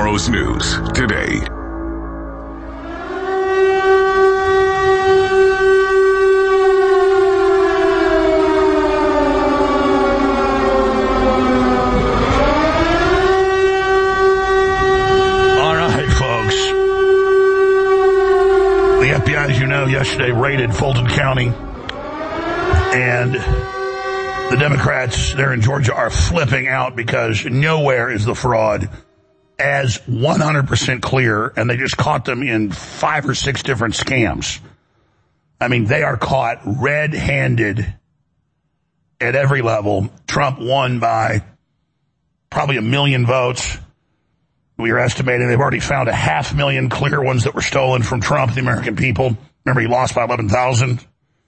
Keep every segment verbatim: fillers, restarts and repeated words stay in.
Tomorrow's news today. Yesterday raided Fulton County, and the Democrats there in Georgia are flipping out because nowhere is the fraud as one hundred percent clear, and they just caught them in five or six different scams. I mean, they are caught red-handed at every level. Trump won by probably a million votes. We are estimating they've already found a half million clear ones that were stolen from Trump, the American people. Remember, he lost by eleven thousand.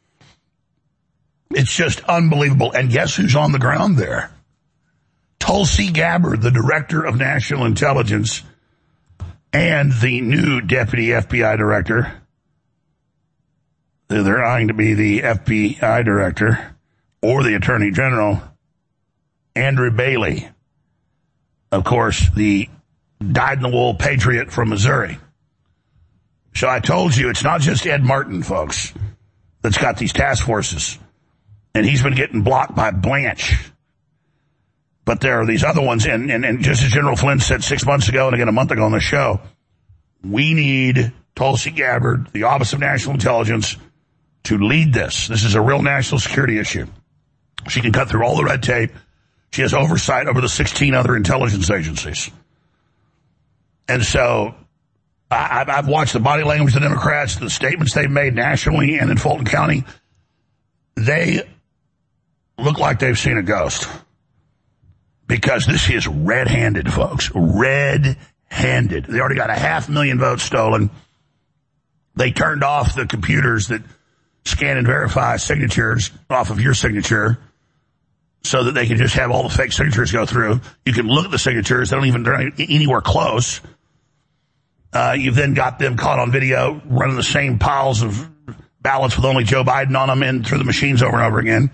It's just unbelievable. And guess who's on the ground there? Tulsi Gabbard, the director of national intelligence and the new deputy F B I director. They're eyeing to be the F B I director or the attorney general, Andrew Bailey. Of course, the dyed-in-the-wool patriot from Missouri. So I told you, it's not just Ed Martin, folks, that's got these task forces. And he's been getting blocked by Blanche. But there are these other ones, and, and, and just as General Flynn said six months ago and again a month ago on the show, we need Tulsi Gabbard, the Office of National Intelligence, to lead this. This is a real national security issue. She can cut through all the red tape. She has oversight over the sixteen other intelligence agencies. And so I, I've watched the body language of the Democrats, the statements they've made nationally and in Fulton County. They look like they've seen a ghost. Because this is red-handed, folks. Red-handed. They already got a half million votes stolen. They turned off the computers that scan and verify signatures off of your signature so that they can just have all the fake signatures go through. You can look at the signatures. They don't even, they're not anywhere close. Uh, you've then got them caught on video running the same piles of ballots with only Joe Biden on them in through the machines over and over again.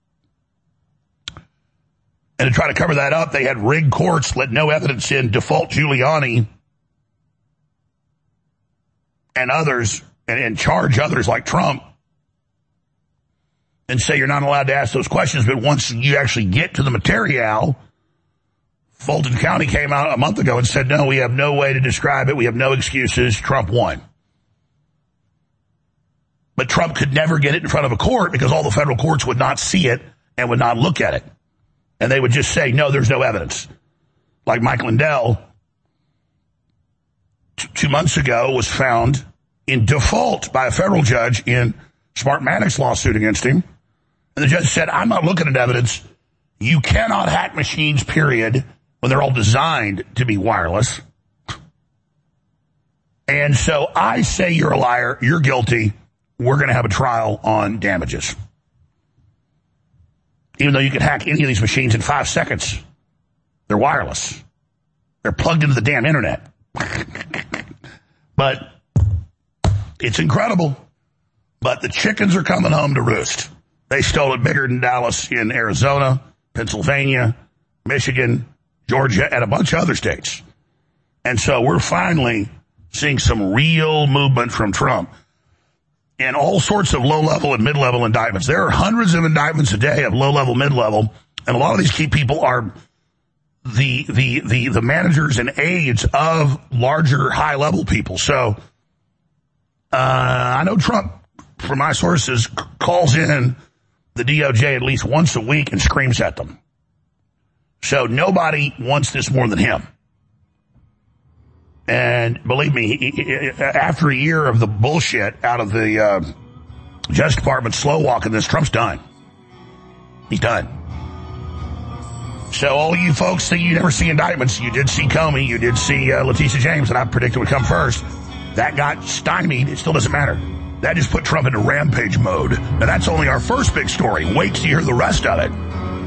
And to try to cover that up, they had rigged courts, let no evidence in, default Giuliani and others, and, and charge others like Trump and say you're not allowed to ask those questions. But once you actually get to the material, Fulton County came out a month ago and said, no, we have no way to describe it. We have no excuses. Trump won. But Trump could never get it in front of a court because all the federal courts would not see it and would not look at it. And they would just say, no, there's no evidence. Like Mike Lindell, t- two months ago, was found in default by a federal judge in Smartmatic's lawsuit against him. And the judge said, I'm not looking at evidence. You cannot hack machines, period, when they're all designed to be wireless. And so I say you're a liar, you're guilty, we're going to have a trial on damages. Even though you can hack any of these machines in five seconds. They're wireless. They're plugged into the damn internet. But it's incredible. But the chickens are coming home to roost. They stole it bigger than Dallas in Arizona, Pennsylvania, Michigan, Georgia, and a bunch of other states. And so we're finally seeing some real movement from Trump. And all sorts of low-level and mid-level indictments. There are hundreds of indictments a day of low-level, mid-level, and a lot of these key people are the the the, the managers and aides of larger, high-level people. So uh, I know Trump, from my sources, calls in the D O J at least once a week and screams at them. So nobody wants this more than him. And believe me, after a year of the bullshit out of the uh, Justice Department slow walking this, Trump's done. He's done. So all you folks think you never see indictments, you did see Comey, you did see uh, Letitia James, that I predicted would come first. That got stymied. It still doesn't matter. That just put Trump into rampage mode. Now that's only our first big story. Wait till you hear the rest of it.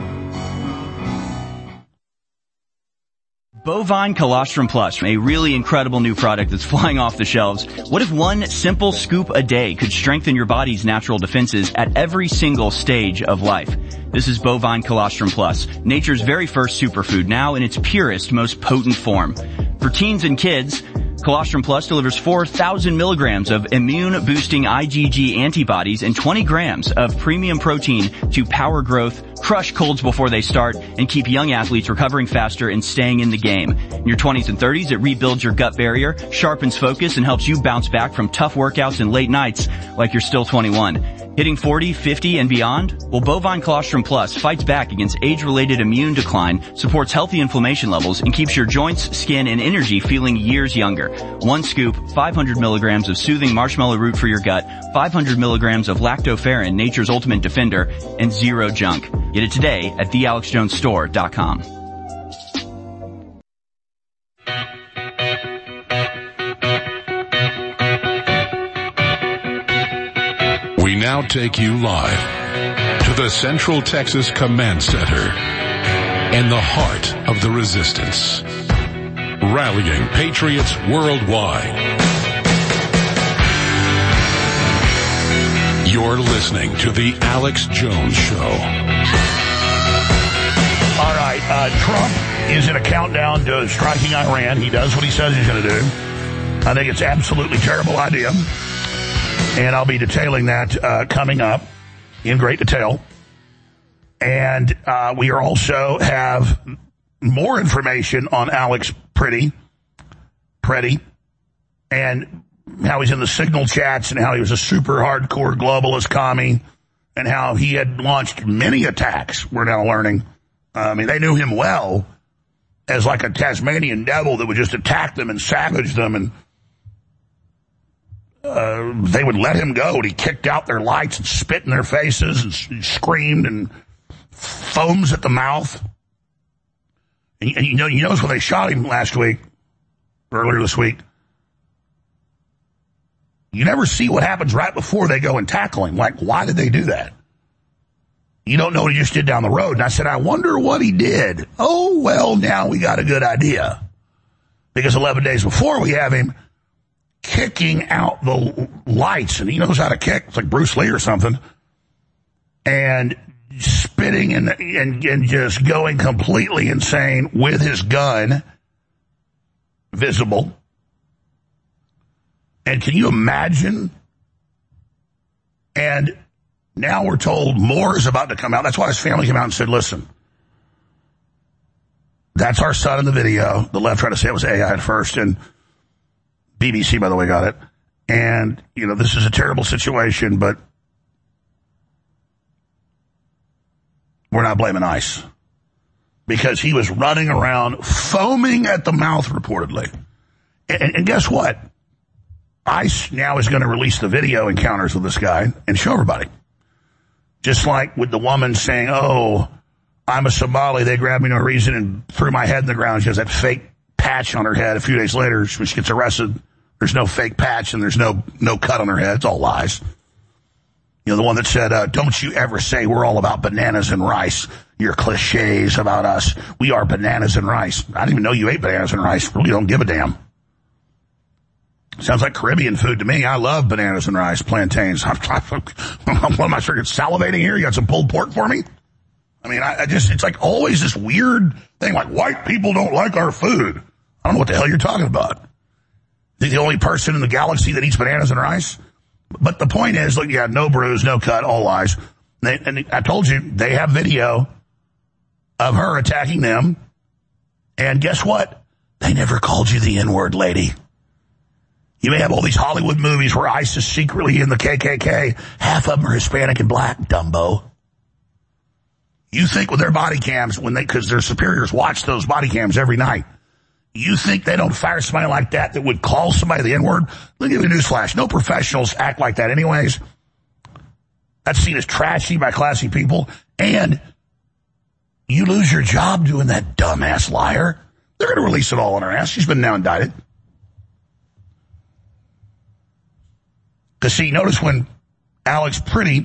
Bovine Colostrum Plus, a really incredible new product that's flying off the shelves. What if one simple scoop a day could strengthen your body's natural defenses at every single stage of life? This is Bovine Colostrum Plus, nature's very first superfood, now in its purest, most potent form. For teens and kids, Colostrum Plus delivers four thousand milligrams of immune-boosting I G G antibodies and twenty grams of premium protein to power growth, crush colds before they start, and keep young athletes recovering faster and staying in the game. In your twenties and thirties, it rebuilds your gut barrier, sharpens focus, and helps you bounce back from tough workouts and late nights like you're still twenty-one. Hitting forty, fifty, and beyond? Well, Bovine Colostrum Plus fights back against age-related immune decline, supports healthy inflammation levels, and keeps your joints, skin, and energy feeling years younger. One scoop, five hundred milligrams of soothing marshmallow root for your gut, five hundred milligrams of lactoferrin, nature's ultimate defender, and zero junk. Get it today at the alex jones store dot com. We now take you live to the Central Texas Command Center in the heart of the resistance, rallying patriots worldwide. You're listening to the Alex Jones Show. All right, uh, Trump is in a countdown to striking Iran. He does what he says he's going to do. I think it's absolutely terrible idea. And I'll be detailing that uh, coming up in great detail. And uh, we are also have more information on Alex Pretty, Pretty, and how he's in the signal chats and how he was a super hardcore globalist commie and how he had launched many attacks, we're now learning. Uh, I mean, they knew him well as like a Tasmanian devil that would just attack them and savage them, and Uh, they would let him go, and he kicked out their lights and spit in their faces and, and screamed and foams at the mouth. And, and you know, you notice when they shot him last week, earlier this week, you never see what happens right before they go and tackle him. Like, why did they do that? You don't know what he just did down the road. And I said, I wonder what he did. Oh, well, now we got a good idea. Because eleven days before, we have him kicking out the lights, and he knows how to kick. It's like Bruce Lee or something. And spitting and, and, and just going completely insane with his gun visible. And can you imagine? And now we're told more is about to come out. That's why his family came out and said, listen, that's our son in the video. The left tried to say it was A I at first, and B B C, by the way, got it. And, you know, this is a terrible situation, but we're not blaming ICE. Because he was running around foaming at the mouth, reportedly. And, and guess what? ICE now is going to release the video encounters with this guy and show everybody. Just like with the woman saying, oh, I'm a Somali, they grabbed me no reason and threw my head in the ground. She has that fake patch on her head. A few days later, when she gets arrested, there's no fake patch and there's no no cut on her head. It's all lies. You know, the one that said, uh, don't you ever say we're all about bananas and rice. Your cliches about us. We are bananas and rice. I didn't even know you ate bananas and rice. Really don't give a damn. Sounds like Caribbean food to me. I love bananas and rice, plantains. I'm, I'm, am I sure it's salivating here? You got some pulled pork for me? I mean, I, I just, it's like always this weird thing, like white people don't like our food. I don't know what the hell you're talking about. The only person in the galaxy that eats bananas and rice? But the point is, look, yeah, no bruise, no cut, all lies. They, and I told you, they have video of her attacking them. And guess what? They never called you the N-word, lady. You may have all these Hollywood movies where ICE is secretly in the K K K. Half of them are Hispanic and black, Dumbo. You think with their body cams, when they, because their superiors watch those body cams every night, you think they don't fire somebody like that that would call somebody the N-word? Let me give you a newsflash. No professionals act like that anyways. That's seen as trashy by classy people. And you lose your job doing that dumbass liar. They're going to release it all on her ass. She's been now indicted. Because, see, notice when Alex Pretty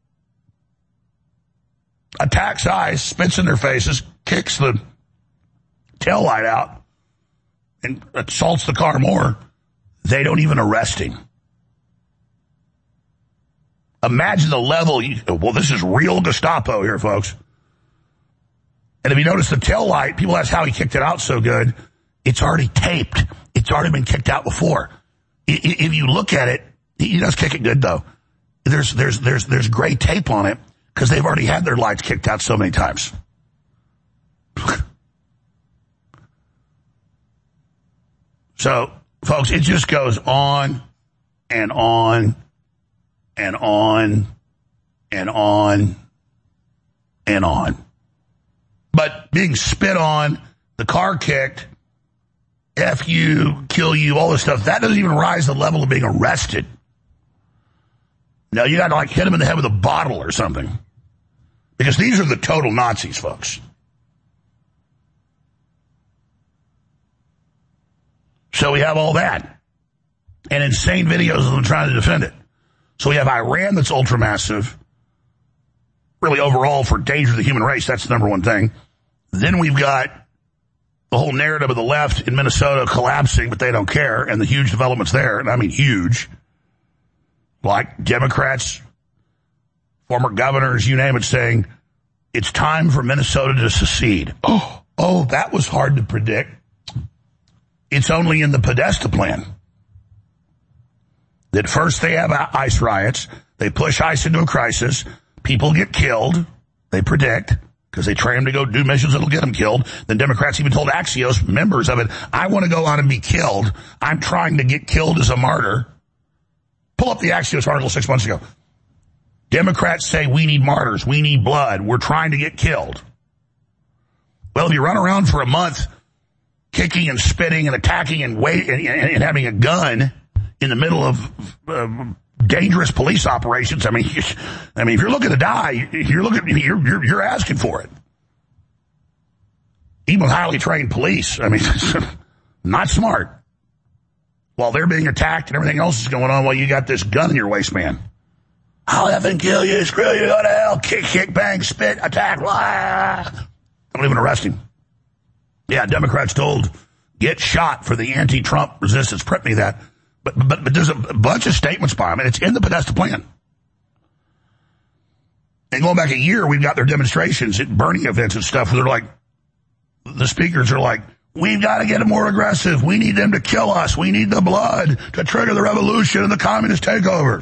attacks ICE, spits in their faces, kicks the taillight out, and assaults the car more, they don't even arrest him. Imagine the level. You, well, this is real Gestapo here, folks. And if you notice the taillight, people ask how he kicked it out so good. It's already taped. It's already been kicked out before. If you look at it, he does kick it good, though. There's, there's, there's, there's gray tape on it because they've already had their lights kicked out so many times. So, folks, it just goes on and on and on and on and on. But being spit on, the car kicked, F you, kill you, all this stuff, that doesn't even rise to the level of being arrested. No, you got to like hit him in the head with a bottle or something. Because these are the total Nazis, folks. So we have all that. And insane videos of them trying to defend it. So we have Iran that's ultramassive. Really overall for danger to the human race, that's the number one thing. Then we've got the whole narrative of the left in Minnesota collapsing, but they don't care, and the huge developments there, and I mean huge. Like Democrats, former governors, you name it, saying, it's time for Minnesota to secede. Oh, oh, that was hard to predict. It's only in the Podesta plan. That first they have ICE riots, they push ICE into a crisis, people get killed, they predict, because they train them to go do missions that'll get them killed. Then Democrats even told Axios, members of it, I want to go on and be killed. I'm trying to get killed as a martyr. Pull up the Axios article six months ago. Democrats say we need martyrs, we need blood, we're trying to get killed. Well, if you run around for a month kicking and spitting and attacking and wait and, and, and having a gun in the middle of uh, dangerous police operations, I mean, I mean, if you're looking to die, you're looking, you're you're, you're asking for it. Even with highly trained police, I mean, not smart. While they're being attacked and everything else is going on, while you got this gun in your waistband. I'll effing kill you, screw you, go to hell, kick, kick, bang, spit, attack, blah. Don't even arrest him. Yeah, Democrats told, get shot for the anti-Trump resistance. Print me that. But, but, but there's a bunch of statements by them, and it's in the Podesta plan. And going back a year, we've got their demonstrations at Bernie events and stuff where they're like, the speakers are like, we've got to get them more aggressive. We need them to kill us. We need the blood to trigger the revolution and the communist takeover.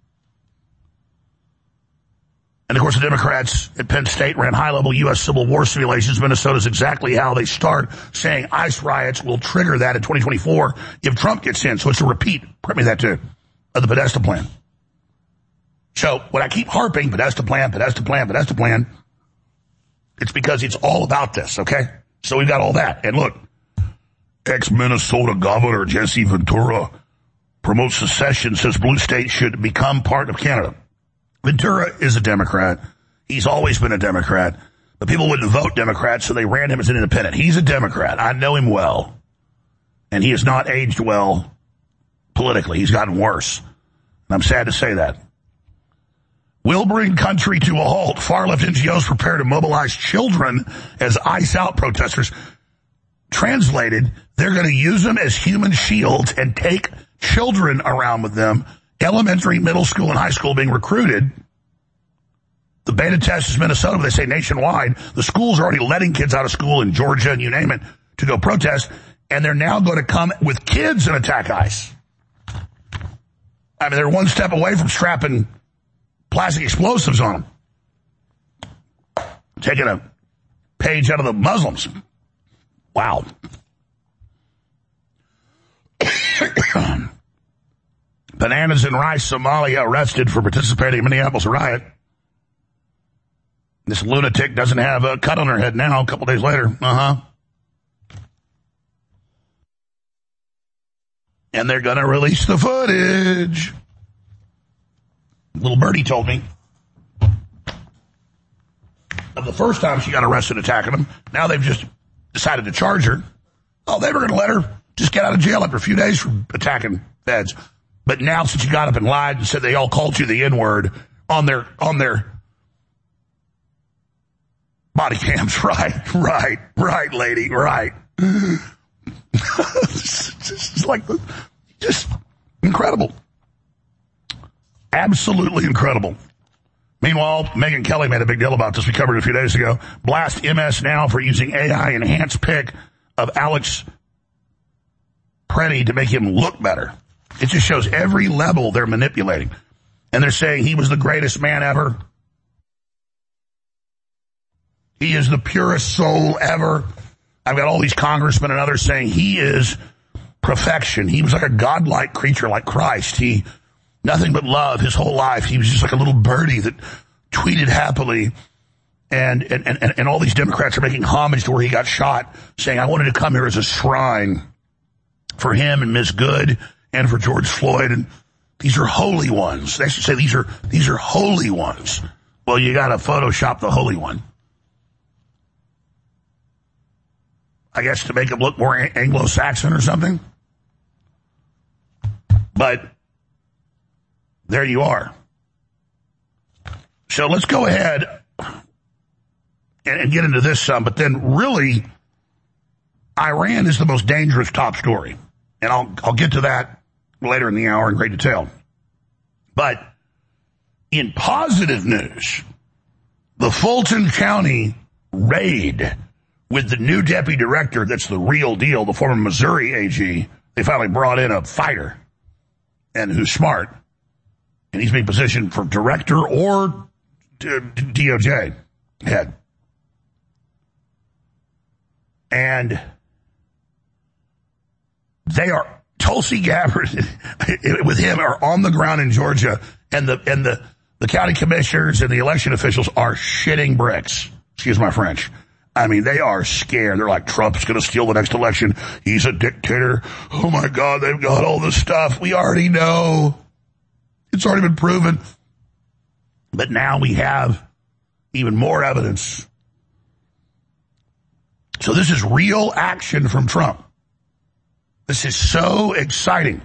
And, of course, the Democrats at Penn State ran high-level U S Civil War simulations. Minnesota's exactly how they start, saying ICE riots will trigger that in twenty twenty-four if Trump gets in. So it's a repeat, print me that too, of the Podesta plan. So when I keep harping, Podesta plan, Podesta plan, Podesta plan, it's because it's all about this, okay? So we've got all that. And look, ex-Minnesota Governor Jesse Ventura promotes secession, says blue states should become part of Canada. Ventura is a Democrat. He's always been a Democrat. But people wouldn't vote Democrat, so they ran him as an independent. He's a Democrat. I know him well. And he has not aged well politically. He's gotten worse. And I'm sad to say that. Will bring country to a halt. Far-left N G Os prepare to mobilize children as ICE out protesters. Translated, they're going to use them as human shields and take children around with them. Elementary, middle school, and high school being recruited. The beta test is Minnesota, but they say nationwide. The schools are already letting kids out of school in Georgia and you name it to go protest. And they're now going to come with kids and attack ICE. I mean, they're one step away from strapping plastic explosives on them. Taking a page out of the Muslims. Wow. Bananas and Rice, Somalia, arrested for participating in Minneapolis riot. This lunatic doesn't have a cut on her head now, a couple days later. Uh-huh. And they're going to release the footage. Little birdie told me of the first time she got arrested attacking them. Now they've just decided to charge her. Oh, they were going to let her just get out of jail after a few days for attacking feds. But now, since you got up and lied and said they all called you the N-word on their on their body cams, right, right, right, lady, right. It's like just incredible, absolutely incredible. Meanwhile, Megyn Kelly made a big deal about this. We covered it a few days ago. Blast M S now for using A I enhanced pic of Alex Preddy to make him look better. It just shows every level they're manipulating. And they're saying he was the greatest man ever. He is the purest soul ever. I've got all these congressmen and others saying he is perfection. He was like a godlike creature like Christ. He, nothing but love his whole life. He was just like a little birdie that tweeted happily. And, and, and, and all these Democrats are making homage to where he got shot, saying, I wanted to come here as a shrine for him and Miss Good and for George Floyd. And these are holy ones. They should say these are, these are holy ones. Well, you got to Photoshop the holy one. I guess to make him look more Anglo-Saxon or something. But there you are. So let's go ahead and, and get into this some. But then really, Iran is the most dangerous top story. And I'll, I'll get to that later in the hour in great detail. But in positive news, the Fulton County raid with the new deputy director, that's the real deal, the former Missouri A G, they finally brought in a fighter and who's smart. And he's being positioned for director or D O J head. And they are, Tulsi Gabbard with him are on the ground in Georgia, and the and the, the county commissioners and the election officials are shitting bricks. Excuse my French. I mean, they are scared. They're like, Trump's going to steal the next election. He's a dictator. Oh, my God, they've got all this stuff. We already know. It's already been proven. But now we have even more evidence. So this is real action from Trump. This is so exciting.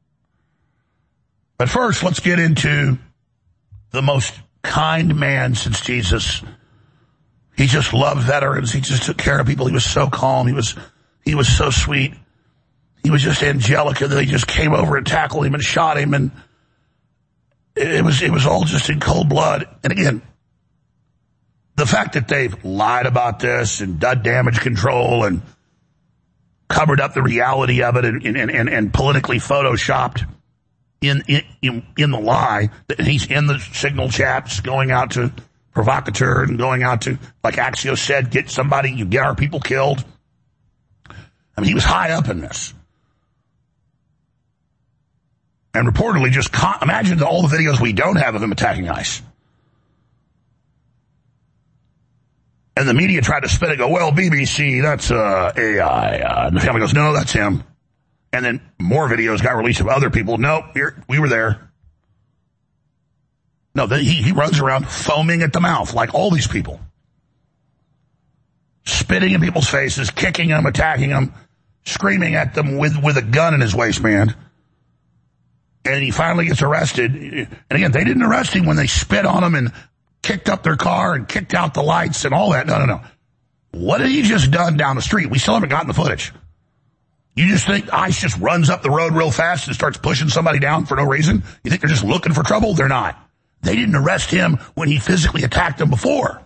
But first, let's get into the most kind man since Jesus. He just loved veterans. He just took care of people. He was so calm. He was, he was so sweet. He was just angelic, and they just came over and tackled him and shot him, and it was, it was all just in cold blood. And again, the fact that they've lied about this and done damage control and covered up the reality of it and, and, and, and politically photoshopped in, in, in the lie, that he's in the signal chats going out to provocateur and going out to, like Axios said, get somebody, you get our people killed. I mean, he was high up in this. And reportedly just, con- imagine all the videos we don't have of him attacking ICE. And the media tried to spin it, go, well, B B C, that's uh, A I. Uh, and the family goes, no, that's him. And then more videos got released of other people. Nope, here, we were there. No, the, he, he runs around foaming at the mouth like all these people. Spitting in people's faces, kicking them, attacking them, screaming at them with, with a gun in his waistband. And he finally gets arrested. And again, they didn't arrest him when they spit on him and kicked up their car and kicked out the lights and all that. No, no, no. What had he just done down the street? We still haven't gotten the footage. You just think ICE just runs up the road real fast and starts pushing somebody down for no reason? You think they're just looking for trouble? They're not. They didn't arrest him when he physically attacked them before.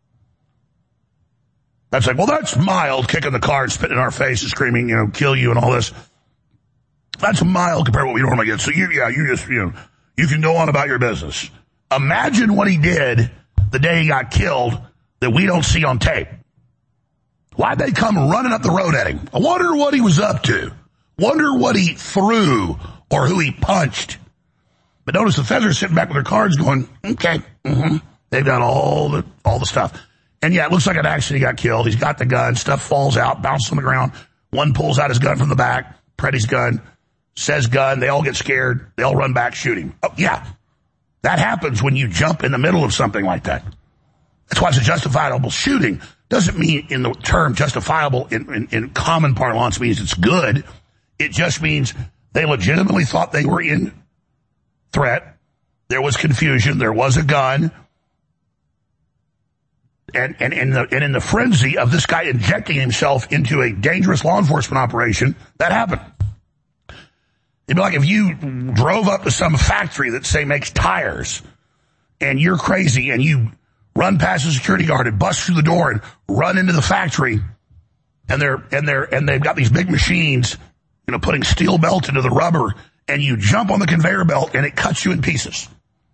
That's like, well, that's mild, kicking the car and spitting in our face and screaming, you know, kill you and all this. That's mild compared to what we normally get. So you, yeah, you just, you know, you can go on about your business. Imagine what he did the day he got killed that we don't see on tape. Why'd they come running up the road at him? I wonder what he was up to. Wonder what he threw or who he punched. But notice the feds are sitting back with their cards going, okay, mm-hmm. They've got all the, all the stuff. And yeah, it looks like an accident. He got killed. He's got the gun. Stuff falls out, bounces on the ground. One pulls out his gun from the back, Preddy's gun, says gun. They all get scared. They all run back, shoot him. Oh, yeah. That happens when you jump in the middle of something like that. That's why it's a justifiable shooting. Doesn't mean in the term justifiable in, in, in common parlance means it's good. It just means they legitimately thought they were in threat. There was confusion. There was a gun. And, and, and, the, and in the frenzy of this guy injecting himself into a dangerous law enforcement operation, that happened. It'd be like if you drove up to some factory that, say, makes tires, and you're crazy, and you run past the security guard and bust through the door and run into the factory, and they're and they're and they've got these big machines you know, putting steel belt into the rubber, and you jump on the conveyor belt and it cuts you in pieces.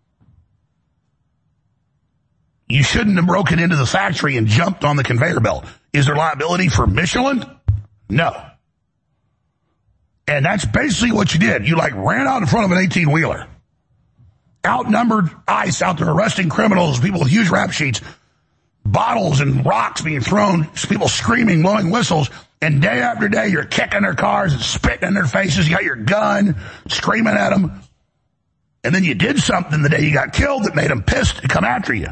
You shouldn't have broken into the factory and jumped on the conveyor belt. Is there liability for Michelin? No. And that's basically what you did. You like ran out in front of an eighteen-wheeler. Outnumbered ICE out there arresting criminals, people with huge rap sheets, bottles and rocks being thrown, people screaming, blowing whistles, and day after day you're kicking their cars and spitting in their faces. You got your gun, screaming at them. And then you did something the day you got killed that made them pissed to come after you.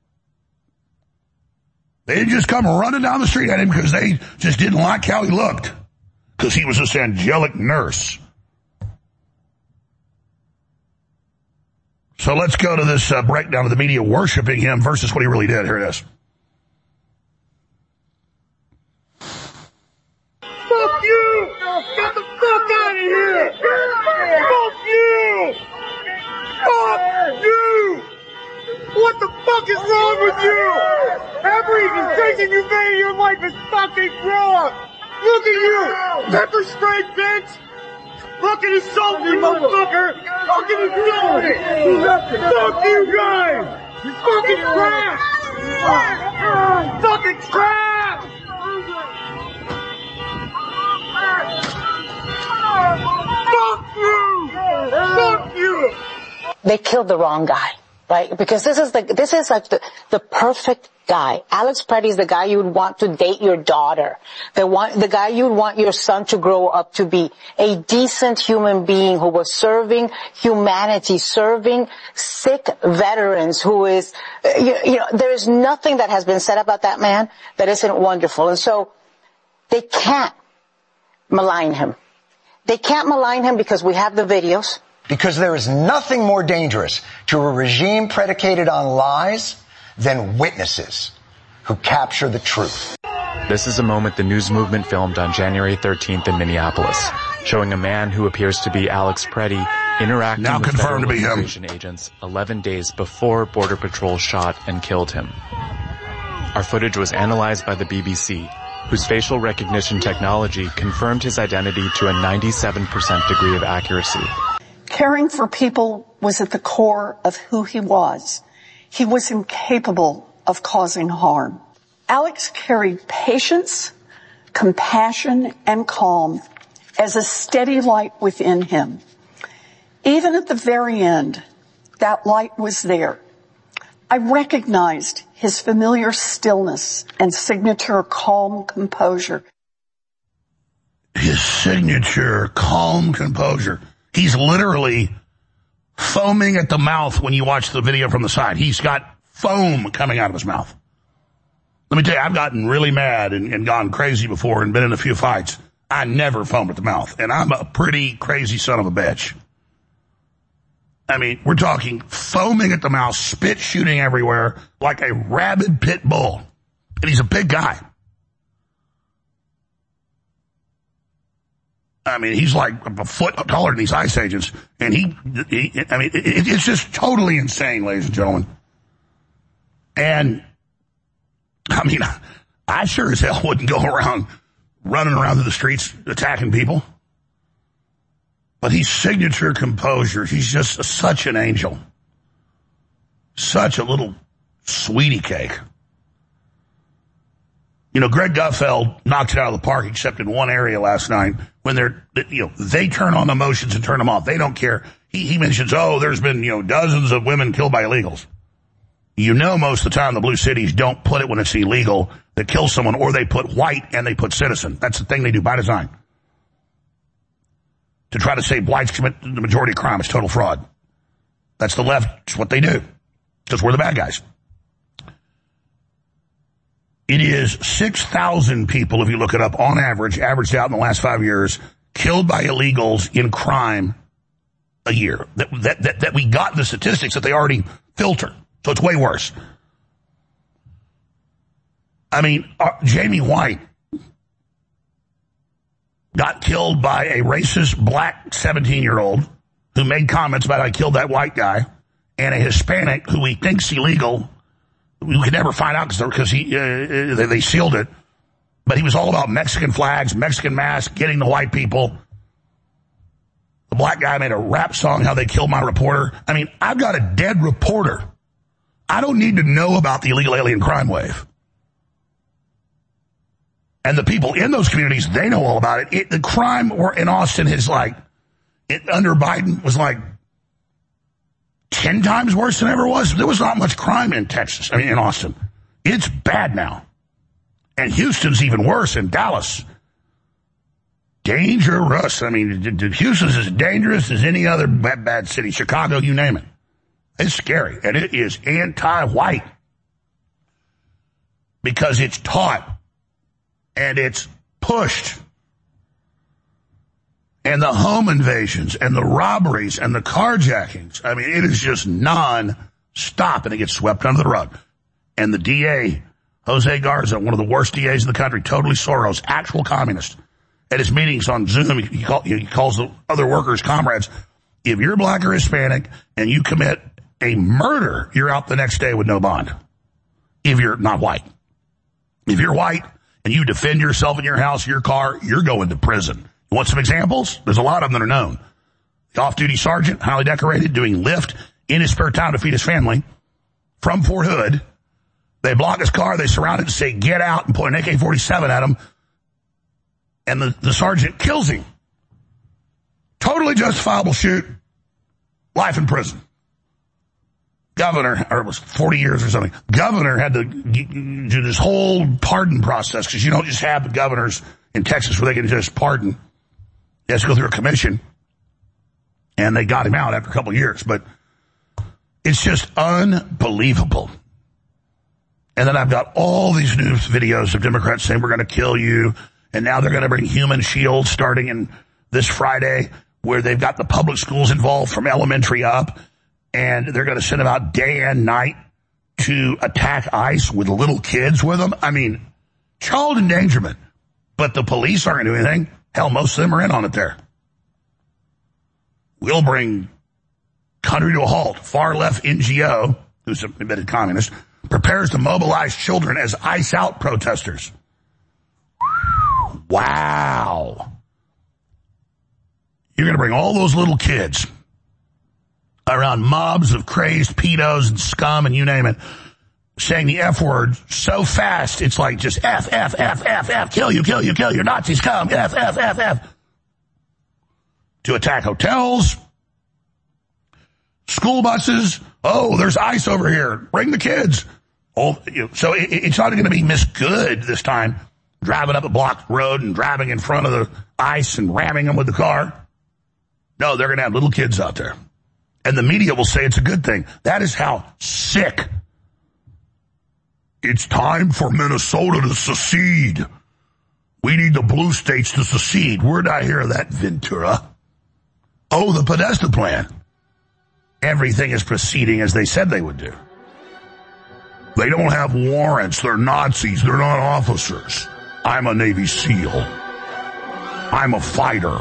They didn't just come running down the street at him because they just didn't like how he looked, because he was this angelic nurse. So let's go to this uh, breakdown of the media worshiping him versus what he really did. Here it is. Fuck you! Get the fuck out of here! Fuck you! Fuck you! What the fuck is wrong with you? Every decision you made in your life is fucking wrong! Look at you! Pepper spray, bitch! Fucking insult me, motherfucker! Fucking insult me! Fuck you guys! You fucking crap! Fucking crap! Fuck you! Fuck you! They killed the wrong guy, right? Because this is the, this is like the, the perfect guy. Alex Pretty is the guy you would want to date your daughter. The one, the guy you would want your son to grow up to be. A decent human being who was serving humanity, serving sick veterans, who is, you, you know, there is nothing that has been said about that man that isn't wonderful. And so they can't malign him. They can't malign him because we have the videos. Because there is nothing more dangerous to a regime predicated on lies than witnesses who capture the truth. This is a moment the news movement filmed on January thirteenth in Minneapolis, showing a man who appears to be Alex Pretty interacting now with confirmed federal to be him. immigration agents eleven days before Border Patrol shot and killed him. Our footage was analyzed by the B B C, whose facial recognition technology confirmed his identity to a ninety-seven percent degree of accuracy. Caring for people was at the core of who he was. He was incapable of causing harm. Alex carried patience, compassion, and calm as a steady light within him. Even at the very end, that light was there. I recognized his familiar stillness and signature calm composure. His signature calm composure. He's literally foaming at the mouth when you watch the video from the side. He's got foam coming out of his mouth. Let me tell you, I've gotten really mad and, and gone crazy before and been in a few fights. I never foam at the mouth, and I'm a pretty crazy son of a bitch. I mean, we're talking foaming at the mouth, spit shooting everywhere, like a rabid pit bull. And he's a big guy. I mean, he's like a foot taller than these ICE agents, and he, he I mean, it, it's just totally insane, ladies and gentlemen. And, I mean, I sure as hell wouldn't go around running around through the streets attacking people. But he's signature composure. He's just a, such an angel. Such a little sweetie cake. You know, Greg Gutfeld knocked it out of the park except in one area last night when they're, you know, they turn on the emotions and turn them off. They don't care. He, he mentions, oh, there's been, you know, dozens of women killed by illegals. You know, most of the time the blue cities don't put it when it's illegal that kills someone, or they put white and they put citizen. That's the thing they do by design. To try to say whites commit the majority of crime is total fraud. That's the left. It's what they do. Because we're the bad guys. It is six thousand people, if you look it up, on average, averaged out in the last five years, killed by illegals in crime a year. That, that, that, that we got the statistics that they already filter. So it's way worse. I mean, uh, Jamie White got killed by a racist black seventeen-year-old who made comments about I killed that white guy, and a Hispanic who he thinks illegal. We could never find out because he uh, they, they sealed it. But he was all about Mexican flags, Mexican masks, getting the white people. The black guy made a rap song how they killed my reporter. I mean, I've got a dead reporter. I don't need to know about the illegal alien crime wave. And the people in those communities, they know all about it. it the crime in Austin is like, it, under Biden was like ten times worse than it ever was. There was not much crime in Texas, I mean, in Austin. It's bad now. And Houston's even worse, in Dallas. Dangerous. I mean, Houston's as dangerous as any other bad, bad city. Chicago, you name it. It's scary. And it is anti-white. Because it's taught. And it's pushed. And the home invasions and the robberies and the carjackings. I mean, it is just non-stop. And it gets swept under the rug. And the D A, Jose Garza, one of the worst D As in the country, totally Soros, actual communist. At his meetings on Zoom, he, call, he calls the other workers comrades. If you're black or Hispanic and you commit a murder, you're out the next day with no bond. If you're not white. If you're white and you defend yourself in your house, your car, you're going to prison. You want some examples? There's a lot of them that are known. The off-duty sergeant, highly decorated, doing lift in his spare time to feed his family from Fort Hood. They block his car, they surround it and say, get out, and point an A K forty-seven at him. And the, the sergeant kills him. Totally justifiable shoot. Life in prison. Governor, or it was forty years or something. Governor had to do this whole pardon process, because you don't just have the governors in Texas where they can just pardon. He has to go through a commission. And they got him out after a couple of years. But it's just unbelievable. And then I've got all these news videos of Democrats saying we're going to kill you. And now they're going to bring human shields starting in this Friday, where they've got the public schools involved from elementary up. And they're going to send them out day and night to attack ICE with little kids with them. I mean, child endangerment. But the police aren't going to do anything. Hell, most of them are in on it there. We'll bring country to a halt. Far left N G O, who's an admitted communist, prepares to mobilize children as ICE out protesters. Wow. You're going to bring all those little kids around mobs of crazed pedos and scum and you name it, saying the F word so fast, it's like just F, F, F, F, F, kill you, kill you, kill you, Nazis come, F, F, F, F. To attack hotels, school buses. Oh, there's ICE over here. Bring the kids. Oh, you know, so it, it's not going to be Miss Good this time, driving up a blocked road and driving in front of the ICE and ramming them with the car. No, they're going to have little kids out there. And the media will say it's a good thing. That is how sick. It's time for Minnesota to secede. We need the blue states to secede. Where'd I hear that, Ventura? Oh, the Podesta plan. Everything is proceeding as they said they would do. They don't have warrants. They're Nazis. They're not officers. I'm a Navy SEAL. I'm a fighter.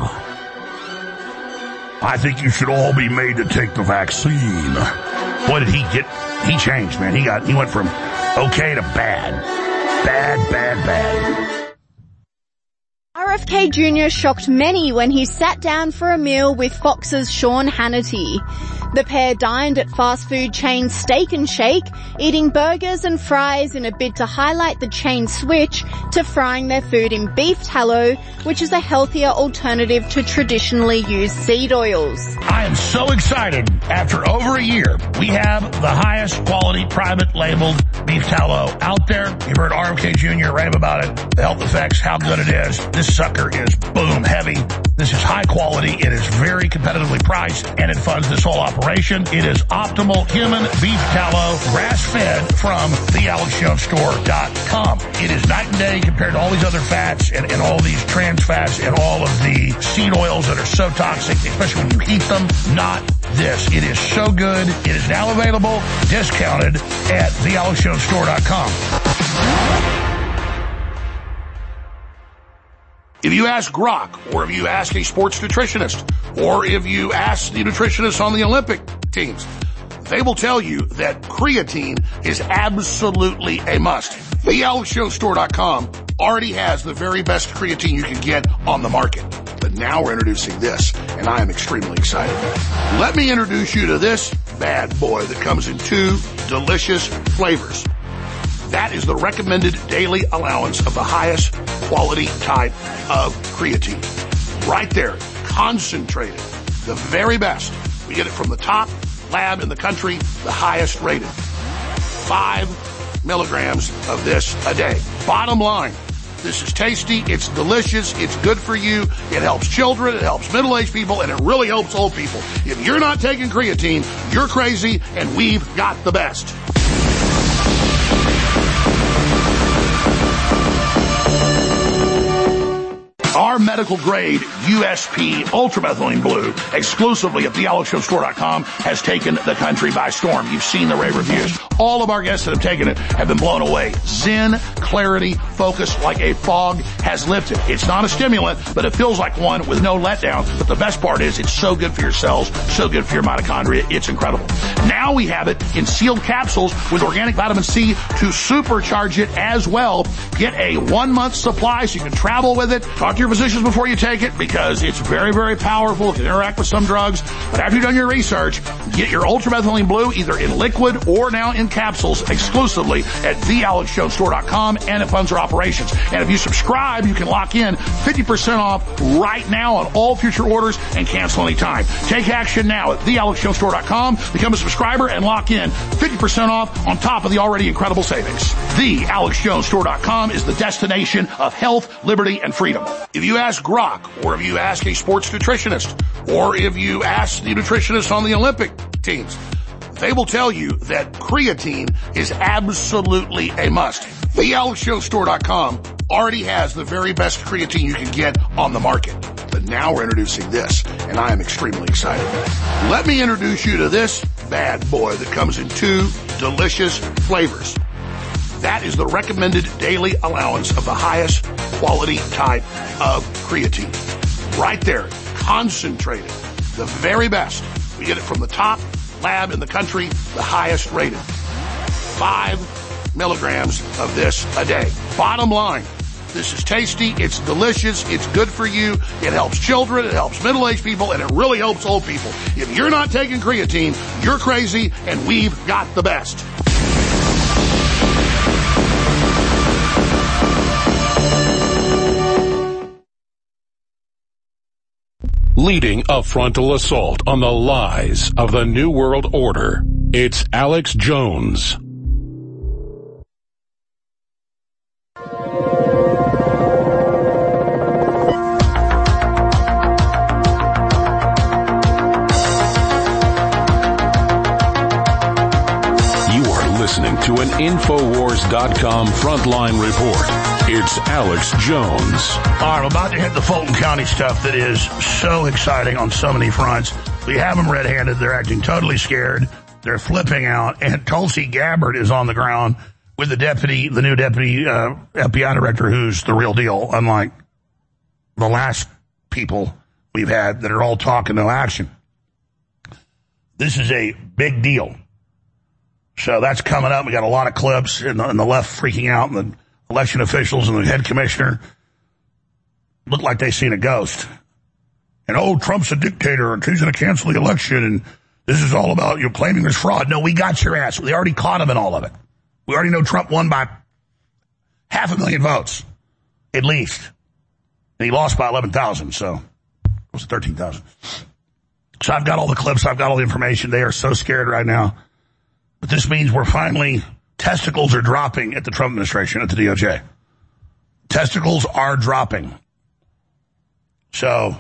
I think you should all be made to take the vaccine. What did he get? He changed, man. He got, he went from okay to bad. Bad, bad, bad. R F K Junior shocked many when he sat down for a meal with Fox's Sean Hannity. The pair dined at fast food chain Steak and Shake, eating burgers and fries in a bid to highlight the chain's switch to frying their food in beef tallow, which is a healthier alternative to traditionally used seed oils. I am so excited. After over a year, we have the highest quality private labeled beef tallow out there. You've heard R F K Junior rave about it, the health effects, how good it is. This sucker is boom heavy. This is high quality. It is very competitively priced, and it funds this whole operation. It is optimal human beef tallow, grass-fed from the alex jones store dot com. It is night and day compared to all these other fats and, and all these trans fats and all of the seed oils that are so toxic, especially when you heat them. Not this. It is so good. It is now available, discounted at the alex jones store dot com. If you ask Grok, or if you ask a sports nutritionist, or if you ask the nutritionist on the Olympic teams, they will tell you that creatine is absolutely a must. the alex jones store dot com already has the very best creatine you can get on the market. But now we're introducing this, and I am extremely excited. Let me introduce you to this bad boy that comes in two delicious flavors. That is the recommended daily allowance of the highest quality type of creatine. Right there, concentrated, the very best. We get it from the top lab in the country, the highest rated. Five milligrams of this a day. Bottom line, this is tasty, it's delicious, it's good for you, it helps children, it helps middle-aged people, and it really helps old people. If you're not taking creatine, you're crazy, and we've got the best. Our medical grade U S P Ultramethylene Blue, exclusively at the alex jones store dot com, has taken the country by storm. You've seen the rave reviews. All of our guests that have taken it have been blown away. Zen, clarity, focus, like a fog has lifted. It's not a stimulant, but it feels like one with no letdown. But the best part is it's so good for your cells, so good for your mitochondria. It's incredible. Now we have it in sealed capsules with organic vitamin C to supercharge it as well. Get a one-month supply so you can travel with it. Talk to your physicians before you take it because it's very, very powerful. It can interact with some drugs. But after you've done your research, get your Ultramethylene Blue either in liquid or now in capsules exclusively at the alex jones store dot com, and it funds our operations. And if you subscribe, you can lock in fifty percent off right now on all future orders and cancel anytime. Take action now at the alex jones store dot com. Become a subscriber and lock in fifty percent off on top of the already incredible savings. the alex jones store dot com is the destination of health, liberty, and freedom. If you ask Grok, or if you ask a sports nutritionist, or if you ask the nutritionist on the Olympic teams, they will tell you that creatine is absolutely a must. the alex jones store dot com already has the very best creatine you can get on the market. But now we're introducing this, and I am extremely excited. Let me introduce you to this bad boy that comes in two delicious flavors. That is the recommended daily allowance of the highest quality type of creatine. Right there, concentrated, the very best. We get it from the top lab in the country, the highest rated. Five milligrams of this a day. Bottom line, this is tasty, it's delicious, it's good for you, it helps children, it helps middle-aged people, and it really helps old people. If you're not taking creatine, you're crazy, and we've got the best. Leading a frontal assault on the lies of the New World Order, it's Alex Jones. Listening to an Infowars dot com frontline report. It's Alex Jones. All right, we're about to hit the Fulton County stuff that is so exciting on so many fronts. We have them red-handed. They're acting totally scared. They're flipping out. And Tulsi Gabbard is on the ground with the deputy, the new deputy uh, F B I director, who's the real deal, unlike the last people we've had that are all talk and no action. This is a big deal. So that's coming up. We got a lot of clips in the, in the left freaking out, and the election officials and the head commissioner look like they seen a ghost. And, oh, Trump's a dictator, and he's going to cancel the election, and this is all about you claiming there's fraud. No, we got your ass. We already caught him in all of it. We already know Trump won by half a million votes, at least. And he lost by eleven thousand, so it was thirteen thousand. So I've got all the clips. I've got all the information. They are so scared right now. But this means we're finally, testicles are dropping at the Trump administration, at the D O J. Testicles are dropping. So,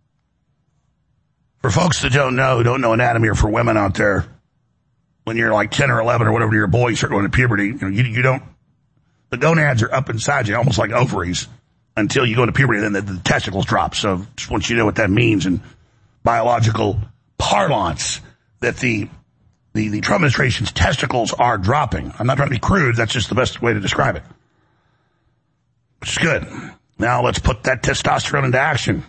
for folks that don't know, who don't know anatomy, or for women out there, when you're like ten or eleven or whatever, you're a boy, you start going to puberty, you know, you, you don't, the gonads are up inside you, almost like ovaries, until you go into puberty, and then the, the testicles drop. So, just want you to know what that means in biological parlance, that the The, the Trump administration's testicles are dropping. I'm not trying to be crude. That's just the best way to describe it. Which is good. Now let's put that testosterone into action.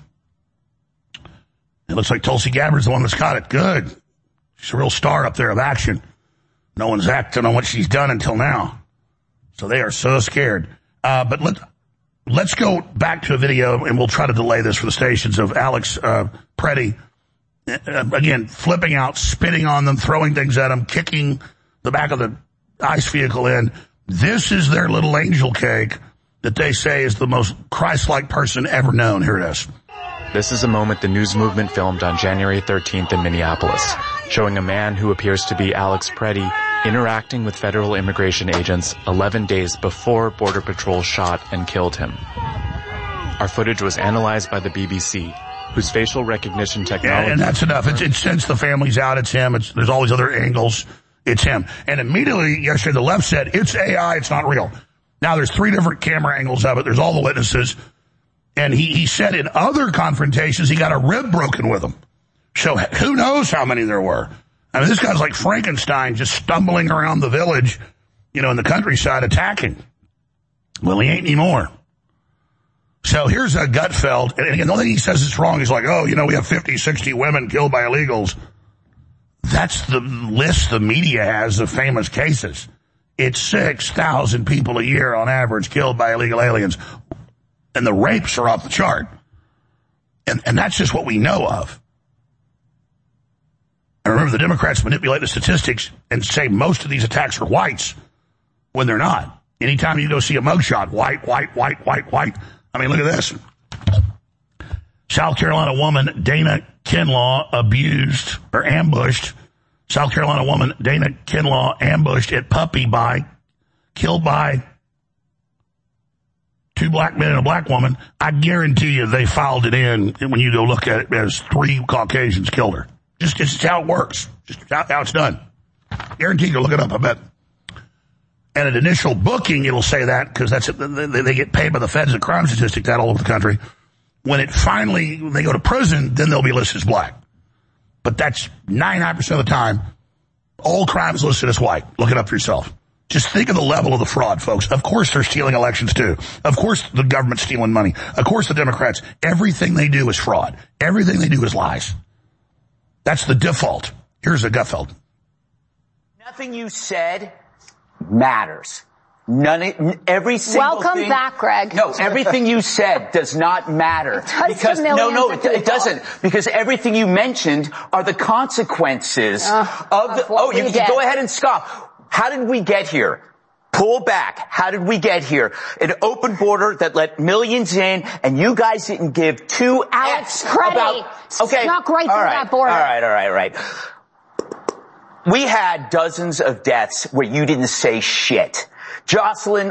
It looks like Tulsi Gabbard's the one that's got it. Good. She's a real star up there of action. No one's acting on what she's done until now. So they are so scared. Uh, but let, let's go back to a video, and we'll try to delay this for the stations, of Alex uh, Preddy, uh, again, flipping out, spitting on them, throwing things at them, kicking the back of the ICE vehicle in. This is their little angel cake that they say is the most Christ-like person ever known. Here it is. This is a moment the news movement filmed on January thirteenth in Minneapolis, showing a man who appears to be Alex Preddy interacting with federal immigration agents eleven days before Border Patrol shot and killed him. Our footage was analyzed by the B B C, whose facial recognition technology... Yeah, and that's enough. It's, it's since the family's out, it's him. It's, there's always other angles. It's him. And immediately yesterday, the left said, it's A I, it's not real. Now, there's three different camera angles of it. There's all the witnesses. And he, he said in other confrontations, he got a rib broken with him. So who knows how many there were. I mean, this guy's like Frankenstein, just stumbling around the village, you know, in the countryside attacking. Well, he ain't anymore. So here's a Gutfeld. And again, the only thing he says is wrong. He's like, oh, you know, we have fifty, sixty women killed by illegals. That's the list the media has of famous cases. It's six thousand people a year on average killed by illegal aliens. And the rapes are off the chart. And, and that's just what we know of. And remember, the Democrats manipulate the statistics and say most of these attacks are whites when they're not. Anytime you go see a mugshot, white, white, white, white, white. I mean, look at this. South Carolina woman Dana Kinlaw abused or ambushed. South Carolina woman Dana Kinlaw ambushed at Puppy by, killed by two black men and a black woman. I guarantee you they filed it in when you go look at it as three Caucasians killed her. Just, just how it works. Just how, how it's done. Guarantee you, look it up, I bet. And at initial booking, it'll say that because that's they, they get paid by the feds at crime statistics that all over the country. When it finally, when they go to prison, then they'll be listed as black. But that's ninety-nine percent of the time, all crimes listed as white. Look it up for yourself. Just think of the level of the fraud, folks. Of course they're stealing elections, too. Of course the government's stealing money. Of course the Democrats. Everything they do is fraud. Everything they do is lies. That's the default. Here's a Gutfeld. Nothing you said matters. None, every single Welcome thing, back, Greg. No, everything you said does not matter. It does because to no, no, of it, it doesn't. Because everything you mentioned are the consequences uh, of the. Oh, you, you go ahead and scoff. How did we get here? Pull back. How did we get here? An open border that let millions in, and you guys didn't give two Alex Preddy. About, okay, snuck right all through right, that border. All right, all right, all right. We had dozens of deaths where you didn't say shit. Jocelyn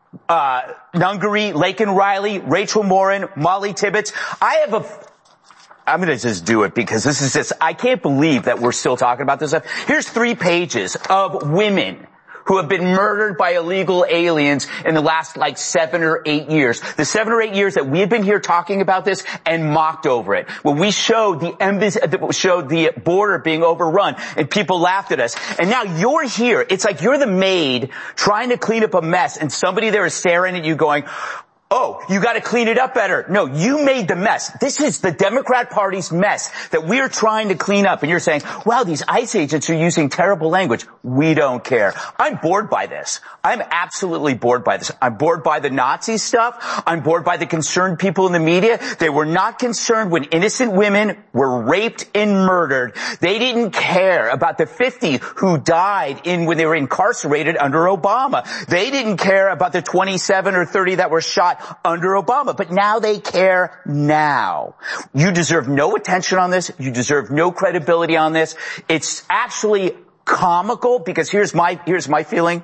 uh Nungary, Laken Riley, Rachel Morin, Molly Tibbetts. I have a I'm going to just do it because this is just, I can't believe that we're still talking about this stuff. Here's three pages of women who have been murdered by illegal aliens in the last like seven or eight years. The seven or eight years that we have been here talking about this and mocked over it. When we showed the embassy, showed the border being overrun and people laughed at us. And now you're here. It's like you're the maid trying to clean up a mess and somebody there is staring at you going, oh, you got to clean it up better. No, you made the mess. This is the Democrat Party's mess that we're trying to clean up. And you're saying, wow, these ICE agents are using terrible language. We don't care. I'm bored by this. I'm absolutely bored by this. I'm bored by the Nazi stuff. I'm bored by the concerned people in the media. They were not concerned when innocent women were raped and murdered. They didn't care about the fifty who died in when they were incarcerated under Obama. They didn't care about the twenty-seven or thirty that were shot under Obama, but now they care now. You deserve no attention on this. You deserve no credibility on this. It's actually comical because here's my, here's my feeling.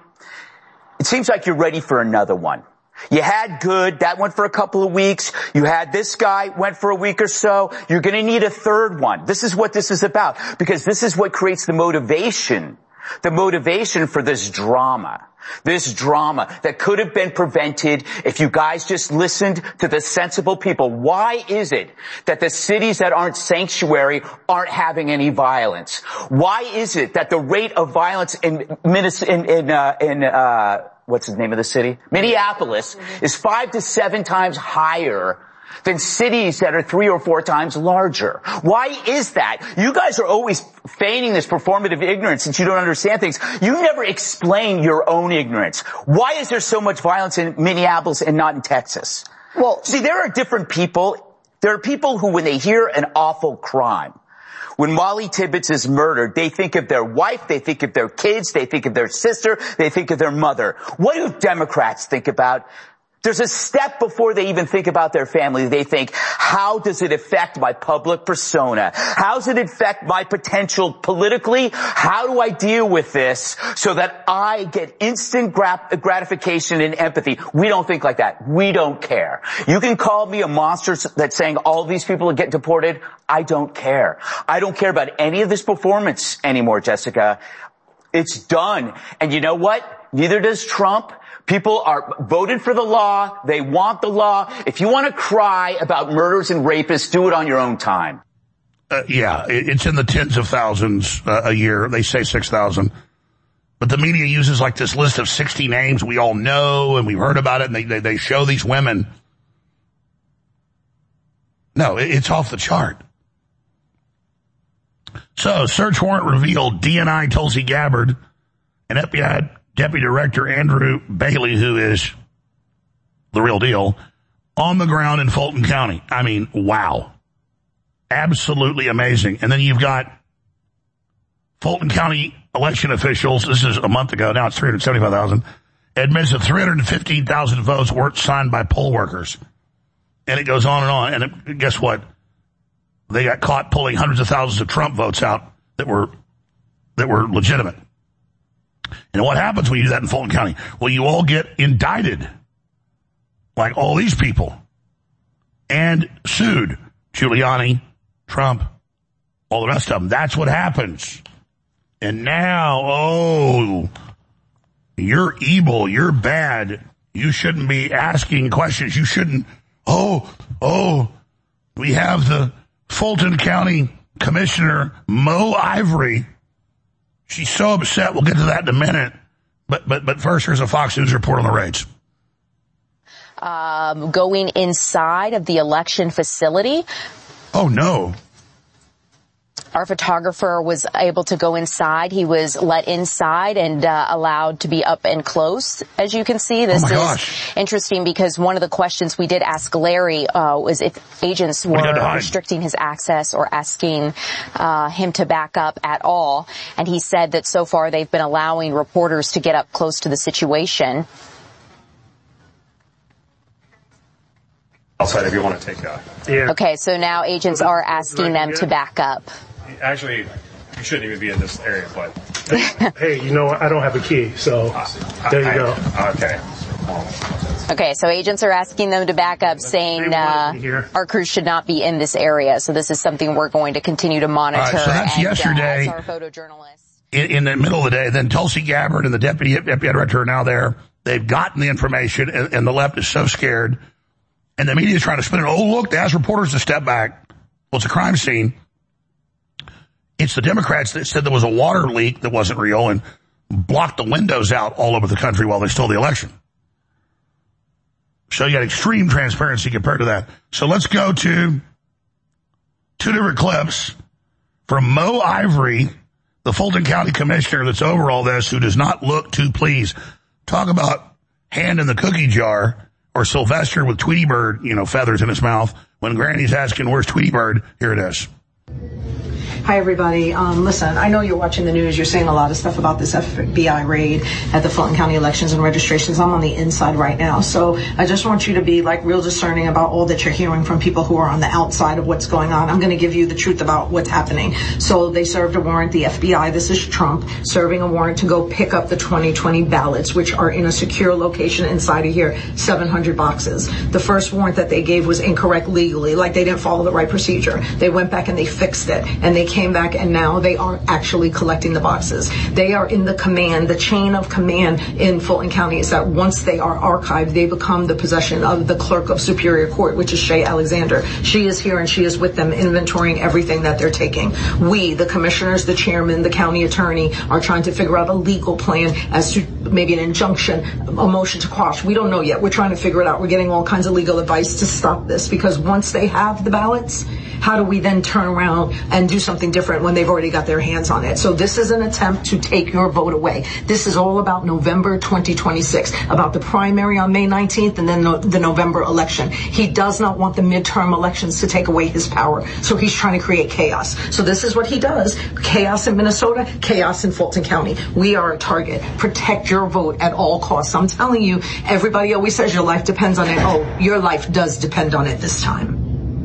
It seems like you're ready for another one. You had good, that went for a couple of weeks. You had this guy, went for a week or so. You're going to need a third one. This is what this is about because this is what creates the motivation. The motivation for this drama, this drama that could have been prevented if you guys just listened to the sensible people. Why is it that the cities that aren't sanctuary aren't having any violence? Why is it that the rate of violence in in in, uh, in uh, what's the name of the city? Minneapolis is five to seven times higher than cities that are three or four times larger? Why is that? You guys are always feigning this performative ignorance since you don't understand things. You never explain your own ignorance. Why is there so much violence in Minneapolis and not in Texas? Well, see, there are different people. There are people who, when they hear an awful crime, when Molly Tibbetts is murdered, they think of their wife, they think of their kids, they think of their sister, they think of their mother. What do Democrats think about? There's a step before they even think about their family. They think, how does it affect my public persona? How does it affect my potential politically? How do I deal with this so that I get instant grat- gratification and empathy? We don't think like that. We don't care. You can call me a monster that's saying all these people are getting deported. I don't care. I don't care about any of this performance anymore, Jessica. It's done. And you know what? Neither does Trump. People are voted for the law. They want the law. If you want to cry about murders and rapists, do it on your own time. Uh, yeah, it's in the tens of thousands uh, a year. They say six thousand. But the media uses like this list of sixty names we all know and we've heard about it, and they, they, they show these women. No, it's off the chart. So, search warrant revealed D N I Tulsi Gabbard and F B I Deputy Director Andrew Bailey, who is the real deal, on the ground in Fulton County. I mean, wow. Absolutely amazing. And then you've got Fulton County election officials. This is a month ago. Now it's three hundred seventy-five thousand. Admits that three hundred fifteen thousand votes weren't signed by poll workers. And it goes on and on. And it, guess what? They got caught pulling hundreds of thousands of Trump votes out that were, that were legitimate. And what happens when you do that in Fulton County? Well, you all get indicted, like all these people, and sued. Giuliani, Trump, all the rest of them. That's what happens. And now, oh, you're evil, you're bad, you shouldn't be asking questions, you shouldn't, oh, oh, we have the Fulton County Commissioner, Mo Ivory. She's so upset. We'll get to that in a minute. But but but first, here's a Fox News report on the raids. Um, going inside of the election facility. Oh, no. Our photographer was able to go inside. He was let inside and uh, allowed to be up and close. As you can see, this oh is interesting because one of the questions we did ask Larry uh, was if agents were restricting his access or asking uh, him to back up at all. And he said that so far they've been allowing reporters to get up close to the situation. Outside if you want to take that. Yeah. Okay, so now agents are asking them to back up. Actually, you shouldn't even be in this area, but... Hey, you know what? I don't have a key, so there you go. Okay. Okay, so agents are asking them to back up, saying uh, our crew should not be in this area. So this is something we're going to continue to monitor. All right, so that's and, yesterday. Uh, as our photojournalist. In, in the middle of the day, then Tulsi Gabbard and the deputy F B I director are now there. They've gotten the information, and, and the left is so scared. And the media is trying to spin it. Oh, look, they asked reporters to step back. Well, it's a crime scene. It's the Democrats that said there was a water leak that wasn't real and blocked the windows out all over the country while they stole the election. So you got extreme transparency compared to that. So let's go to two different clips from Mo Ivory, the Fulton County Commissioner that's over all this, who does not look too pleased. Talk about hand in the cookie jar. Or Sylvester with Tweety Bird, you know, feathers in his mouth. When Granny's asking, where's Tweety Bird? Here it is. Hi, everybody. Um, listen, I know you're watching the news. You're saying a lot of stuff about this F B I raid at the Fulton County elections and registrations. I'm on the inside right now. So I just want you to be like real discerning about all that you're hearing from people who are on the outside of what's going on. I'm going to give you the truth about what's happening. So they served a warrant, the F B I, this is Trump, serving a warrant to go pick up the twenty twenty ballots, which are in a secure location inside of here, seven hundred boxes. The first warrant that they gave was incorrect legally, like they didn't follow the right procedure. They went back and they fixed it, and they came back, and now they are actually collecting the boxes. They are in the command, the chain of command in Fulton County is that once they are archived, they become the possession of the clerk of Superior Court, which is Shay Alexander. She is here and she is with them inventorying everything that they're taking. We, the commissioners, the chairman, the county attorney, are trying to figure out a legal plan as to maybe an injunction, a motion to quash. We don't know yet. We're trying to figure it out. We're getting all kinds of legal advice to stop this, because once they have the ballots, how do we then turn around and do something something different when they've already got their hands on it. So this is an attempt to take your vote away. This is all about November twenty twenty-six, about the primary on May nineteenth and then no, the November election. He does not want the midterm elections to take away his power. So he's trying to create chaos. So this is what he does. Chaos in Minnesota, chaos in Fulton County. We are a target. Protect your vote at all costs. I'm telling you, everybody always says your life depends on it. Oh, your life does depend on it this time.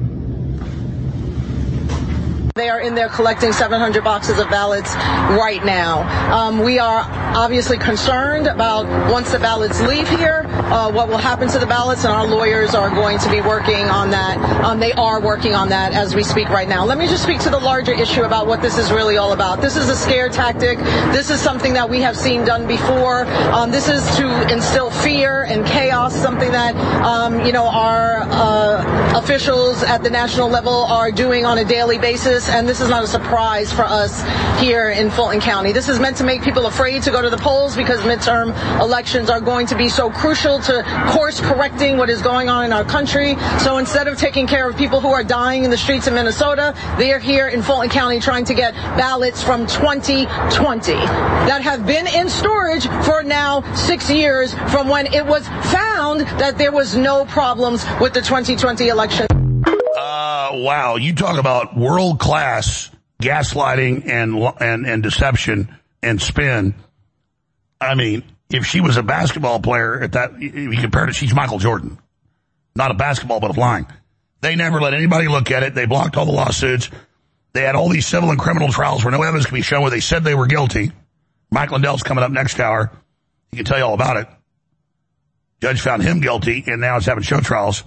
They are in there collecting seven hundred boxes of ballots right now. Um, we are obviously concerned about once the ballots leave here, uh, what will happen to the ballots, and our lawyers are going to be working on that. Um, they are working on that as we speak right now. Let me just speak to the larger issue about what this is really all about. This is a scare tactic. This is something that we have seen done before. Um, this is to instill fear and chaos, something that, um, you know, our uh, officials at the national level are doing on a daily basis. And this is not a surprise for us here in Fulton County. This is meant to make people afraid to go to the polls because midterm elections are going to be so crucial to course correcting what is going on in our country. So instead of taking care of people who are dying in the streets of Minnesota, they are here in Fulton County trying to get ballots from twenty twenty that have been in storage for now six years from when it was found that there was no problems with the twenty twenty election. Uh, wow. You talk about world-class gaslighting and, and, and deception and spin. I mean, if she was a basketball player at that, if you compared it, she's Michael Jordan. Not a basketball, but of lying. They never let anybody look at it. They blocked all the lawsuits. They had all these civil and criminal trials where no evidence could be shown where they said they were guilty. Mike Lindell's coming up next hour. He can tell you all about it. Judge found him guilty, and now it's having show trials.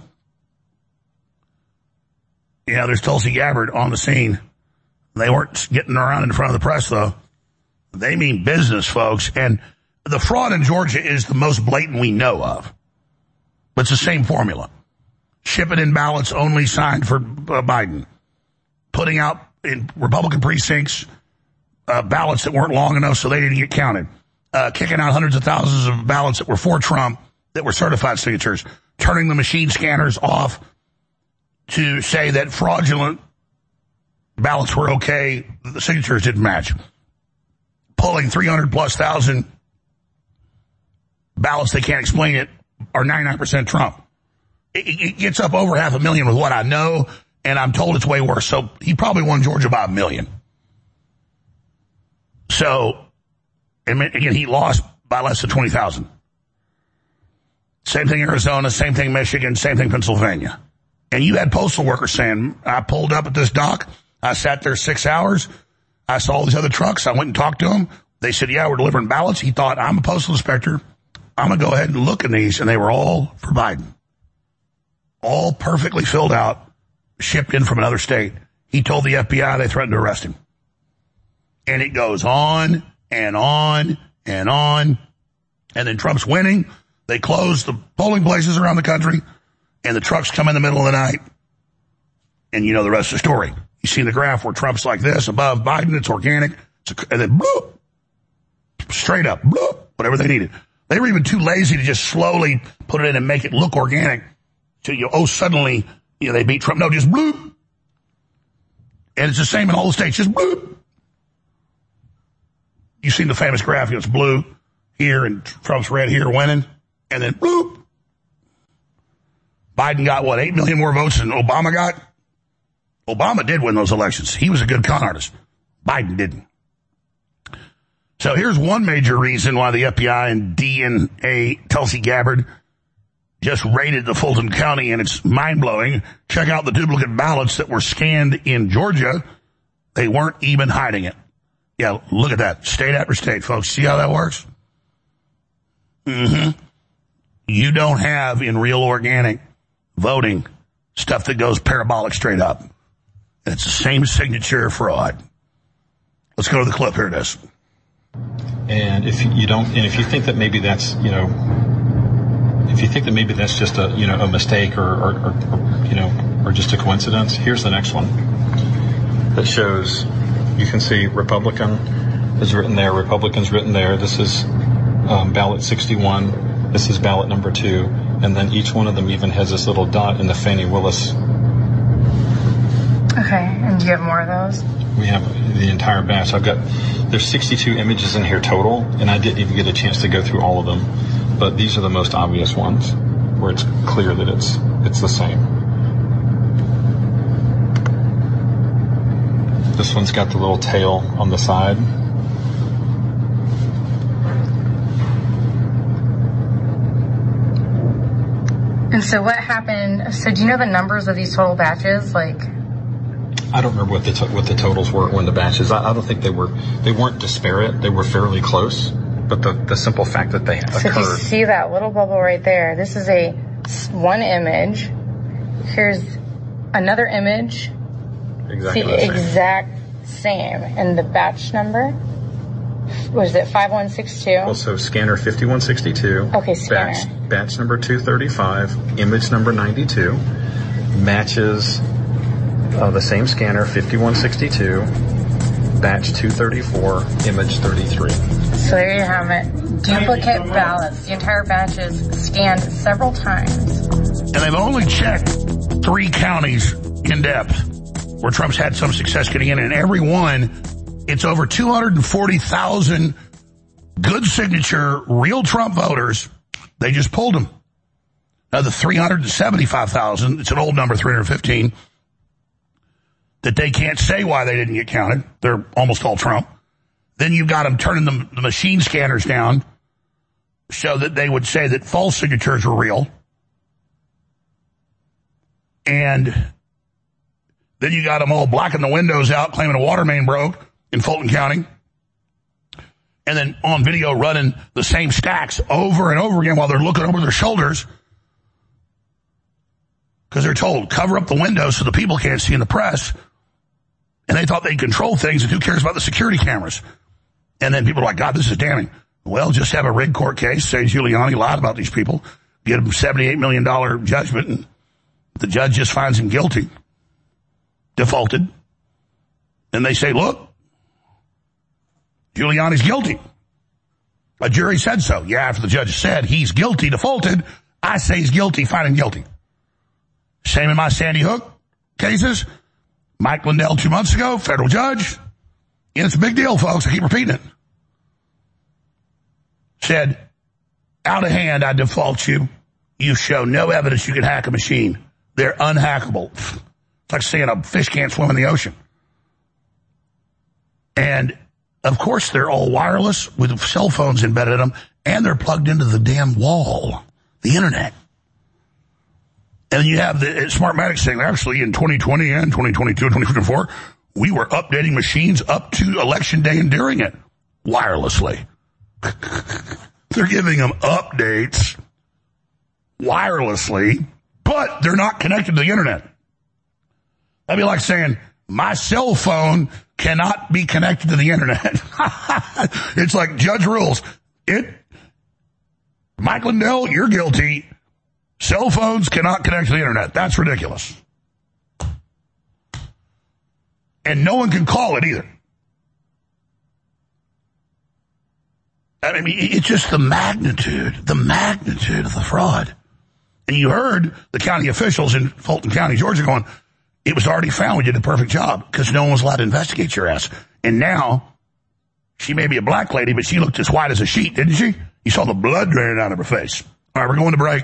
Yeah, there's Tulsi Gabbard on the scene. They weren't getting around in front of the press, though. They mean business, folks. And the fraud in Georgia is the most blatant we know of. But it's the same formula. Shipping in ballots only signed for uh, Biden. Putting out in Republican precincts uh, ballots that weren't long enough so they didn't get counted. Uh, kicking out hundreds of thousands of ballots that were for Trump that were certified signatures. Turning the machine scanners off to say that fraudulent ballots were okay, the signatures didn't match. Pulling three hundred plus thousand ballots, they can't explain it, are ninety-nine percent Trump. It, it gets up over half a million with what I know, and I'm told it's way worse. So he probably won Georgia by a million. So, and again, he lost by less than twenty thousand. Same thing Arizona, same thing Michigan, same thing Pennsylvania. And you had postal workers saying, I pulled up at this dock. I sat there six hours. I saw all these other trucks. I went and talked to them. They said, yeah, we're delivering ballots. He thought, I'm a postal inspector. I'm going to go ahead and look at these. And they were all for Biden. All perfectly filled out, shipped in from another state. He told the F B I they threatened to arrest him. And it goes on and on and on. And then Trump's winning. They close the polling places around the country. And the trucks come in the middle of the night, and you know the rest of the story. You see the graph where Trump's like this, above Biden, it's organic, it's a, and then bloop, straight up, bloop, whatever they needed. They were even too lazy to just slowly put it in and make it look organic. So, you know, oh, suddenly, you know, they beat Trump. No, just bloop. And it's the same in all the states, just bloop. You've seen the famous graph, you know, it's blue here, and Trump's red here winning, and then bloop. Biden got, what, eight million more votes than Obama got? Obama did win those elections. He was a good con artist. Biden didn't. So here's one major reason why the F B I and D N A Tulsi Gabbard just raided the Fulton County, and it's mind-blowing. Check out the duplicate ballots that were scanned in Georgia. They weren't even hiding it. Yeah, look at that. State after state, folks. See how that works? Mm-hmm. You don't have in real organic voting stuff that goes parabolic straight up. And it's the same signature fraud. Let's go to the clip. Here it is. And if you don't, and if you think that maybe that's, you know, if you think that maybe that's just a, you know, a mistake or, or, or, or you know, or just a coincidence, here's the next one that shows, you can see Republican is written there, Republicans written there. This is um, ballot sixty-one. This is ballot number two. And then each one of them even has this little dot in the Fannie Willis Okay, and do you have more of those? We have the entire batch. I've got, there's sixty-two images in here total, and I didn't even get a chance to go through all of them. But these are the most obvious ones, where it's clear that it's it's the same. This one's got the little tail on the side. And so what happened, so do you know the numbers of these total batches? Like, I don't remember what the to- what the totals were in the batches. I, I don't think they were, they weren't disparate. They were fairly close. But the, the simple fact that they so occurred. if you see that little bubble right there, this is a one image. Here's another image. Exactly the the same. exact same. And the batch number? Was it five one six two? Also, scanner fifty-one sixty-two. Okay, scanner. Batch, batch number two thirty-five, image number ninety-two, matches uh, the same scanner, fifty-one sixty-two, batch two thirty-four, image thirty-three. So there you have it. Duplicate ballots. The entire batch is scanned several times. And they've only checked three counties in depth where Trump's had some success getting in, and every one, it's over two hundred forty thousand good signature, real Trump voters. They just pulled them. Now, the three hundred seventy-five thousand, it's an old number, three hundred fifteen, that they can't say why they didn't get counted. They're almost all Trump. Then you've got them turning the, the machine scanners down so that they would say that false signatures are real. And then you got them all blacking the windows out, claiming a water main broke in Fulton County. And then on video running the same stacks over and over again while they're looking over their shoulders because they're told, cover up the windows so the people can't see in the press. And they thought they'd control things, and who cares about the security cameras? And then people are like, God, this is damning. Well, just have a rigged court case, say Giuliani lied about these people, get him seventy-eight million dollars judgment, and the judge just finds him guilty, defaulted. And they say, look, Giuliani's guilty. A jury said so. Yeah, after the judge said he's guilty, defaulted, I say he's guilty, find him guilty. Same in my Sandy Hook cases. Mike Lindell two months ago, federal judge. And it's a big deal, folks. I keep repeating it. Said, out of hand, I default you. You show no evidence you can hack a machine. They're unhackable. It's like saying a fish can't swim in the ocean. And, of course, they're all wireless with cell phones embedded in them, and they're plugged into the damn wall, the internet. And you have the Smartmatic saying, actually, in twenty twenty and twenty twenty-two and twenty twenty-four, we were updating machines up to Election Day and during it, wirelessly. They're giving them updates wirelessly, but they're not connected to the internet. That'd be like saying, my cell phone cannot be connected to the internet. It's like judge rules. It, Mike Lindell, you're guilty. Cell phones cannot connect to the internet. That's ridiculous. And no one can call it either. I mean, it's just the magnitude, the magnitude of the fraud. And you heard the county officials in Fulton County, Georgia, going, it was already found. We did a perfect job because no one was allowed to investigate your ass. And now, she may be a black lady, but she looked as white as a sheet, didn't she? You saw the blood draining out of her face. All right, we're going to break.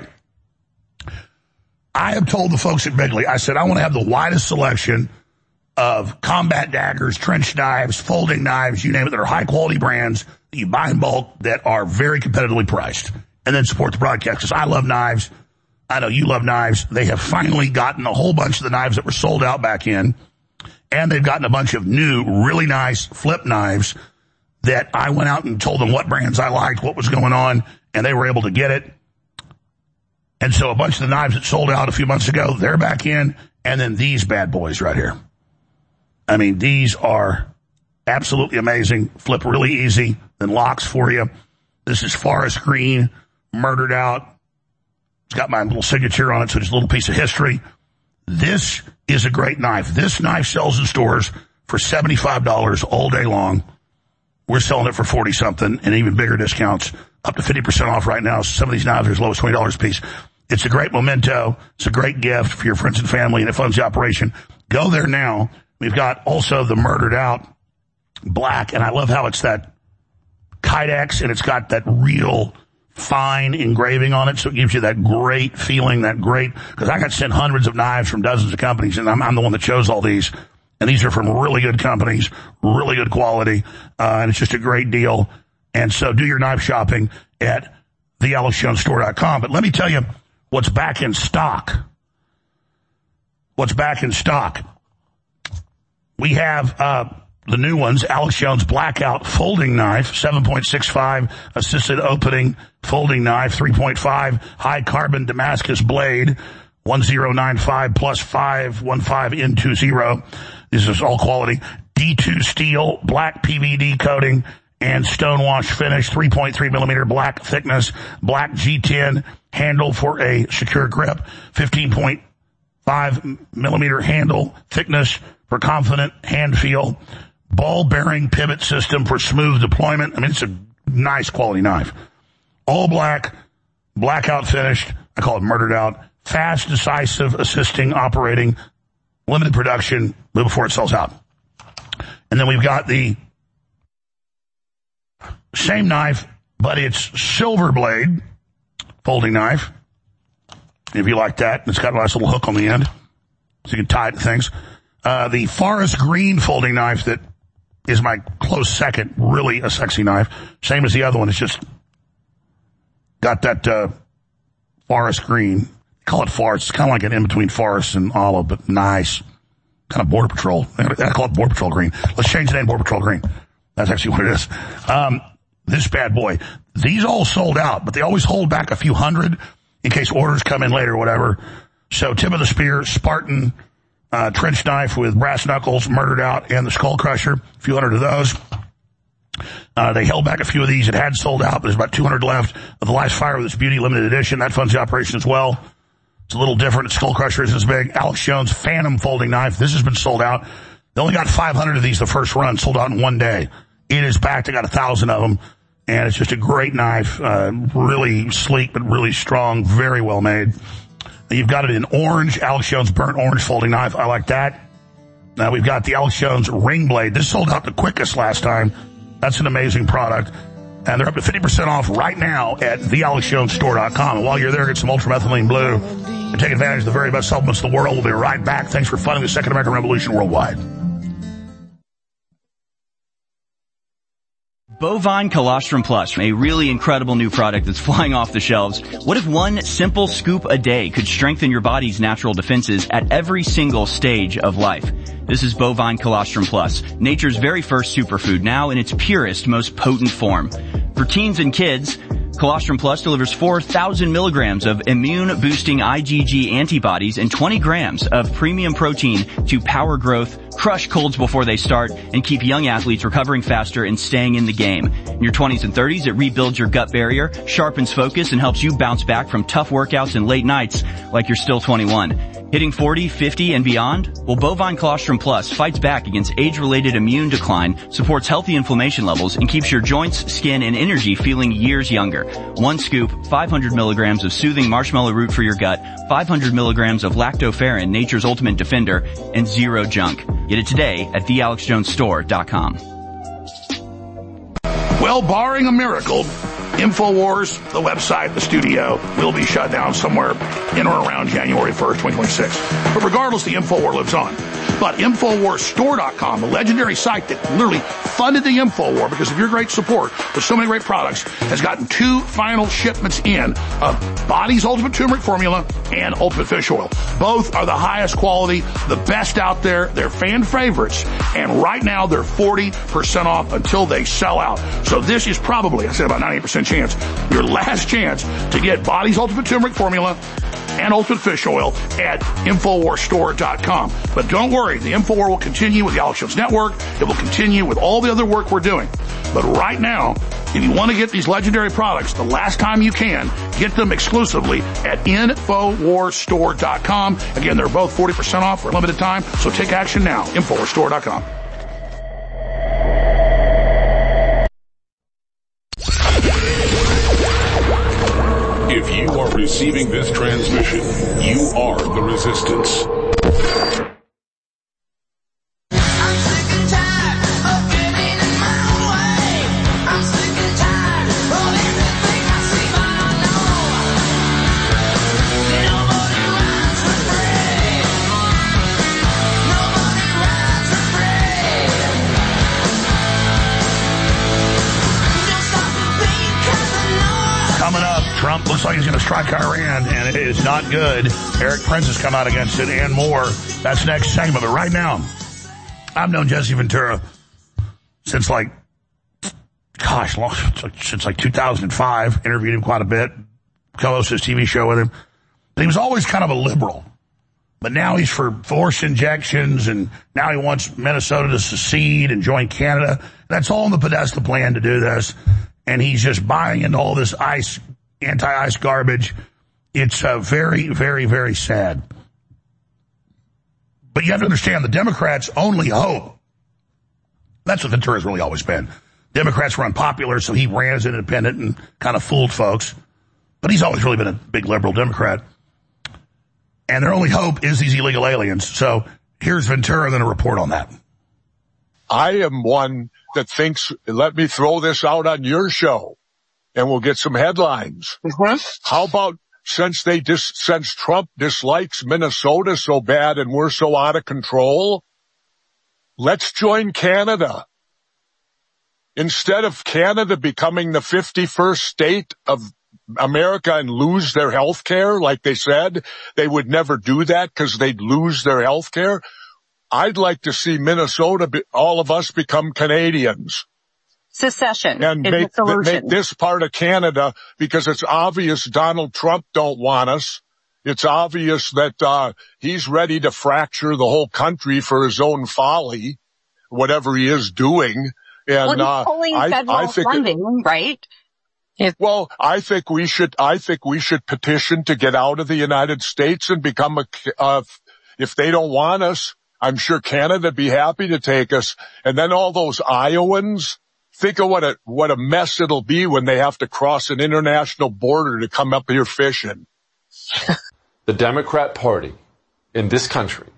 I have told the folks at Bigley, I said, I want to have the widest selection of combat daggers, trench knives, folding knives, you name it, that are high-quality brands that you buy in bulk that are very competitively priced. And then support the broadcast, because I love knives. I know you love knives. They have finally gotten a whole bunch of the knives that were sold out back in, and they've gotten a bunch of new, really nice flip knives that I went out and told them what brands I liked, what was going on, and they were able to get it. And so a bunch of the knives that sold out a few months ago, they're back in, and then these bad boys right here. I mean, these are absolutely amazing, flip really easy, then locks for you. This is forest green, murdered out. It's got my little signature on it, so it's a little piece of history. This is a great knife. This knife sells in stores for seventy-five dollars all day long. We're selling it for forty something, and even bigger discounts, up to fifty percent off right now. Some of these knives are as low as twenty dollars a piece. It's a great memento. It's a great gift for your friends and family, and it funds the operation. Go there now. We've got also the Murdered Out black, and I love how it's that Kydex, and it's got that real fine engraving on it, so it gives you that great feeling, that great, because I got sent hundreds of knives from dozens of companies, and I'm, I'm the one that chose all these. And these are from really good companies, really good quality, uh, and it's just a great deal. And so do your knife shopping at the alex jones store dot com. But let me tell you what's back in stock. What's back in stock? We have uh the new ones, Alex Jones Blackout folding knife, seven point six five assisted opening folding knife, three point five high carbon Damascus blade, one zero nine five plus five one five N two zero. This is all quality. D two steel, black P V D coating, and stonewash finish, three point three millimeter black thickness, black G ten handle for a secure grip, fifteen point five millimeter handle thickness for confident hand feel, ball bearing pivot system for smooth deployment. I mean, it's a nice quality knife. All black, blackout finished. I call it Murdered Out. Fast, decisive, assisting, operating, limited production, before it sells out. And then we've got the same knife, but it's silver blade folding knife. If you like that, it's got a nice little hook on the end, so you can tie it to things. Uh, the forest green folding knife that is my close second, really a sexy knife. Same as the other one, it's just got that uh, forest green. Call it forest. It's kind of like an in-between forest and olive, but nice. Kind of Border Patrol. I call it Border Patrol green. Let's change the name Border Patrol green. That's actually what it is. Um, this bad boy. These all sold out, but they always hold back a few hundred in case orders come in later or whatever. So tip of the spear, Spartan, uh, trench knife with brass knuckles, Murdered Out, and the Skull Crusher. A few hundred of those. Uh, they held back a few of these. It had sold out, but there's about two hundred left of the Last Fire with its beauty limited edition. That funds the operation as well. It's a little different. Skull Crusher isn't as big. Alex Jones Phantom folding knife. This has been sold out. They only got five hundred of these the first run, sold out in one day. It is packed. They got a thousand of them, and it's just a great knife. Uh, really sleek, but really strong. Very well made. You've got it in orange. Alex Jones Burnt Orange folding knife. I like that. Now we've got the Alex Jones Ring Blade. This sold out the quickest last time. That's an amazing product. And they're up to fifty percent off right now at the alex jones store dot com. And while you're there, get some ultramethylene blue and take advantage of the very best supplements in the world. We'll be right back. Thanks for funding the Second American Revolution worldwide. Bovine Colostrum Plus, a really incredible new product that's flying off the shelves. What if one simple scoop a day could strengthen your body's natural defenses at every single stage of life? This is Bovine Colostrum Plus, nature's very first superfood, now in its purest, most potent form. For teens and kids, Colostrum Plus delivers four thousand milligrams of immune-boosting I G G antibodies and twenty grams of premium protein to power growth, crush colds before they start, and keep young athletes recovering faster and staying in the game. In your twenties and thirties, it rebuilds your gut barrier, sharpens focus, and helps you bounce back from tough workouts and late nights like you're still twenty-one. Hitting forty, fifty, and beyond? Well, Bovine Colostrum Plus fights back against age-related immune decline, supports healthy inflammation levels, and keeps your joints, skin, and energy feeling years younger. One scoop, five hundred milligrams of soothing marshmallow root for your gut, five hundred milligrams of lactoferrin, nature's ultimate defender, and zero junk. Get it today at the alex jones store dot com. Well, barring a miracle, InfoWars, the website, the studio, will be shut down somewhere in or around January first, twenty twenty-six. But regardless, the InfoWar lives on. But InfoWars Store dot com, the legendary site that literally funded the InfoWar because of your great support with so many great products, has gotten two final shipments in of Body's Ultimate Turmeric Formula and Ultimate Fish Oil. Both are the highest quality, the best out there. They're fan favorites. And right now, they're forty percent off until they sell out. So this is probably, I said about ninety percent chance, your last chance to get Body's Ultimate Turmeric Formula and Ultimate Fish Oil at InfoWars Store dot com. But don't worry, the InfoWar will continue with the Alex Jones Network. It will continue with all the other work we're doing. But right now, if you want to get these legendary products, the last time you can, get them exclusively at InfoWars Store dot com. Again, they're both forty percent off for a limited time, so take action now. InfoWars Store dot com. If you are receiving this transmission, you are the resistance. looks like he's going to strike Iran, and it is not good. Eric Prince has come out against it and more. That's next segment. But right now, I've known Jesse Ventura since like, gosh, long, since like two thousand five. Interviewed him quite a bit. Co-hosted his T V show with him. But he was always kind of a liberal. But now he's for forced injections, and now he wants Minnesota to secede and join Canada. That's all in the Podesta plan to do this. And he's just buying into all this ICE, anti-ICE garbage. It's uh, very, very, very sad. But you have to understand, the Democrats' only hope, that's what Ventura's really always been. Democrats were unpopular, so he ran as an independent and kind of fooled folks. But he's always really been a big liberal Democrat. And their only hope is these illegal aliens. So here's Ventura, then a report on that. I am one that thinks, let me throw this out on your show, and we'll get some headlines. Mm-hmm. How about since they dis- since Trump dislikes Minnesota so bad and we're so out of control, let's join Canada. Instead of Canada becoming the fifty-first state of America and lose their health care, like they said, they would never do that because they'd lose their health care. I'd like to see Minnesota, be, all of us become Canadians. Secession and is make, the solution. make this part of Canada, because it's obvious Donald Trump don't want us. It's obvious that uh he's ready to fracture the whole country for his own folly, whatever he is doing. And well, he's uh, pulling I, federal I think funding, it, right? If, well, I think we should. I think we should petition to get out of the United States and become a. Uh, if they don't want us, I'm sure Canada would be happy to take us. And then all those Iowans, think of what a what a mess it'll be when they have to cross an international border to come up here fishing. The Democrat Party in this country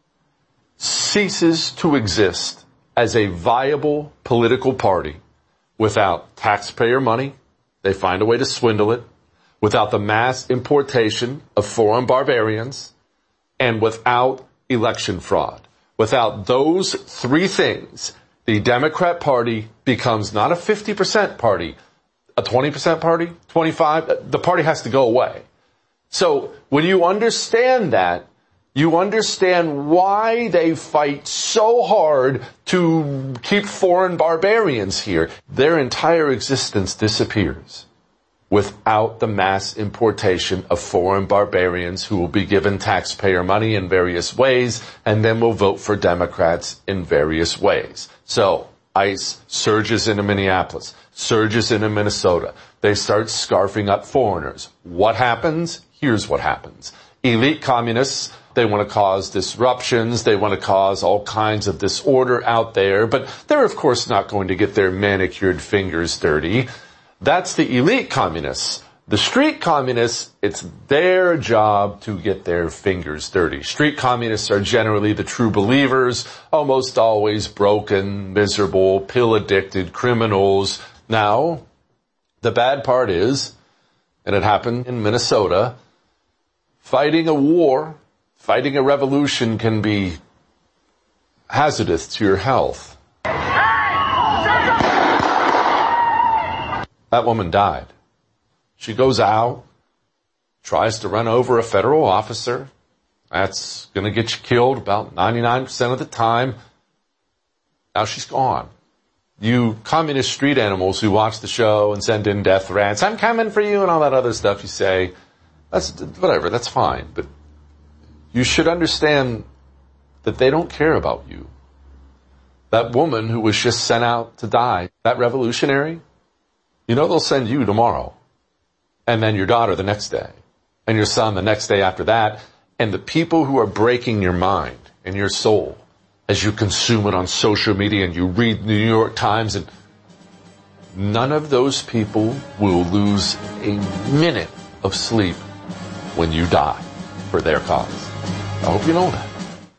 ceases to exist as a viable political party without taxpayer money. They find a way to swindle it, without the mass importation of foreign barbarians, and without election fraud. Without those three things, the Democrat Party becomes not a fifty percent party, a twenty percent party, twenty-five. The party has to go away. So when you understand that, you understand why they fight so hard to keep foreign barbarians here. Their entire existence disappears without the mass importation of foreign barbarians who will be given taxpayer money in various ways and then will vote for Democrats in various ways. So ICE surges into Minneapolis, surges into Minnesota. They start scarfing up foreigners. What happens? Here's what happens. Elite communists, they want to cause disruptions. They want to cause all kinds of disorder out there. But they're, of course, not going to get their manicured fingers dirty. That's the elite communists. The street communists, it's their job to get their fingers dirty. Street communists are generally the true believers, almost always broken, miserable, pill-addicted criminals. Now, the bad part is, and it happened in Minnesota, fighting a war, fighting a revolution can be hazardous to your health. That woman died. She goes out, tries to run over a federal officer. That's going to get you killed about ninety-nine percent of the time. Now she's gone. You communist street animals who watch the show and send in death threats, I'm coming for you and all that other stuff, you say, that's whatever, that's fine. But you should understand that they don't care about you. That woman who was just sent out to die, that revolutionary, you know they'll send you tomorrow. And then your daughter the next day. And your son the next day after that. And the people who are breaking your mind and your soul as you consume it on social media and you read the New York Times, and none of those people will lose a minute of sleep when you die for their cause. I hope you know that.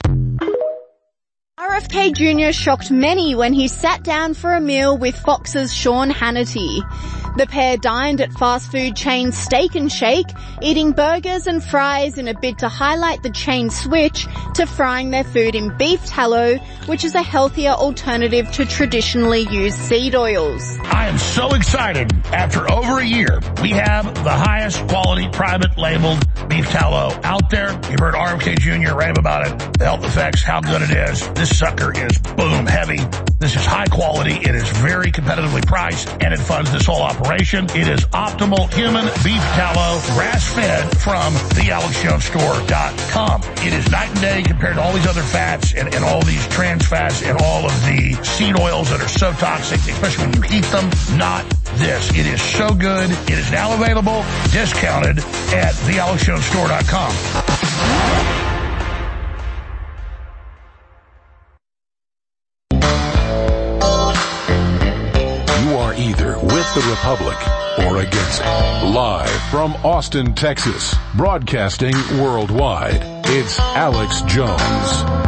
R F K Junior shocked many when he sat down for a meal with Fox's Sean Hannity. The pair dined at fast food chain Steak and Shake, eating burgers and fries in a bid to highlight the chain's switch to frying their food in beef tallow, which is a healthier alternative to traditionally used seed oils. I am so excited. After over a year, we have the highest quality private labeled beef tallow out there. You've heard R F K Junior rave about it, the health effects, how good it is. This sucker is boom heavy. This is high quality. It is very competitively priced, and it funds this whole operation. It is optimal human beef tallow, grass-fed from the alex jones store dot com. It is night and day compared to all these other fats and, and all these trans fats and all of the seed oils that are so toxic, especially when you heat them. Not this. It is so good. It is now available, discounted at the alex jones store dot com. You are either with the Republic or against it. Live from Austin, Texas, broadcasting worldwide, it's Alex Jones.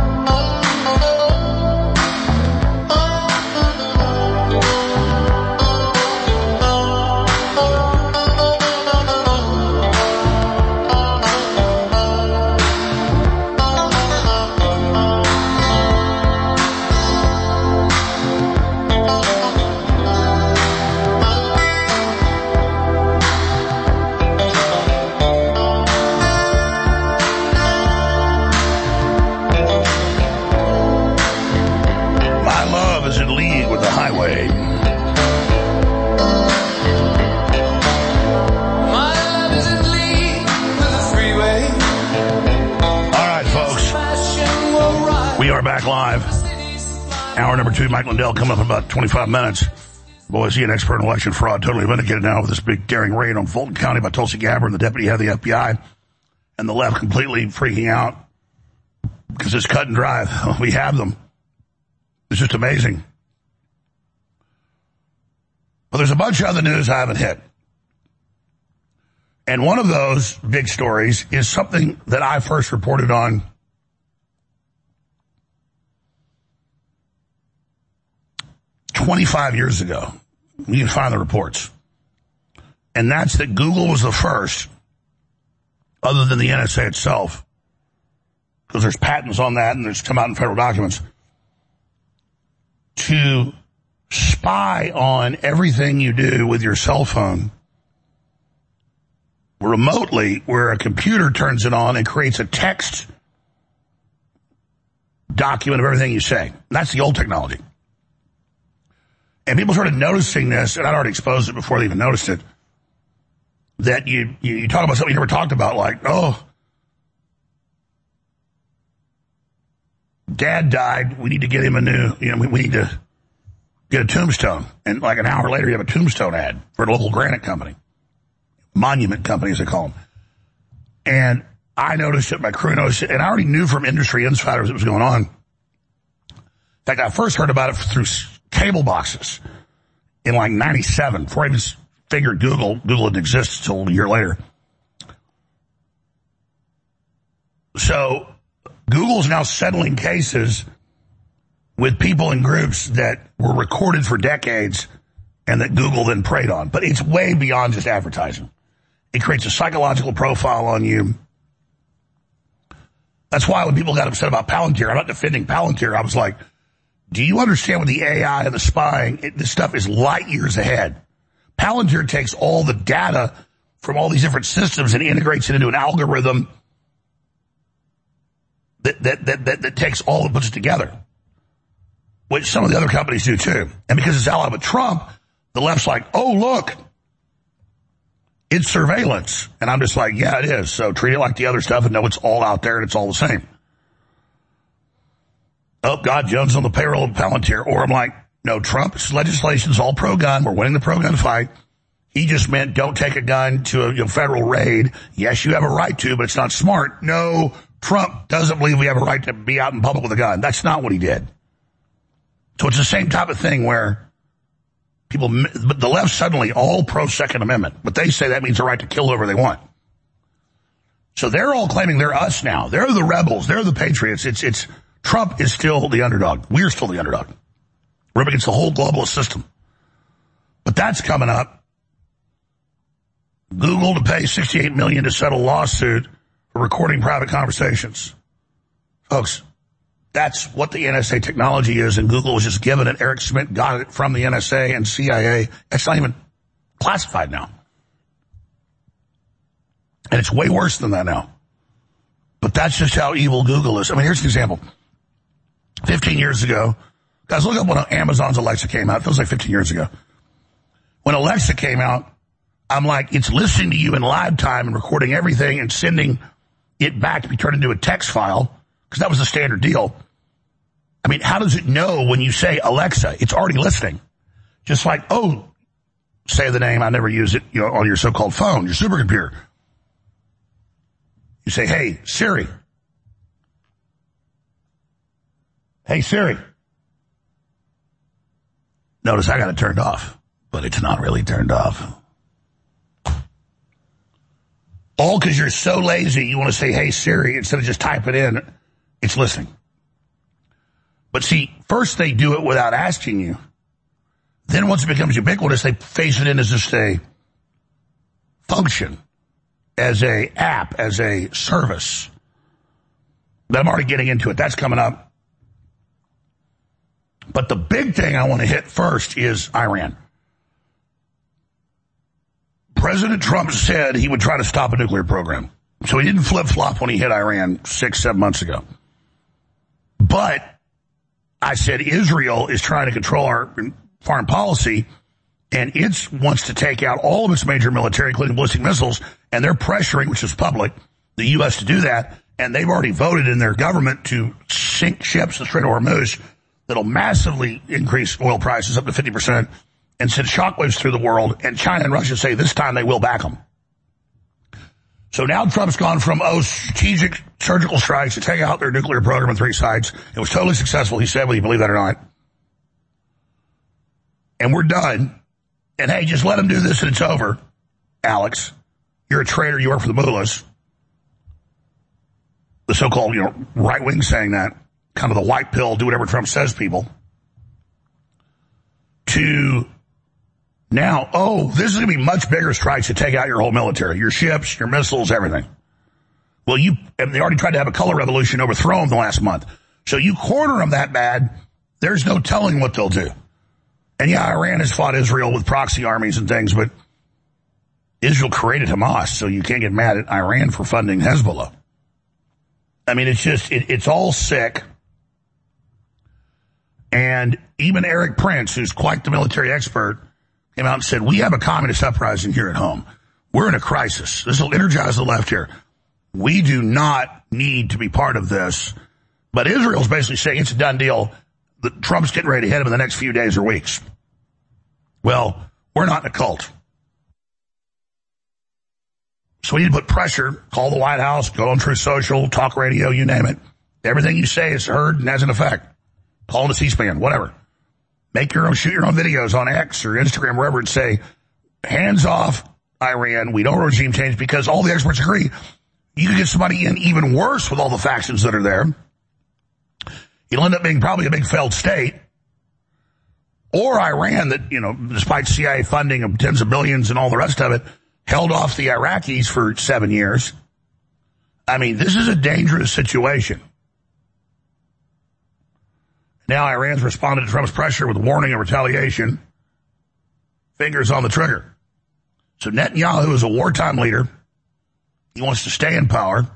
Live. Hour number two, Mike Lindell coming up in about twenty-five minutes. Boy, is he an expert in election fraud. Totally vindicated now with this big daring raid on Fulton County by Tulsi Gabbard and the deputy head of the F B I, and the left completely freaking out because it's cut and dry. We have them. It's just amazing. But there's a bunch of other news I haven't hit. And one of those big stories is something that I first reported on twenty-five years ago. You can find the reports. And that's that Google was the first, other than the N S A itself, because there's patents on that and there's come out in federal documents, to spy on everything you do with your cell phone remotely, where a computer turns it on and creates a text document of everything you say. That's the old technology. And people started noticing this, and I'd already exposed it before they even noticed it, that you, you, you talk about something you never talked about, like, oh, Dad died, we need to get him a new, you know, we, we need to get a tombstone. And like an hour later, you have a tombstone ad for a local granite company. Monument company, as they call them. And I noticed it, my crew noticed it, and I already knew from industry insiders it was going on. In fact, I first heard about it through cable boxes in like ninety-seven, before I even figured Google, Google didn't exist until a year later. So Google's now settling cases with people in groups that were recorded for decades and that Google then preyed on. But it's way beyond just advertising. It creates a psychological profile on you. That's why when people got upset about Palantir, I'm not defending Palantir, I was like, do you understand with the A I and the spying, it, this stuff is light years ahead. Palantir takes all the data from all these different systems and integrates it into an algorithm that, that, that, that, that takes all and puts it together, which some of the other companies do too. And because it's allied with Trump, the left's like, oh, look, it's surveillance. And I'm just like, yeah, it is. So treat it like the other stuff and know it's all out there and it's all the same. Oh, God, Jones on the payroll of Palantir. Or I'm like, no, Trump's legislation's all pro-gun. We're winning the pro-gun fight. He just meant don't take a gun to a you know, federal raid. Yes, you have a right to, but it's not smart. No, Trump doesn't believe we have a right to be out in public with a gun. That's not what he did. So it's the same type of thing where people, but the left suddenly all pro-Second Amendment, but they say that means the right to kill whoever they want. So they're all claiming they're us now. They're the rebels. They're the patriots. It's, it's, Trump is still the underdog. We're still the underdog. We're up against the whole globalist system. But that's coming up. Google to pay sixty-eight million dollars to settle lawsuit for recording private conversations. Folks, that's what the N S A technology is, and Google was just given it. Eric Schmidt got it from the N S A and C I A. It's not even classified now. And it's way worse than that now. But that's just how evil Google is. I mean, here's an example. fifteen years ago, guys, look up when Amazon's Alexa came out. It feels like fifteen years ago. When Alexa came out, I'm like, it's listening to you in live time and recording everything and sending it back to be turned into a text file, because that was the standard deal. I mean, how does it know when you say Alexa? It's already listening. Just like, oh, say the name, I never use it, you know, on your so-called phone, your supercomputer. You say, hey, Siri. Hey, Siri. Notice I got it turned off, but it's not really turned off. All because you're so lazy, you want to say, hey, Siri, instead of just type it in. It's listening. But see, first they do it without asking you. Then once it becomes ubiquitous, they phase it in as just a function, as a app, as a service. But I'm already getting into it. That's coming up. But the big thing I want to hit first is Iran. President Trump said he would try to stop a nuclear program. So he didn't flip-flop when he hit Iran six, seven months ago. But I said Israel is trying to control our foreign policy, and it wants to take out all of its major military, including ballistic missiles, and they're pressuring, which is public, the U S to do that, and they've already voted in their government to sink ships in the Strait of Hormuz that'll massively increase oil prices up to fifty percent and send shockwaves through the world, and China and Russia say this time they will back them. So now Trump's gone from, oh, strategic surgical strikes to take out their nuclear program on three sides. It was totally successful, he said, whether you believe that or not. And we're done. And hey, just let them do this and it's over. Alex, you're a traitor, you work for the mullahs. The so-called, you know, right wing saying that, kind of the white pill, do whatever Trump says people. To now, oh, this is going to be much bigger strikes to take out your whole military, your ships, your missiles, everything. Well, you, and they already tried to have a color revolution, overthrow them the last month. So you corner them that bad, there's no telling what they'll do. And yeah, Iran has fought Israel with proxy armies and things, but Israel created Hamas, so you can't get mad at Iran for funding Hezbollah. I mean, it's just, it, it's all sick. And even Eric Prince, who's quite the military expert, came out and said, we have a communist uprising here at home. We're in a crisis. This will energize the left here. We do not need to be part of this. But Israel's basically saying it's a done deal. The, Trump's getting ready to hit him in the next few days or weeks. Well, we're not in a cult. So we need to put pressure, call the White House, go on Truth Social, talk radio, you name it. Everything you say is heard and has an effect. Call to C-SPAN, whatever. Make your own, shoot your own videos on X or Instagram, wherever, and say, hands off Iran, we don't regime change, because all the experts agree you can get somebody in even worse with all the factions that are there. It'll end up being probably a big failed state. Or Iran that, you know, despite C I A funding of tens of billions and all the rest of it, held off the Iraqis for seven years. I mean, this is a dangerous situation. Now Iran's responded to Trump's pressure with warning of retaliation. Fingers on the trigger. So Netanyahu is a wartime leader. He wants to stay in power.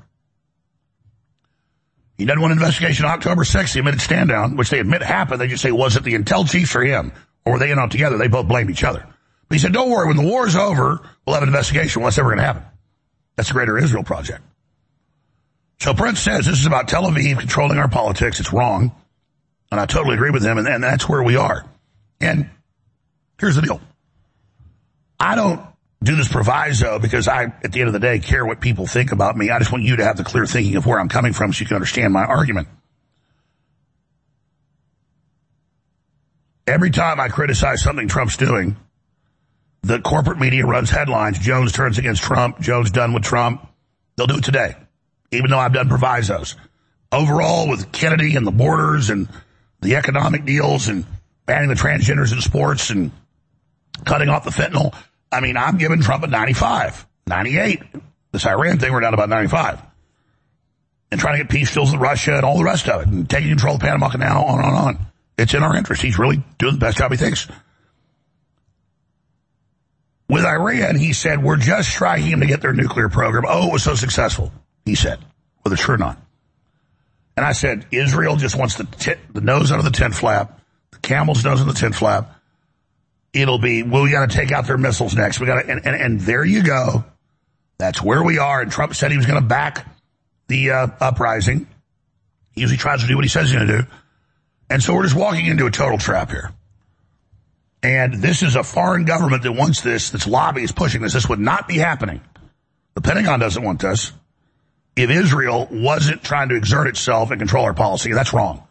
He doesn't want an investigation on October sixth, the admitted stand down, which they admit happened. They just say, was it the intel chiefs or him? Or were they in on together? They both blame each other. But he said, don't worry, when the war's over, we'll have an investigation. Well, that's never going to happen. That's the Greater Israel Project. So Prince says this is about Tel Aviv controlling our politics. It's wrong. And I totally agree with him, and, and that's where we are. And here's the deal. I don't do this proviso because I, at the end of the day, care what people think about me. I just want you to have the clear thinking of where I'm coming from so you can understand my argument. Every time I criticize something Trump's doing, the corporate media runs headlines. Jones turns against Trump. Jones done with Trump. They'll do it today, even though I've done provisos. Overall, with Kennedy and the borders and the economic deals and banning the transgenders in sports and cutting off the fentanyl, I mean, I'm giving Trump a ninety-five. ninety-eight. This Iran thing, we're down to about ninety-five. And trying to get peace deals with Russia and all the rest of it, and taking control of the Panama Canal, on and on and on. It's in our interest. He's really doing the best job he thinks. With Iran, he said, we're just striking them to get their nuclear program. Oh, it was so successful, he said, whether true or not. And I said, Israel just wants the, t- the nose out of the tent flap, the camel's nose in the tent flap. It'll be, well, we got to take out their missiles next. We got to, and, and, and there you go. That's where we are. And Trump said he was going to back the uh, uprising. He usually tries to do what he says he's going to do. And so we're just walking into a total trap here. And this is a foreign government that wants this, that's lobby is pushing this. This would not be happening. The Pentagon doesn't want this. If Israel wasn't trying to exert itself and control our policy, that's wrong.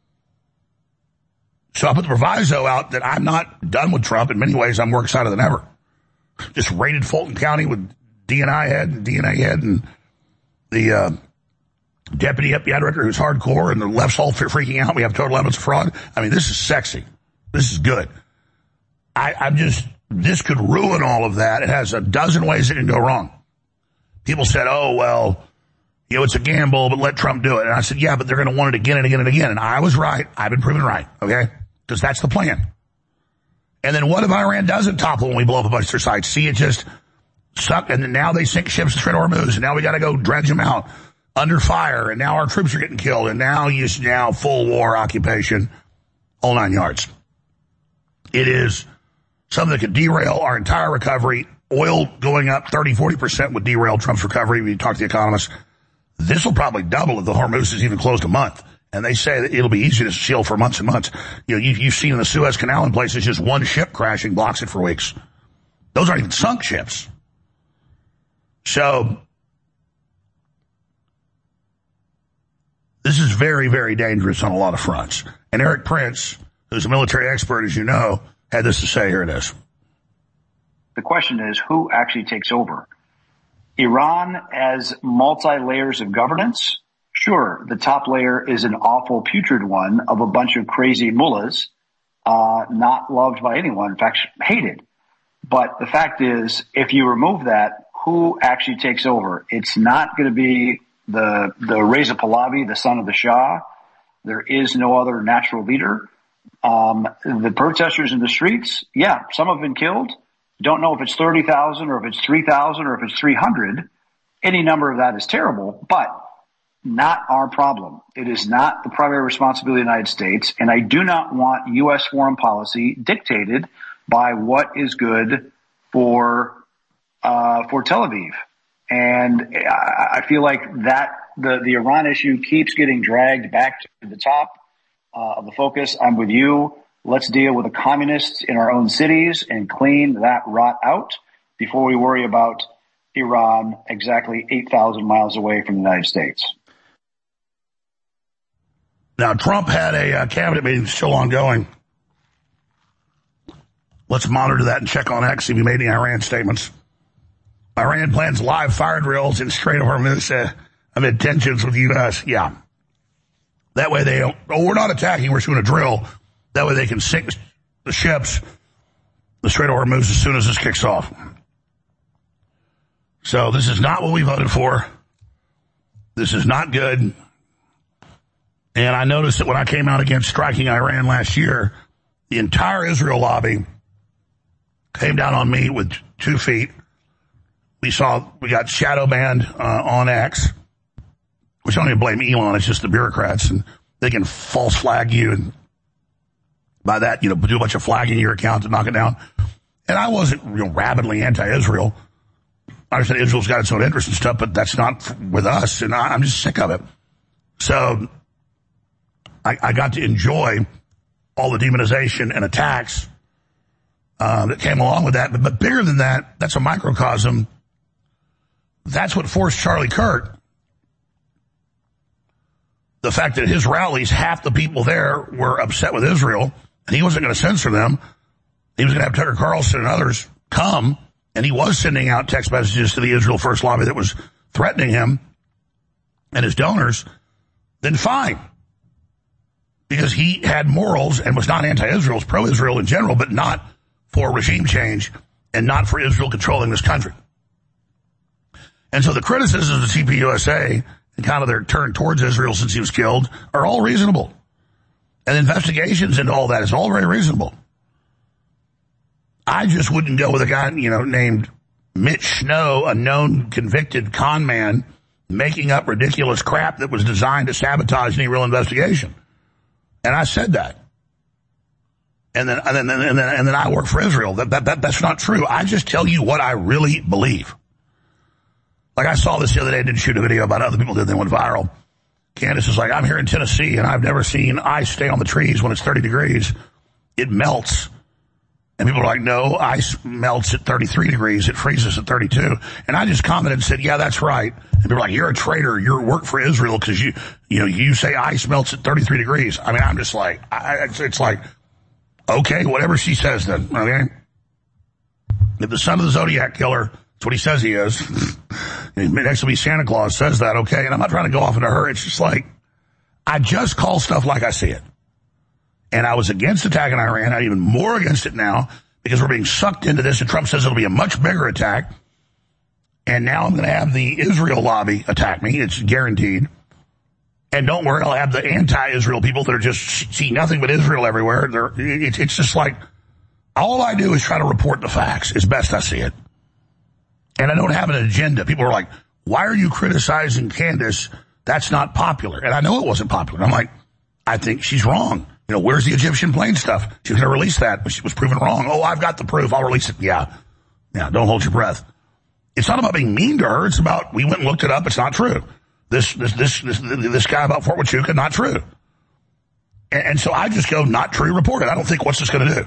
So I put the proviso out that I'm not done with Trump. In many ways, I'm more excited than ever. Just raided Fulton County with D N I head and D N A head and the uh, deputy F B I director who's hardcore, and the left's all freaking out. We have total evidence of fraud. I mean, this is sexy. This is good. I, I'm just, this could ruin all of that. It has a dozen ways it can go wrong. People said, oh, well, you know, it's a gamble, but let Trump do it. And I said, yeah, but they're going to want it again and again and again. And I was right. I've been proven right, okay? Because that's the plan. And then what if Iran doesn't topple when we blow up a bunch of their sites? See, it just sucked. And then now they sink ships in Strait of Hormuz, and now we got to go dredge them out under fire. And now our troops are getting killed. And now you now full war occupation, all nine yards. It is something that could derail our entire recovery. Oil going up thirty, forty percent would derail Trump's recovery. We talk to the economists. This will probably double if the Hormuz is even closed a month. And they say that it'll be easy to seal for months and months. You know, you, you've seen in the Suez Canal in places just one ship crashing blocks it for weeks. Those aren't even sunk ships. So this is very, very dangerous on a lot of fronts. And Eric Prince, who's a military expert, as you know, had this to say. Here it is. The question is, who actually takes over? Iran has multi-layers of governance. Sure, the top layer is an awful, putrid one of a bunch of crazy mullahs, uh, not loved by anyone, in fact, hated. But the fact is, if you remove that, who actually takes over? It's not going to be the, the Reza Pahlavi, the son of the Shah. There is no other natural leader. Um, the protesters in the streets, yeah, some have been killed. Don't know if it's thirty thousand or if it's three thousand or if it's three hundred. Any number of that is terrible, but not our problem. It is not the primary responsibility of the United States, and I do not want U S foreign policy dictated by what is good for uh for Tel Aviv. And I feel like that the the Iran issue keeps getting dragged back to the top uh, of the focus. I'm with you. Let's deal with the communists in our own cities and clean that rot out before we worry about Iran exactly eight thousand miles away from the United States. Now, Trump had a uh, cabinet meeting still ongoing. Let's monitor that and check on X if he made any Iran statements. Iran plans live fire drills in Strait of Hormuz uh, amid tensions with the U S. Yeah. That way they don't, oh, we're not attacking, we're just going to drill. That way they can sink the ships, the Strait of Hormuz, as soon as this kicks off. So this is not what we voted for. This is not good. And I noticed that when I came out against striking Iran last year, the entire Israel lobby came down on me with two feet. We saw, we got shadow banned uh, on X, which I don't even blame Elon, it's just the bureaucrats, and they can false flag you, and by that, you know, do a bunch of flagging your account to knock it down. And I wasn't, you know, rabidly anti-Israel. I understand Israel's got its own interests and stuff, but that's not with us, and I, I'm just sick of it. So I, I got to enjoy all the demonization and attacks uh, that came along with that. But, but bigger than that, that's a microcosm. That's what forced Charlie Kirk. The fact that his rallies, half the people there were upset with Israel, and he wasn't going to censor them. He was going to have Tucker Carlson and others come, and he was sending out text messages to the Israel First lobby that was threatening him and his donors. Then fine. Because he had morals and was not anti-Israel, was pro-Israel in general, but not for regime change and not for Israel controlling this country. And so the criticisms of T P U S A and kind of their turn towards Israel since he was killed are all reasonable. And investigations into all that is all very reasonable. I just wouldn't go with a guy, you know, named Mitch Snow, a known convicted con man, making up ridiculous crap that was designed to sabotage any real investigation. And I said that. And then, and then, and then, and then I work for Israel. That, that, that, that's not true. I just tell you what I really believe. Like I saw this the other day, didn't shoot a video about other people did, they went viral. Candace is like, I'm here in Tennessee and I've never seen ice stay on the trees when it's thirty degrees. It melts. And people are like, no, ice melts at thirty-three degrees. It freezes at thirty-two. And I just commented and said, yeah, that's right. And people are like, you're a traitor. You work for Israel because you, you know, you say ice melts at thirty-three degrees. I mean, I'm just like, I, it's, it's like, okay, whatever she says then, okay? If the son of the Zodiac killer, that's what he says he is, next to me Santa Claus says that, okay? And I'm not trying to go off into her. It's just like, I just call stuff like I see it. And I was against attacking Iran. I'm even more against it now because we're being sucked into this. And Trump says it'll be a much bigger attack. And now I'm going to have the Israel lobby attack me. It's guaranteed. And don't worry, I'll have the anti-Israel people that are just see nothing but Israel everywhere. They're, it's, it's just like, all I do is try to report the facts as best I see it. And I don't have an agenda. People are like, why are you criticizing Candace? That's not popular. And I know it wasn't popular. I'm like, I think she's wrong. You know, where's the Egyptian plane stuff? She was going to release that, but she was proven wrong. Oh, I've got the proof. I'll release it. Yeah. Yeah, don't hold your breath. It's not about being mean to her. It's about, we went and looked it up. It's not true. This, this, this, this, this guy about Fort Huachuca, not true. And, and so I just go, not true, report it. I don't think what's this going to do.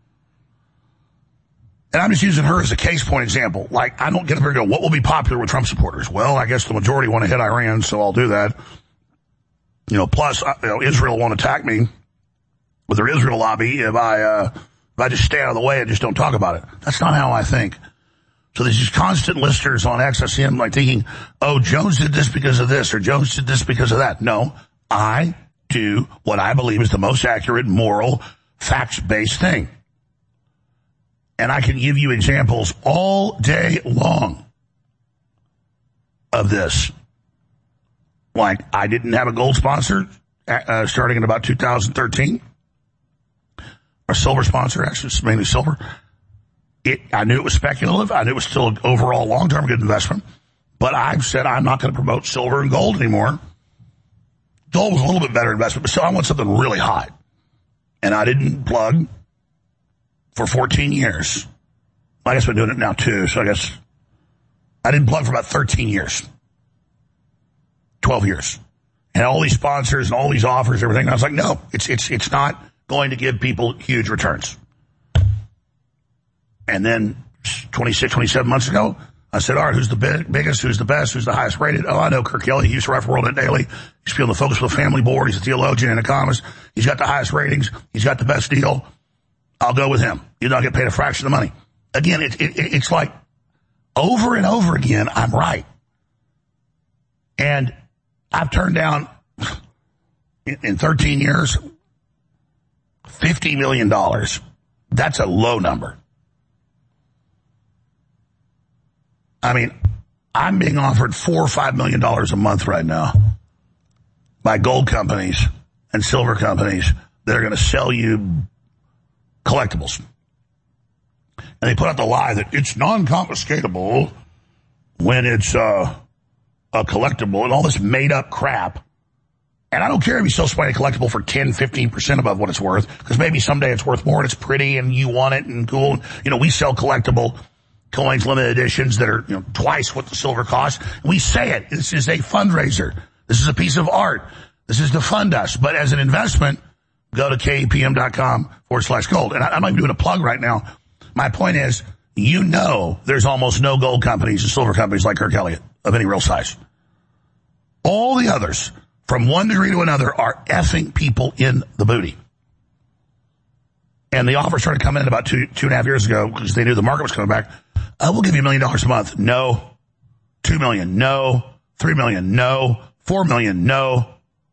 And I'm just using her as a case point example. Like, I don't get up here and go, what will be popular with Trump supporters? Well, I guess the majority want to hit Iran, so I'll do that. You know, plus, you know, Israel won't attack me with their Israel lobby if I, uh, if I just stay out of the way and just don't talk about it. That's not how I think. So there's these constant listers on X. I see them like thinking, oh, Jones did this because of this, or Jones did this because of that. No, I do what I believe is the most accurate, moral, facts-based thing. And I can give you examples all day long of this. Like, I didn't have a gold sponsor uh, starting in about two thousand thirteen. Our silver sponsor, actually, it's mainly silver. It, I knew it was speculative. I knew it was still an overall long-term good investment. But I've said I'm not going to promote silver and gold anymore. Gold was a little bit better investment, but still I want something really hot. And I didn't plug for fourteen years. I guess I've been doing it now too, so I guess I didn't plug for about thirteen years. twelve years. And all these sponsors and all these offers, everything. I was like, no, it's, it's, it's not going to give people huge returns. And then twenty-six, twenty-seven months ago, I said, all right, who's the big, biggest, who's the best, who's the highest rated? Oh, I know Kirk Kelly. He used to write for World Net Daily. He's on the Focus with the Family Board. He's a theologian and economist. He's got the highest ratings. He's got the best deal. I'll go with him. You don't get paid a fraction of the money. Again, it, it, it's like over and over again, I'm right. And I've turned down in, in thirteen years, fifty million dollars. That's a low number. I mean, I'm being offered four or five million dollars a month right now by gold companies and silver companies that are going to sell you collectibles. And they put out the lie that it's non-confiscatable when it's uh, a collectible and all this made-up crap. And I don't care if you sell somebody a collectible for ten, fifteen percent above what it's worth, because maybe someday it's worth more and it's pretty and you want it and cool. You know, we sell collectible coins, limited editions that are, you know, twice what the silver costs. We say it. This is a fundraiser. This is a piece of art. This is to fund us. But as an investment, go to kpm.com forward slash gold. And I'm not even doing a plug right now. My point is, you know there's almost no gold companies and silver companies like Kirk Elliott of any real size. All the others, from one degree to another, are effing people in the booty. And the offer started coming in about two, two and a half years ago because they knew the market was coming back. I will give you a million dollars a month. No. Two million. No. Three million. No. Four million. No.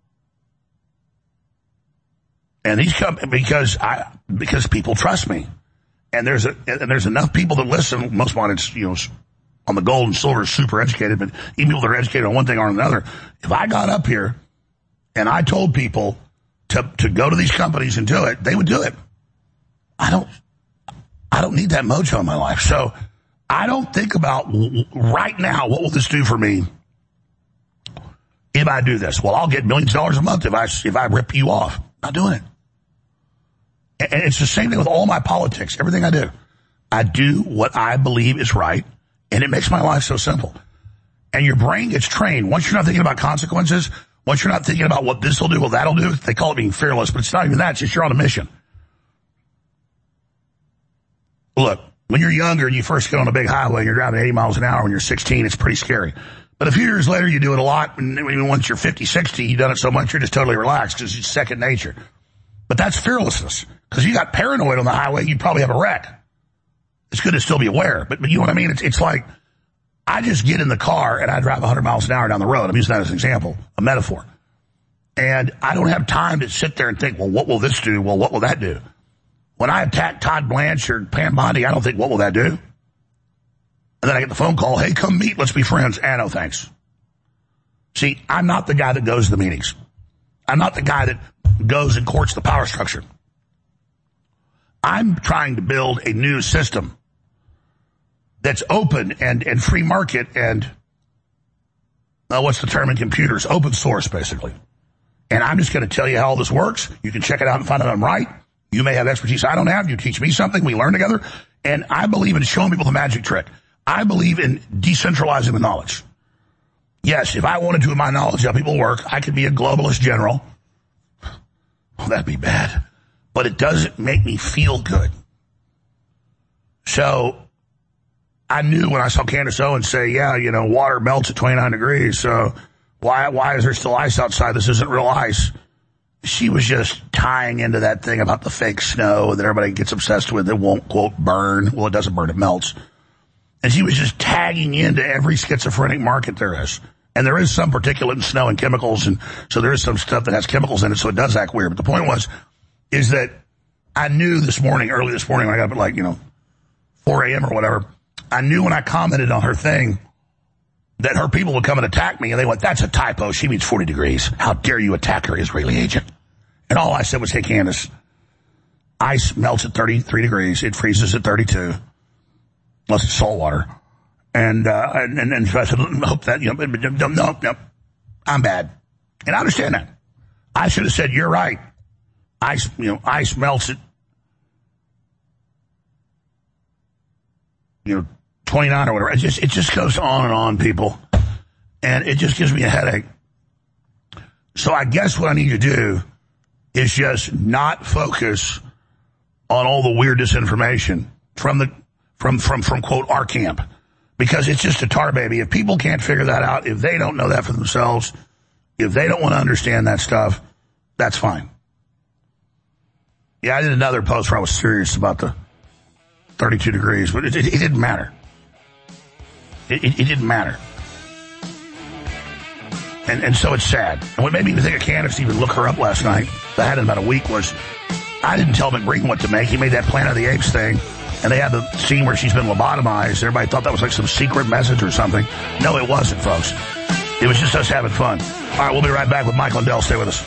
And these come because I, because people trust me. And there's a, and there's enough people that listen. Most wanted, you know, on the gold and silver is super educated, but even people that are educated on one thing or another, if I got up here and I told people to, to go to these companies and do it, they would do it. I don't, I don't need that mojo in my life. So I don't think about right now, what will this do for me if I do this? Well, I'll get millions of dollars a month if I, if I rip you off. Not doing it. And it's the same thing with all my politics, everything I do. I do what I believe is right, and it makes my life so simple. And your brain gets trained. Once you're not thinking about consequences, once you're not thinking about what this will do, what that'll do, they call it being fearless, but it's not even that. It's just you're on a mission. Look, when you're younger and you first get on a big highway and you're driving eighty miles an hour when you're sixteen, it's pretty scary. But a few years later, you do it a lot, and even once you're fifty, sixty, you've done it so much, you're just totally relaxed because it's second nature. But that's fearlessness. Because you got paranoid on the highway, you'd probably have a wreck. It's good to still be aware, but, but you know what I mean? It's, it's like, I just get in the car and I drive one hundred miles an hour down the road. I'm using that as an example, a metaphor. And I don't have time to sit there and think, well, what will this do? Well, what will that do? When I attack Todd Blanchard, or Pam Bondi, I don't think, what will that do? And then I get the phone call, hey, come meet, let's be friends. Ah, no, thanks. See, I'm not the guy that goes to the meetings. I'm not the guy that goes and courts the power structure. I'm trying to build a new system that's open and, and free market and, uh, what's the term in computers? Open source, basically. And I'm just going to tell you how all this works. You can check it out and find out I'm right. You may have expertise I don't have. You teach me something. We learn together. And I believe in showing people the magic trick. I believe in decentralizing the knowledge. Yes, if I wanted to, in my knowledge, how people work, I could be a globalist general. Well, that'd be bad. But it doesn't make me feel good. So I knew when I saw Candace Owens say, yeah, you know, water melts at twenty-nine degrees, so why why is there still ice outside? This isn't real ice. She was just tying into that thing about the fake snow that everybody gets obsessed with. It won't, quote, burn. Well, it doesn't burn, it melts. And she was just tagging into every schizophrenic market there is. And there is some particulate in snow and chemicals, and so there is some stuff that has chemicals in it, so it does act weird. But the point was, is that I knew this morning, early this morning, when I got up at like, you know, four a.m. or whatever, I knew when I commented on her thing that her people would come and attack me, and they went, that's a typo. She means forty degrees. How dare you attack her Israeli agent? And all I said was, hey, Candace, ice melts at thirty-three degrees. It freezes at thirty-two, unless it's salt water. And, uh, and, and, and so I said, hope that, you know, no, no, no, I'm bad. And I understand that. I should have said, you're right. Ice, you know, ice melts at, you know, twenty-nine or whatever. It just, it just goes on and on, people. And it just gives me a headache. So I guess what I need to do is just not focus on all the weird disinformation from the, from, from, from quote, our camp. Because it's just a tar baby. If people can't figure that out, if they don't know that for themselves, if they don't want to understand that stuff, that's fine. Yeah, I did another post where I was serious about the thirty-two degrees, but it, it, it didn't matter. It, it, it didn't matter. And, and so it's sad. And what made me even think of Candace to even look her up last night, that I had in about a week, was I didn't tell McBreen what to make. He made that Planet of the Apes thing, and they had the scene where she's been lobotomized. Everybody thought that was like some secret message or something. No, it wasn't, folks. It was just us having fun. All right, we'll be right back with Mike Lindell. Stay with us.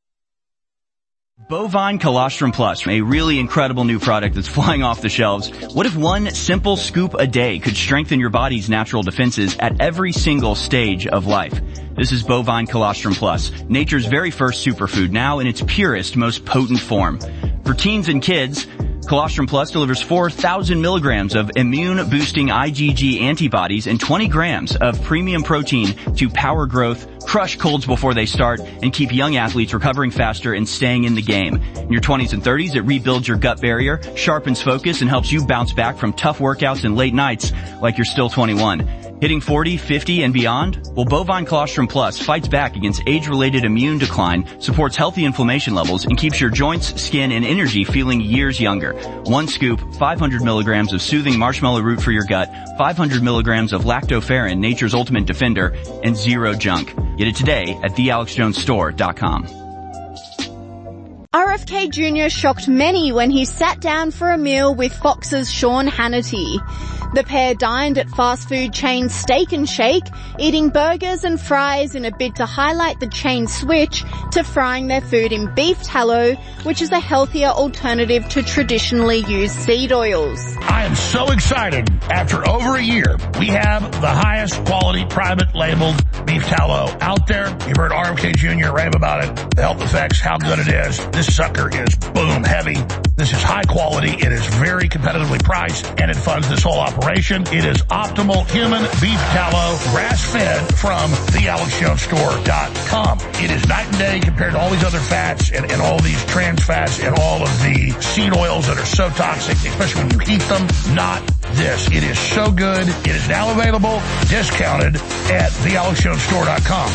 Bovine Colostrum Plus, a really incredible new product that's flying off the shelves. What if one simple scoop a day could strengthen your body's natural defenses at every single stage of life? This is Bovine Colostrum Plus, nature's very first superfood, now in its purest, most potent form. For teens and kids, Colostrum Plus delivers four thousand milligrams of immune-boosting IgG antibodies and twenty grams of premium protein to power growth, crush colds before they start, and keep young athletes recovering faster and staying in the game. In your twenties and thirties, it rebuilds your gut barrier, sharpens focus, and helps you bounce back from tough workouts and late nights like you're still twenty-one. Hitting forty, fifty, and beyond? Well, Bovine Colostrum Plus fights back against age-related immune decline, supports healthy inflammation levels, and keeps your joints, skin, and energy feeling years younger. One scoop, five hundred milligrams of soothing marshmallow root for your gut, five hundred milligrams of lactoferrin, nature's ultimate defender, and zero junk. Get it today at the alex jones store dot com. R F K Junior shocked many when he sat down for a meal with Fox's Sean Hannity. The pair dined at fast food chain Steak and Shake, eating burgers and fries in a bid to highlight the chain's switch to frying their food in beef tallow, which is a healthier alternative to traditionally used seed oils. I am so excited. After over a year, we have the highest quality private labeled beef tallow out there. You've heard R F K Junior rave about it, the health effects, how good it is. This sucker is boom heavy. This is high quality. It is very competitively priced, and it funds this whole operation. It is optimal human beef tallow, grass-fed from the alex jones store dot com. It is night and day compared to all these other fats and, and all these trans fats and all of the seed oils that are so toxic, especially when you heat them. Not this. It is so good. It is now available, discounted at the alex jones store dot com.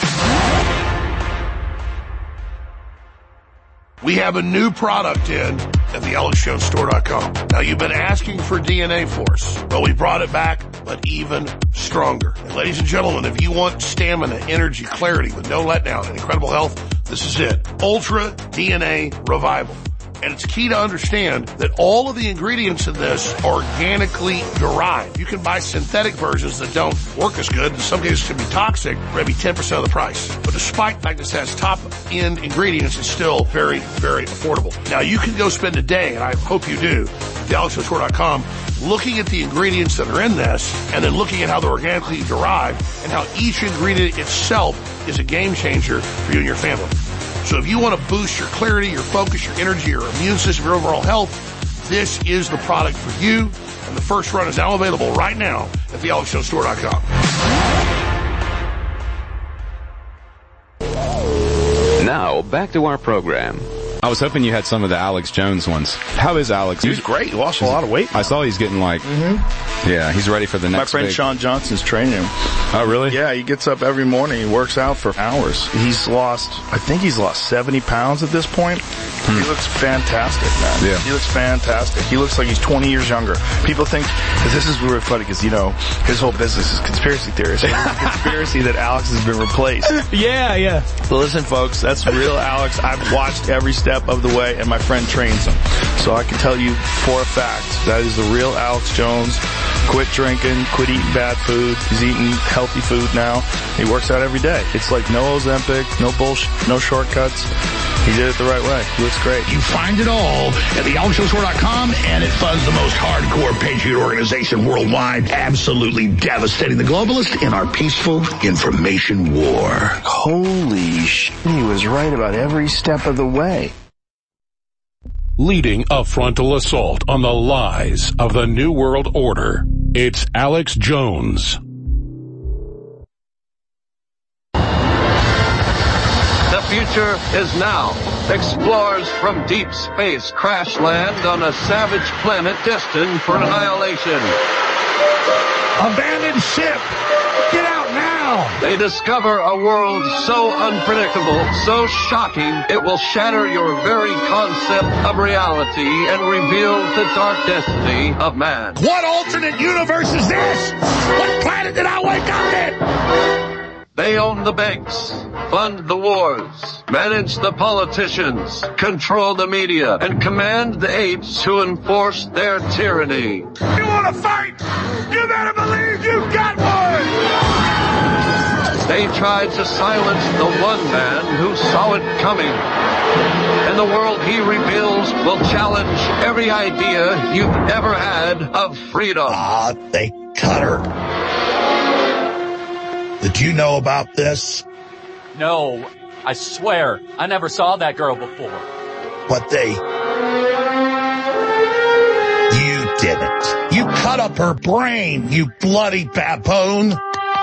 We have a new product in at the alex jones store dot com. Now, you've been asking for D N A Force. Well, we brought it back, but even stronger. And ladies and gentlemen, if you want stamina, energy, clarity with no letdown and incredible health, this is it. Ultra D N A Revival. And it's key to understand that all of the ingredients in this are organically derived. You can buy synthetic versions that don't work as good. In some cases can be toxic, maybe ten percent of the price. But despite the fact this has top-end ingredients, it's still very, very affordable. Now, you can go spend a day, and I hope you do, at the alex jones store dot com, looking at the ingredients that are in this, and then looking at how they're organically derived, and how each ingredient itself is a game changer for you and your family. So if you want to boost your clarity, your focus, your energy, your immune system, your overall health, this is the product for you. And the first run is now available right now at the alex jones store dot com. Now, back to our program. I was hoping you had some of the Alex Jones ones. How is Alex? He's great. He lost a lot of weight. I saw he's getting like, mm-hmm. yeah, he's ready for the next My friend big... Sean Johnson's training him. Oh, really? Yeah, he gets up every morning. He works out for hours. He's lost, I think he's lost seventy pounds at this point. Hmm. He looks fantastic, man. Yeah. He looks fantastic. He looks like he's twenty years younger. People think, because this is really funny, because, you know, his whole business is conspiracy theories. It's a conspiracy that Alex has been replaced. Yeah, yeah. But listen, folks, that's real Alex. I've watched every step of the way, and my friend trains him. So I can tell you for a fact that is the real Alex Jones. Quit drinking, quit eating bad food. He's eating healthy food now. He works out every day. It's like no Ozempic, no bullshit, no shortcuts. He did it the right way. He looks great. You find it all at the alex jones store dot com, and it funds the most hardcore patriot organization worldwide, absolutely devastating the globalists in our peaceful information war. Holy shit, he was right about every step of the way. Leading a frontal assault on the lies of the New World Order, it's Alex Jones. The future is now. Explorers from deep space crash land on a savage planet destined for annihilation. Abandoned ship! Get out now! They discover a world so unpredictable, so shocking, it will shatter your very concept of reality and reveal the dark destiny of man. What alternate universe is this? What planet did I wake up in? They own the banks, fund the wars, manage the politicians, control the media, and command the apes who enforce their tyranny. You want to fight? You better believe you got one! They tried to silence the one man who saw it coming. And the world he reveals will challenge every idea you've ever had of freedom. Ah, they cut her. Did you know about this? No, I swear, I never saw that girl before. But they... You didn't. You cut up her brain, you bloody baboon.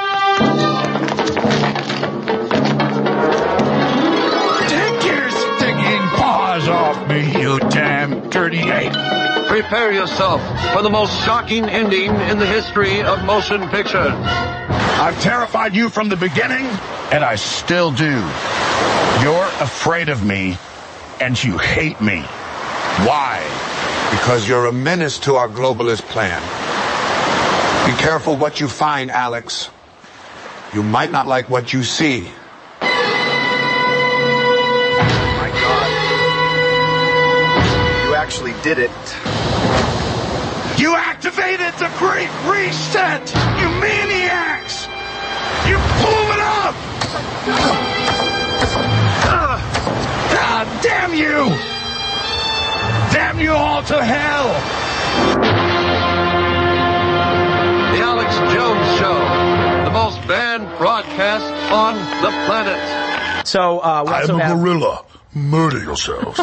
Take your stinking paws off me, you damn dirty ape. Prepare yourself for the most shocking ending in the history of motion picture. I've terrified you from the beginning, and I still do. You're afraid of me, and you hate me. Why? Because you're a menace to our globalist plan. Be careful what you find, Alex. You might not like what you see. My God. actually did it. You activated the Great Reset, you maniacs! You blew it up! Uh, God damn you! Damn you all to hell! The Alex Jones Show, the most banned broadcast on the planet. So, uh, we also I'm a have... gorilla. Murder yourselves.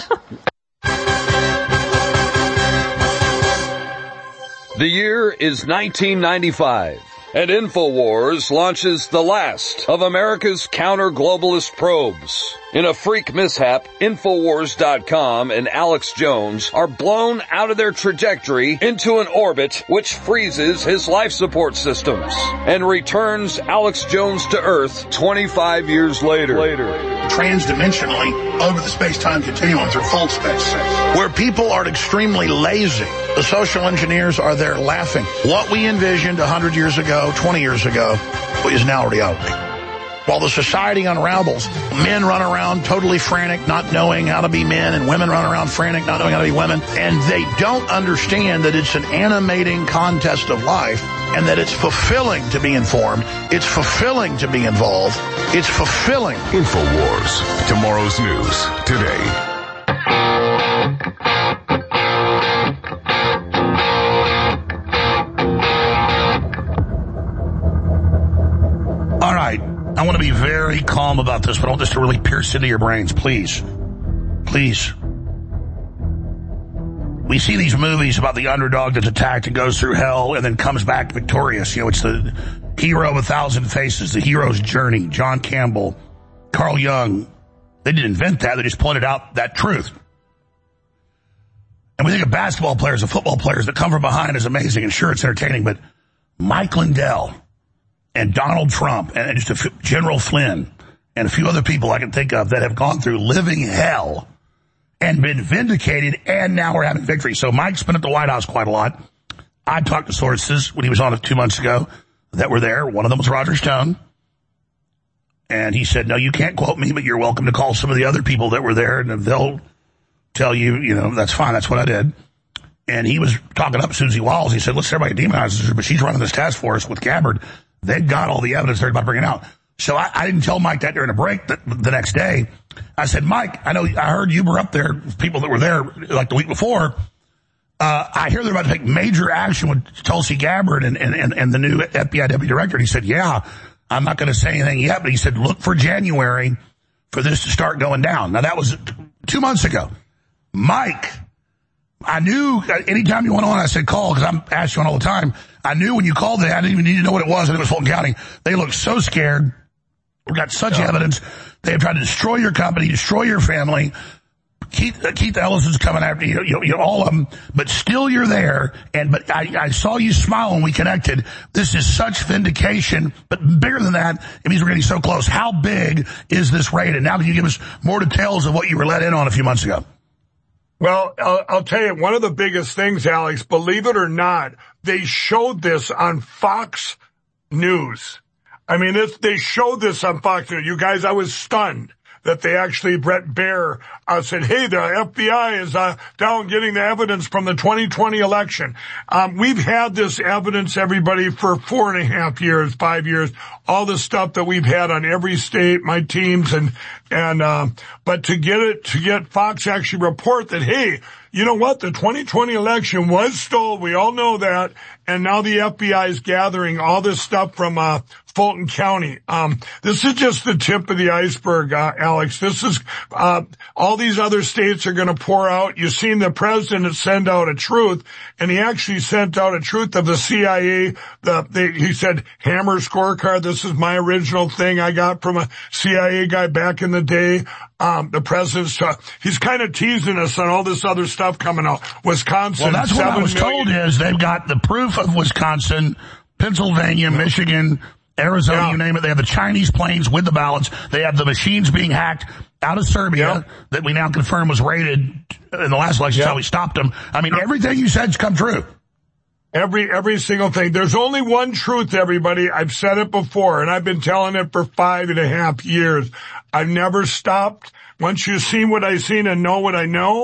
The year is nineteen ninety-five, and InfoWars launches the last of America's counter-globalist probes. In a freak mishap, Infowars dot com and Alex Jones are blown out of their trajectory into an orbit which freezes his life support systems and returns Alex Jones to Earth twenty-five years later. later. Transdimensionally over the space-time continuum through full space, where people are extremely lazy. The social engineers are there laughing. What we envisioned one hundred years ago, twenty years ago, is now reality. While the society unravels, men run around totally frantic, not knowing how to be men, and women run around frantic, not knowing how to be women, and they don't understand that it's an animating contest of life, and that it's fulfilling to be informed, it's fulfilling to be involved, it's fulfilling. InfoWars, tomorrow's news, today. All right. I want to be very calm about this, but I want this to really pierce into your brains, please. Please. We see these movies about the underdog that's attacked and goes through hell and then comes back victorious. You know, it's the hero of a thousand faces, the hero's journey. John Campbell, Carl Jung. They didn't invent that. They just pointed out that truth. And we think of basketball players and football players that come from behind is amazing, and sure, it's entertaining, but Mike Lindell and Donald Trump, and just a f- General Flynn, and a few other people I can think of that have gone through living hell and been vindicated, and now we're having victory. So Mike's been at the White House quite a lot. I talked to sources when he was on it two months ago that were there. One of them was Roger Stone. And he said, no, you can't quote me, but you're welcome to call some of the other people that were there, and they'll tell you, you know, that's fine, that's what I did. And he was talking up Susie Wiles. He said, listen, everybody demonizes her, but she's running this task force with Gabbard. They've got all the evidence they're about to bring it out. So I, I didn't tell Mike that during a break the, the next day. I said, Mike, I know I heard you were up there, people that were there like the week before. Uh, I hear they're about to take major action with Tulsi Gabbard and, and, and, and the new F B I deputy director. And he said, yeah, I'm not going to say anything yet, but he said, look for January for this to start going down. Now that was two months ago. Mike, I knew anytime you went on, I said call because I'm asked you on all the time. I knew when you called that, I didn't even need to know what it was, and it was Fulton County. They looked so scared. We've got such yeah. evidence. They have tried to destroy your company, destroy your family. Keith, uh, Keith Ellison's coming after you, you, you, all of them, but still you're there. And, but I, I saw you smile when we connected. This is such vindication, but bigger than that, it means we're getting so close. How big is this raid? And now can you give us more details of what you were let in on a few months ago? Well, I'll, I'll tell you, one of the biggest things, Alex, believe it or not, they showed this on Fox News. I mean, it's, they showed this on Fox News. You guys, I was stunned that they actually, Brett Baer, uh, said, hey, the F B I is uh, down getting the evidence from the twenty twenty election. Um, we've had this evidence, everybody, for four and a half years, five years, all the stuff that we've had on every state, my teams, and, and, uh, but to get it, to get Fox actually report that, hey, you know what? The twenty twenty election was stolen. We all know that. And now the F B I is gathering all this stuff from, uh, Fulton County. Um, this is just the tip of the iceberg, uh, Alex. This is, uh, all these other states are going to pour out. You've seen the president send out a truth, and he actually sent out a truth of the C I A. The, they, he said, Hammer scorecard. This is my original thing I got from a C I A guy back in the day. Um, the president's, uh, he's kind of teasing us on all this other stuff coming out. Wisconsin. Well, that's what I was million. told is they've got the proof of Wisconsin, Pennsylvania, Michigan, Arizona, yeah. you name it. They have the Chinese planes with the ballots. They have the machines being hacked out of Serbia yep. that we now confirm was raided in the last election. Yep. How we stopped them. I mean, everything you said's come true. Every, every single thing. There's only one truth, everybody. I've said it before, and I've been telling it for five and a half years. I've never stopped. Once you've seen what I've seen and know what I know,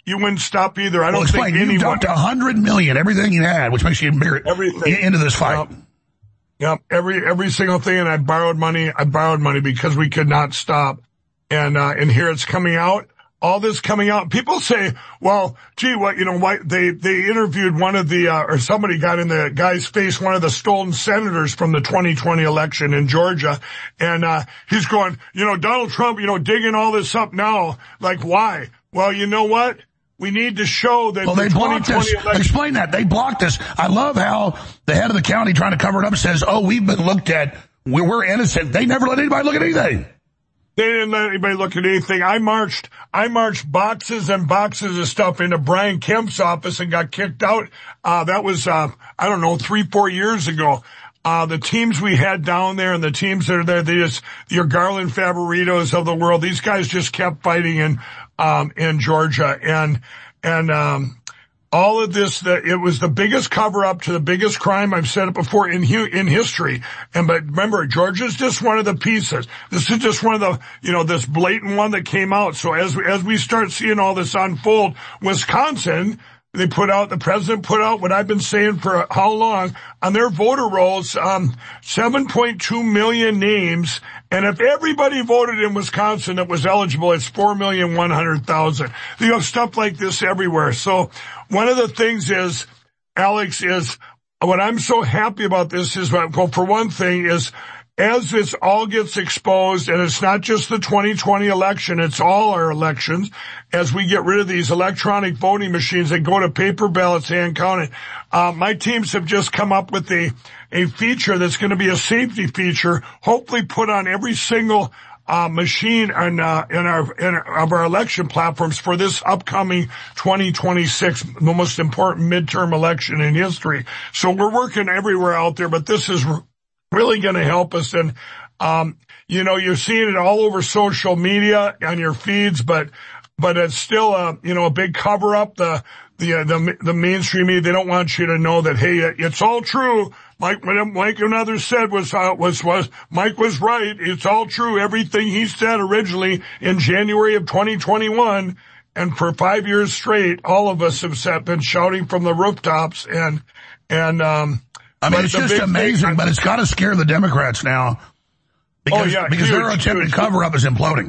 you wouldn't stop either. I well, don't explain, think anyone. You dumped a hundred million, everything you had, which makes you bigger everything into this fight. Yep. Yep, every every single thing, and I borrowed money. I borrowed money because we could not stop, and uh, and here it's coming out. All this coming out. People say, "Well, gee, what you know? Why they they interviewed one of the uh, or somebody got in the guy's face, one of the stolen senators from the twenty twenty election in Georgia, and uh he's going, you know, Donald Trump, you know, digging all this up now. Like, why? Well, you know what? We need to show that well, the they blocked us. election- Explain that. They blocked us. I love how the head of the county trying to cover it up says, oh, we've been looked at. We're, we're innocent. They never let anybody look at anything. They didn't let anybody look at anything. I marched, I marched boxes and boxes of stuff into Brian Kemp's office and got kicked out. Uh, that was, uh, I don't know, three, four years ago. Uh, the teams we had down there and the teams that are there, they just, your Garland Favoritos of the world, these guys just kept fighting in, um, in Georgia. And, and, um, all of this, the, it was the biggest cover up to the biggest crime, I've said it before, in in history. And, but remember, Georgia's just one of the pieces. This is just one of the, you know, this blatant one that came out. So as, as we start seeing all this unfold, Wisconsin, they put out, the president put out what I've been saying for how long on their voter rolls, um, seven point two million names. And if everybody voted in Wisconsin that was eligible, it's four million one hundred thousand. You have stuff like this everywhere. So one of the things is, Alex, is what I'm so happy about this is, well, for one thing is, as this all gets exposed, and it's not just the twenty twenty election, it's all our elections, as we get rid of these electronic voting machines that go to paper ballots hand counted. Uh, my teams have just come up with a, a feature that's going to be a safety feature, hopefully put on every single uh machine in, uh, in our, in our, of our election platforms for this upcoming twenty twenty-six, the most important midterm election in history. So we're working everywhere out there, but this is really going to help us. And, um, you know, you're seeing it all over social media on your feeds, but, but it's still a, you know, a big cover up. The, the, uh, the, the mainstream media, they don't want you to know that, hey, it's all true. Mike, what Mike and others said was, uh, was, was, Mike was right. It's all true. Everything he said originally in January of twenty twenty-one. And for five years straight, all of us have been shouting from the rooftops and, and, um, I mean, it's just amazing, thing, but it's got to scare the Democrats now because, oh, yeah, because huge, their attempted cover-up is imploding.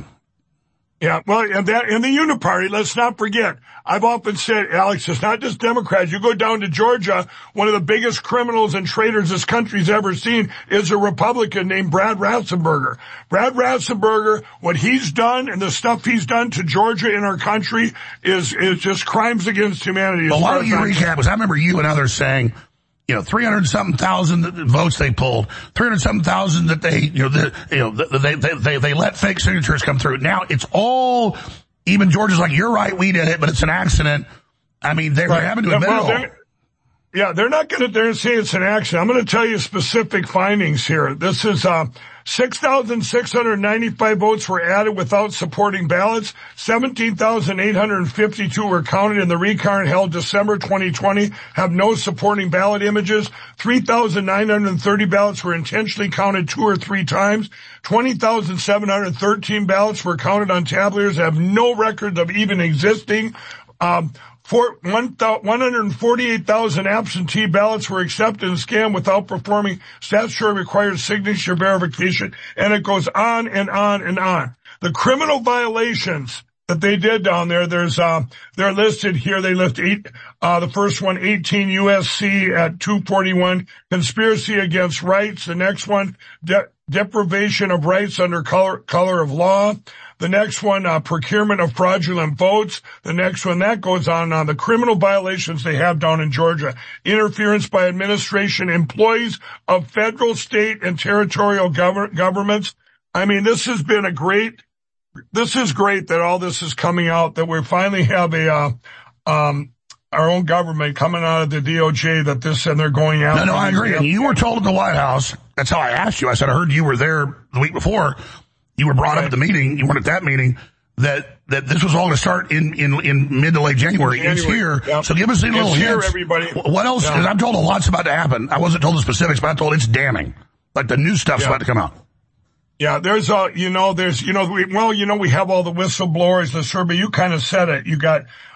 Yeah, well, and that, and the Uniparty, let's not forget, I've often said, Alex, it's not just Democrats. You go down to Georgia, one of the biggest criminals and traitors this country's ever seen is a Republican named Brad Ratzenberger. Brad Ratzenberger, what he's done and the stuff he's done to Georgia in our country is, is just crimes against humanity. Well, why don't you recap? Because I remember you and others saying, you know, three hundred something thousand votes they pulled, three hundred something thousand that they, you know, the, you know, they, they, they, they let fake signatures come through. Now it's all, even Georgia's like, you're right, we did it, but it's an accident. I mean, they're right. having to admit well, it all. Yeah, they're not going to they're say it's an accident. I'm going to tell you specific findings here. This is, uh, six thousand six hundred ninety-five votes were added without supporting ballots. seventeen thousand eight hundred fifty-two were counted in the recount held December twenty twenty, have no supporting ballot images. three thousand nine hundred thirty ballots were intentionally counted two or three times. twenty thousand seven hundred thirteen ballots were counted on tabulars that have no record of even existing. Um, For one hundred forty-eight thousand absentee ballots were accepted and scanned without performing statutory required signature verification, and it goes on and on and on. The criminal violations that they did down there, there's, uh, they're listed here. They list eight, uh, the first one, eighteen U S C at two forty-one, conspiracy against rights. The next one, de- deprivation of rights under color, color of law. The next one, uh, procurement of fraudulent votes. The next one, that goes on and on. The criminal violations they have down in Georgia. Interference by administration, employees of federal, state, and territorial gov- governments. I mean, this has been a great, this is great that all this is coming out, that we finally have a, uh, um, our own government coming out of the D O J that this, and they're going out. No, no, I agree. And you were told at the White House, that's how I asked you. I said, I heard you were there the week before. You were brought up at the meeting, you weren't at that meeting, that, that this was all going to start in, in, in mid to late January. January. It's here. Yep. So give us a little it's here, hints. Everybody. What else? Because yeah. I'm told a lot's about to happen. I wasn't told the specifics, but I'm told it's damning. Like the new stuff's yeah. about to come out. Yeah, there's a, you know, there's, you know, we, well, you know, we have all the whistleblowers, the survey. You kind of said it. You got,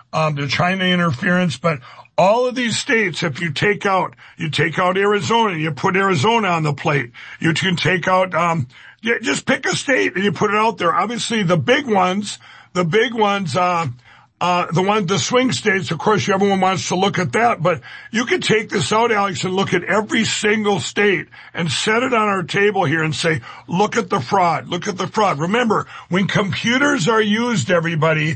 um, the China interference, but all of these states, if you take out, you take out Arizona, you put Arizona on the plate. You can take out, um, yeah, just pick a state and you put it out there. Obviously, the big ones, the big ones, uh, uh, the one, the swing states, of course, everyone wants to look at that, but you could take this out, Alex, and look at every single state and set it on our table here and say, look at the fraud, look at the fraud. Remember, when computers are used, everybody,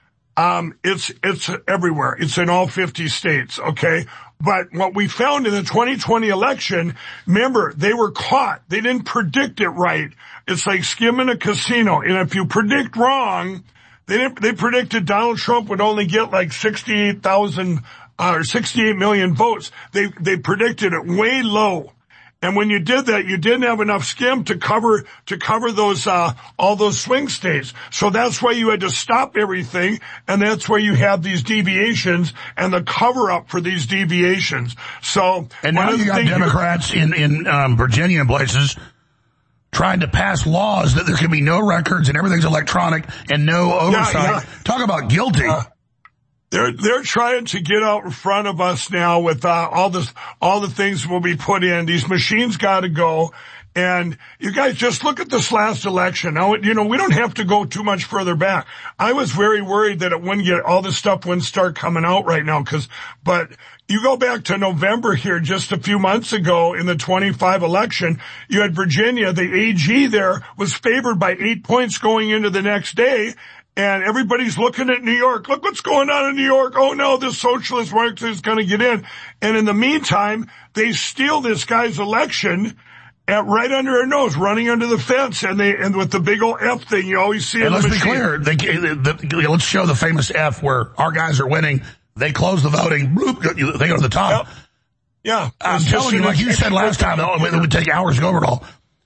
um, it's, it's everywhere. It's in all fifty states, okay? But what we found in the twenty twenty election, remember, they were caught. They didn't predict it right. It's like skimming a casino. And if you predict wrong, they didn't, they predicted Donald Trump would only get like sixty-eight thousand, uh, or sixty-eight million votes. They, they predicted it way low. And when you did that, you didn't have enough skim to cover, to cover those, uh, all those swing states. So that's why you had to stop everything, and that's why you have these deviations and the cover up for these deviations. So. And now you got Democrats in, in, um, Virginia and places trying to pass laws that there can be no records and everything's electronic and no oversight. Yeah, yeah. Talk about guilty. Uh, They're, they're trying to get out in front of us now with, uh, all this, all the things will be put in. These machines gotta go. And you guys just look at this last election. Now, you know, we don't have to go too much further back. I was very worried that it wouldn't get, all this stuff wouldn't start coming out right now, cause, but you go back to November here just a few months ago in the twenty-five election, you had Virginia, the A G there was favored by eight points going into the next day. And everybody's looking at New York. Look what's going on in New York. Oh no, this socialist Marxist is going to get in. And in the meantime, they steal this guy's election at right under our nose, running under the fence. And they, and with the big old F thing, you always see it. And let's be clear. They, the, the, let's show the famous F where our guys are winning. They close the voting. Bloop, they go to the top. Yep. Yeah. I'm telling you, like you said last time, it would take hours to go over it all.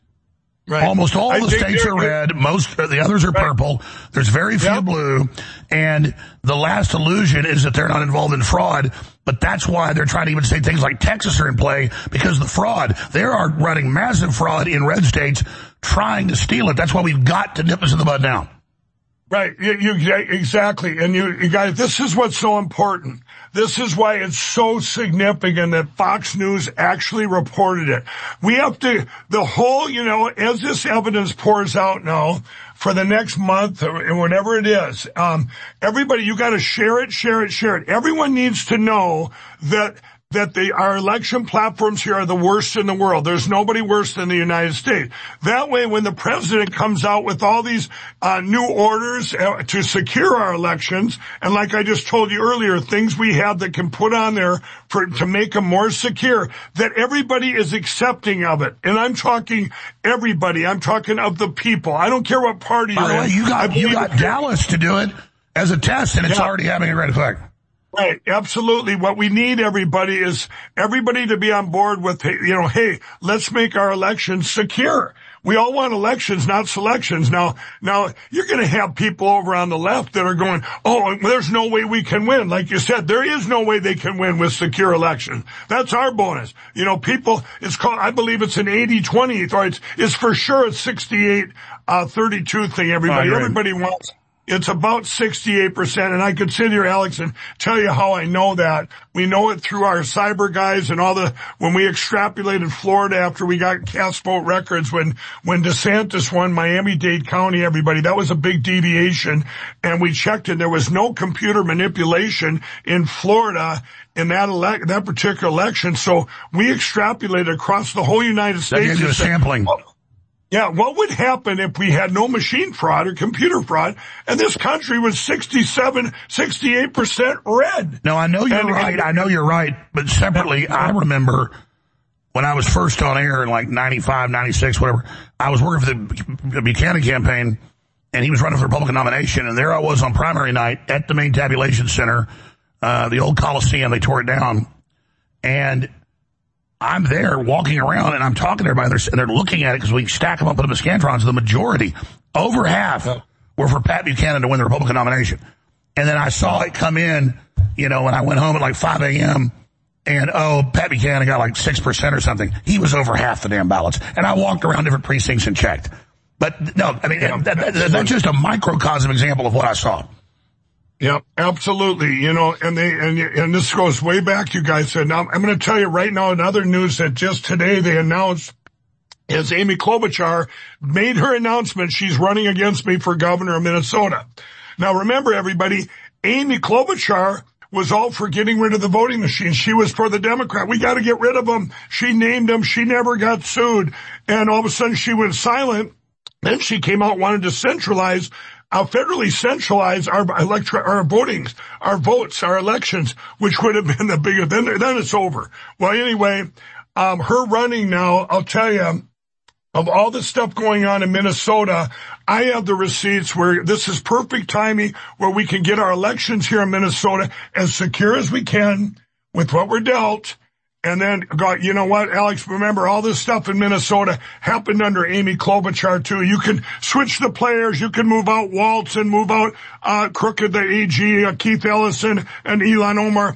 Right. Almost all I the states are red. Most of the others are right. Purple. There's very few yep. blue. And the last illusion is that they're not involved in fraud. But that's why they're trying to even say things like Texas are in play, because of the fraud. They are running massive fraud in red states trying to steal it. That's why we've got to nip us in the bud now. Right. You, you, exactly. And you, you guys, this is what's so important. This is why it's so significant that Fox News actually reported it. We have to, the whole, you know, as this evidence pours out now for the next month or whatever it is, um, everybody, you got to share it, share it, share it. Everyone needs to know that that the, our election platforms here are the worst in the world. There's nobody worse than the United States. That way, when the president comes out with all these uh, new orders uh, to secure our elections, and like I just told you earlier, things we have that can put on there for to make them more secure, that everybody is accepting of it. And I'm talking everybody. I'm talking of the people. I don't care what party By you're the way, in. you got, you got Dallas to do it as a test, and it's yeah. already having a great effect. Right, absolutely. What we need, everybody, is everybody to be on board with, you know, hey, let's make our elections secure. We all want elections, not selections. Now, now, you're gonna have people over on the left that are going, oh, there's no way we can win. Like you said, there is no way they can win with secure elections. That's our bonus. You know, people, it's called, I believe it's an eighty twenty, or it's, it's for sure a sixty-eight, uh, thirty-two thing, everybody. Everybody wants. It's about sixty-eight percent, and I could sit here, Alex, and tell you how I know that. We know it through our cyber guys and all the, when we extrapolated Florida after we got cast vote records, when, when DeSantis won Miami-Dade County, everybody, that was a big deviation, and we checked and there was no computer manipulation in Florida in that elect, that particular election, so we extrapolated across the whole United States. That gives you a sampling. Yeah, what would happen if we had no machine fraud or computer fraud and this country was sixty-seven, sixty-eight percent red? No, I know you're and, right. And, I know you're right. But separately, I remember when I was first on air in like ninety-five, ninety-six, whatever, I was working for the Buchanan campaign and he was running for the Republican nomination. And there I was on primary night at the main tabulation center, uh, the old Coliseum. They tore it down. And I'm there walking around and I'm talking to everybody and they're looking at it because we stack them up in the scantrons. The majority, over half, were for Pat Buchanan to win the Republican nomination. And then I saw it come in, you know, when I went home at like five a.m. and, oh, Pat Buchanan got like six percent or something. He was over half the damn ballots. And I walked around different precincts and checked. But no, I mean, that, that, that, that's just a microcosm example of what I saw. Yep, absolutely. You know, and they, and, and this goes way back, you guys said. Now, I'm going to tell you right now another news that just today they announced is Amy Klobuchar made her announcement. She's running against me for governor of Minnesota. Now, remember, everybody, Amy Klobuchar was all for getting rid of the voting machines. She was for the Democrat. We got to get rid of them. She named them. She never got sued. And all of a sudden she went silent. Then she came out and wanted to centralize, uh, federally centralize our electro, our votings, our votes, our elections, which would have been the bigger, then, then it's over. Well, anyway, um, her running now, I'll tell you, of all the stuff going on in Minnesota, I have the receipts where this is perfect timing where we can get our elections here in Minnesota as secure as we can with what we're dealt. And then, God, you know what, Alex, remember all this stuff in Minnesota happened under Amy Klobuchar too. You can switch the players. You can move out Waltz and move out, uh, Crooked, the A G, uh, Keith Ellison and Ilhan Omar.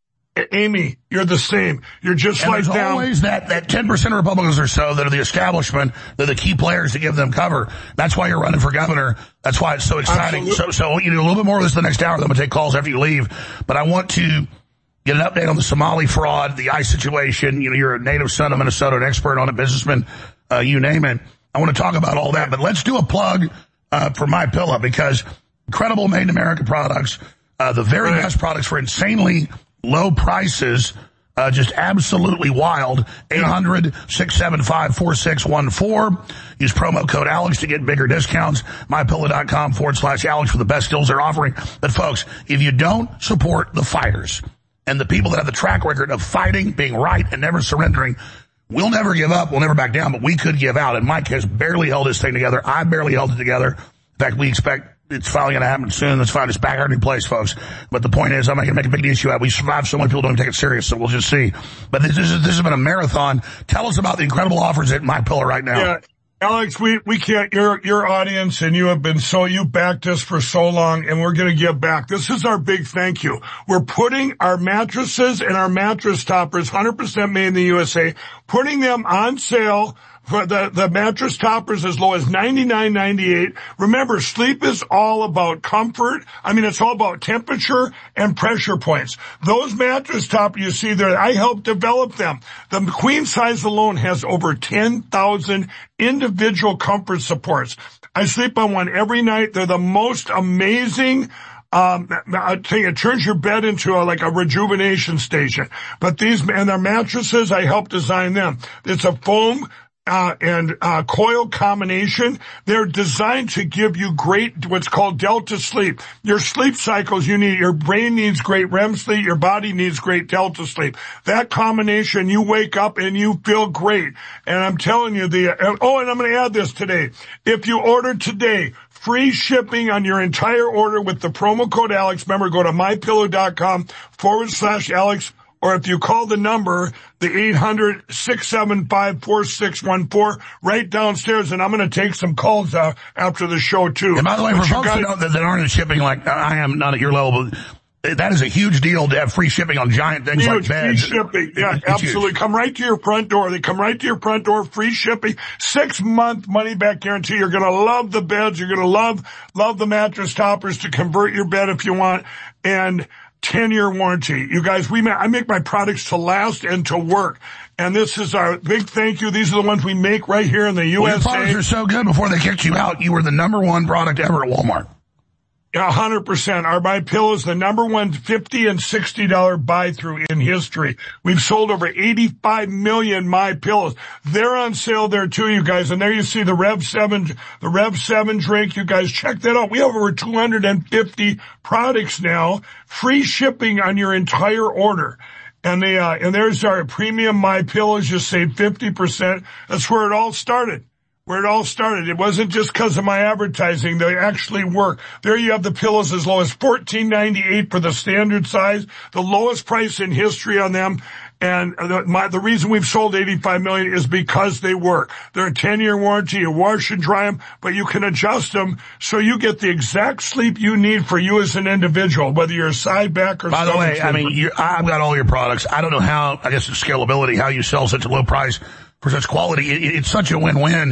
Amy, you're the same. You're just and like there's them. always that, that ten percent of Republicans or so that are the establishment, they're the key players to give them cover. That's why you're running for governor. That's why it's so exciting. Absolutely. So, so I want you to do a little bit more of this the next hour. I'm going to take calls after you leave. But I want to get an update on the Somali fraud, the ICE situation. You know, you're a native son of Minnesota, an expert on it, businessman, uh, you name it. I want to talk about all that. But let's do a plug, uh, for MyPillow because incredible made in America products, uh, the very right. best products for insanely low prices, uh, just absolutely wild. eight hundred, six seven five, four six one four. Use promo code Alex to get bigger discounts. MyPillow.com forward slash Alex for the best deals they're offering. But folks, if you don't support the fighters and the people that have the track record of fighting, being right, and never surrendering, we'll never give up. We'll never back down, but we could give out. And Mike has barely held this thing together. I barely held it together. In fact, we expect it's finally going to happen soon. Let's find us back in a new place, folks. But the point is, I'm not going to make a big issue out. We survived. So many people don't even take it serious, so we'll just see. But this, this, is, this has been a marathon. Tell us about the incredible offers at MyPillow right now. Yeah. Alex, we, we can't, your, your audience and you have been so, you backed us for so long and we're going to give back. This is our big thank you. We're putting our mattresses and our mattress toppers, one hundred percent made in the U S A, putting them on sale for the, the mattress toppers as low as ninety-nine ninety-eight. Remember, sleep is all about comfort. I mean, it's all about temperature and pressure points. Those mattress toppers you see there, I helped develop them. The queen size alone has over ten thousand individual comfort supports. I sleep on one every night. They're the most amazing. Um, I tell you, it turns your bed into a, like a rejuvenation station. But these, and their mattresses, I helped design them. It's a foam Uh, and, uh, coil combination. They're designed to give you great, what's called delta sleep. Your sleep cycles you need, your brain needs great R E M sleep, your body needs great delta sleep. That combination, you wake up and you feel great. And I'm telling you the, uh, oh, and I'm going to add this today. If you order today, free shipping on your entire order with the promo code Alex. Remember, go to mypillow.com forward slash Alex. Or if you call the number, the eight hundred, six seven five, four six one four, right downstairs, and I'm going to take some calls uh, after the show, too. And by the way, for folks that, that aren't in shipping like I am, not at your level, but that is a huge deal to have free shipping on giant things huge, like beds. Free shipping, yeah, it's absolutely. Huge. Come right to your front door. They come right to your front door, free shipping, six-month money-back guarantee. You're going to love the beds. You're going to love, love the mattress toppers to convert your bed if you want. And ten-year warranty. You guys, we ma- I make my products to last and to work. And this is our big thank you. These are the ones we make right here in the U S A. Well, your products are so good. Before they kicked you out, you were the number one product ever at Walmart. Yeah, one hundred percent. Our MyPillow is the number one fifty and sixty dollars buy-through in history. We've sold over eighty-five million MyPillows. They're on sale there too, you guys. And there you see the Rev seven, the Rev seven drink. You guys check that out. We have over two hundred fifty products now. Free shipping on your entire order. And they, uh, and there's our premium MyPillows. Just save fifty percent. That's where it all started. Where it all started. It wasn't just because of my advertising. They actually work. There you have the pillows as low as fourteen ninety-eight for the standard size, the lowest price in history on them. And the, my, the reason we've sold eighty-five million is because they work. They're a ten-year warranty. You wash and dry them, but you can adjust them so you get the exact sleep you need for you as an individual, whether you're a side back or. By the way, sleeper. I mean, you're, I've got all your products. I don't know how, I guess it's scalability, how you sell such a low price for such quality. It, it's such a win-win.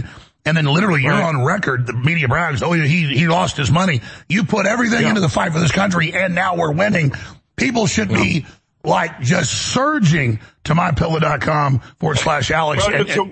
and then literally you're Right. on record, the media brags, oh, he he lost his money. You put everything Yeah. into the fight for this country, and now we're winning. People should be, like, just surging to mypillow.com forward slash Alex. Well, and, it's a,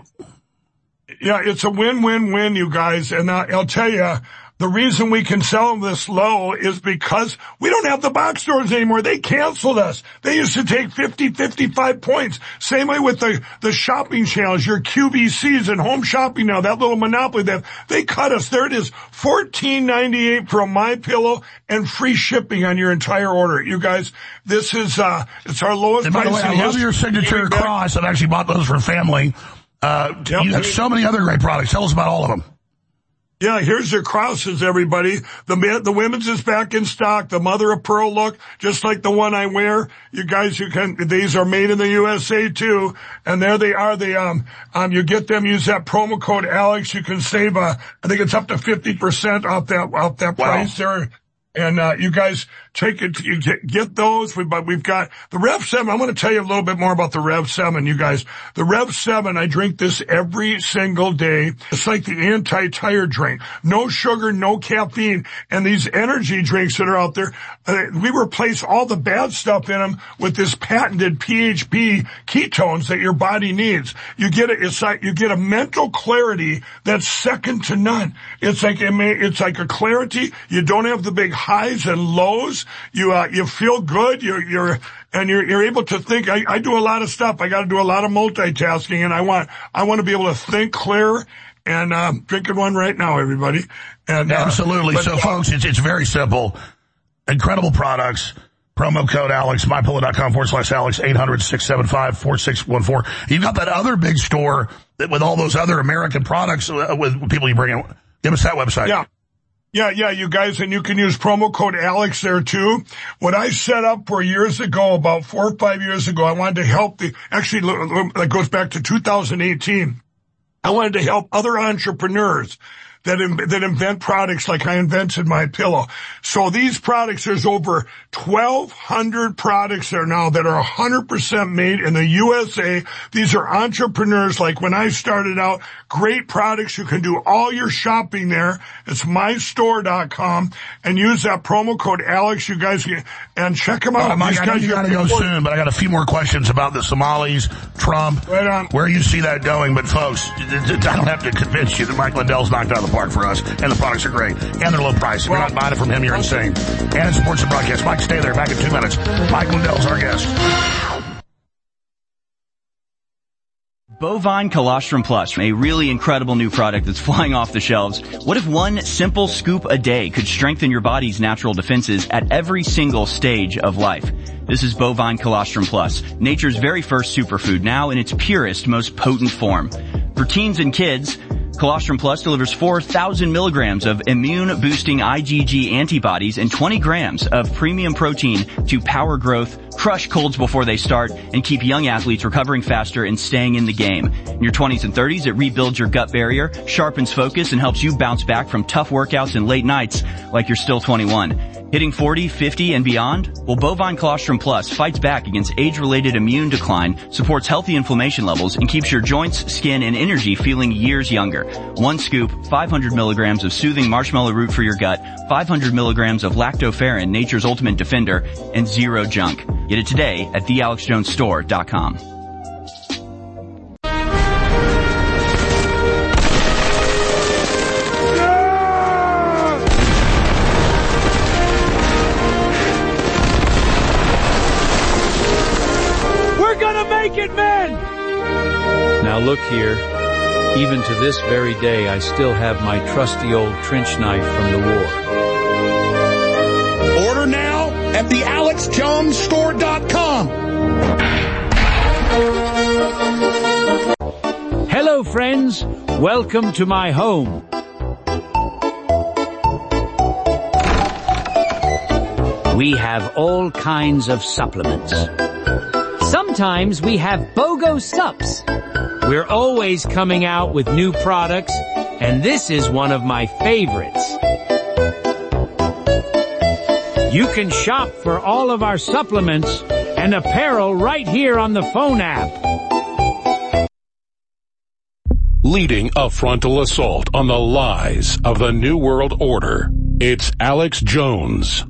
yeah, it's a win-win-win, you guys. And uh, I'll tell you, the reason we can sell them this low is because we don't have the box stores anymore. They canceled us. They used to take fifty, fifty-five points. Same way with the, the shopping channels, your Q V Cs and Home Shopping Now, that little monopoly they have. They cut us. There it is, fourteen ninety-eight from MyPillow and free shipping on your entire order. You guys, this is, uh, it's our lowest and by price the way, in I love history. your signature cross. I've actually bought those for family. Uh, Yep. You have so many other great products. Tell us about all of them. Yeah, here's your crosses, everybody. The men, the women's is back in stock. The mother of pearl look, just like the one I wear. You guys, you can, these are made in the U S A too. And there they are. The, um, um, you get them, use that promo code Alex. You can save, uh, I think it's up to fifty percent off that, off that Wow. price there. And, uh, you guys take it, you get, get those. We, but we've got the Rev seven. I'm going to tell you a little bit more about the Rev seven, you guys. The Rev seven, I drink this every single day. It's like the anti-tire drink. No sugar, no caffeine. And these energy drinks that are out there, uh, we replace all the bad stuff in them with this patented P H P ketones that your body needs. You get it, it's like, you get a mental clarity that's second to none. It's like, it's like a clarity. You don't have the big highs and lows. You, uh, you feel good. You're, you're, and you're, you're able to think. I, I do a lot of stuff. I got to do a lot of multitasking, and I want, I want to be able to think clear. And, um, drinking one right now, everybody. And, uh, Absolutely. but, so, folks, it's, it's very simple. Incredible products. Promo code Alex, mypillow.com forward slash Alex, eight hundred, six seven five, four six one four. You've got that other big store that with all those other American products uh, with people you bring in. Give us that website. Yeah. Yeah, yeah, you guys, and you can use promo code Alex there too. What I set up for years ago, about four or five years ago, I wanted to help the, actually, that goes back to two thousand eighteen. I wanted to help other entrepreneurs that that invent products like I invented MyPillow. So these products, there's over twelve hundred products there now that are one hundred percent made in the U S A. These are entrepreneurs like when I started out, great products. You can do all your shopping there. It's my store dot com and use that promo code Alex. You guys get, and check them out. Uh, Mike, These I know guys you got to go soon, but I got a few more questions about the Somalis, Trump, right on. Where you see that going. But folks, I don't have to convince you that Mike Lindell's knocked out of the park for us, and the products are great, and they're low price. If you're not buying it from him, you're insane. And it supports the broadcast. Mike, stay there. Back in two minutes. Mike Lindell's our guest. Bovine Colostrum Plus, a really incredible new product that's flying off the shelves. What if one simple scoop a day could strengthen your body's natural defenses at every single stage of life? This is Bovine Colostrum Plus, nature's very first superfood, now in its purest, most potent form. For teens and kids, Colostrum Plus delivers four thousand milligrams of immune-boosting IgG antibodies and twenty grams of premium protein to power growth, crush colds before they start, and keep young athletes recovering faster and staying in the game. In your twenties and thirties, it rebuilds your gut barrier, sharpens focus, and helps you bounce back from tough workouts and late nights like you're still twenty-one. Hitting forty, fifty, and beyond? Well, Bovine Colostrum Plus fights back against age-related immune decline, supports healthy inflammation levels, and keeps your joints, skin, and energy feeling years younger. One scoop, five hundred milligrams of soothing marshmallow root for your gut, five hundred milligrams of lactoferrin, nature's ultimate defender, and zero junk. Get it today at the alex jones store dot com. It, men! Now look here, even to this very day I still have my trusty old trench knife from the war. Order now at the alex jones store dot com. Hello friends, welcome to my home. We have all kinds of supplements. Sometimes we have BOGO Sups. We're always coming out with new products, and this is one of my favorites. You can shop for all of our supplements and apparel right here on the phone app. leading a frontal assault on the lies of the New World Order. It's Alex Jones.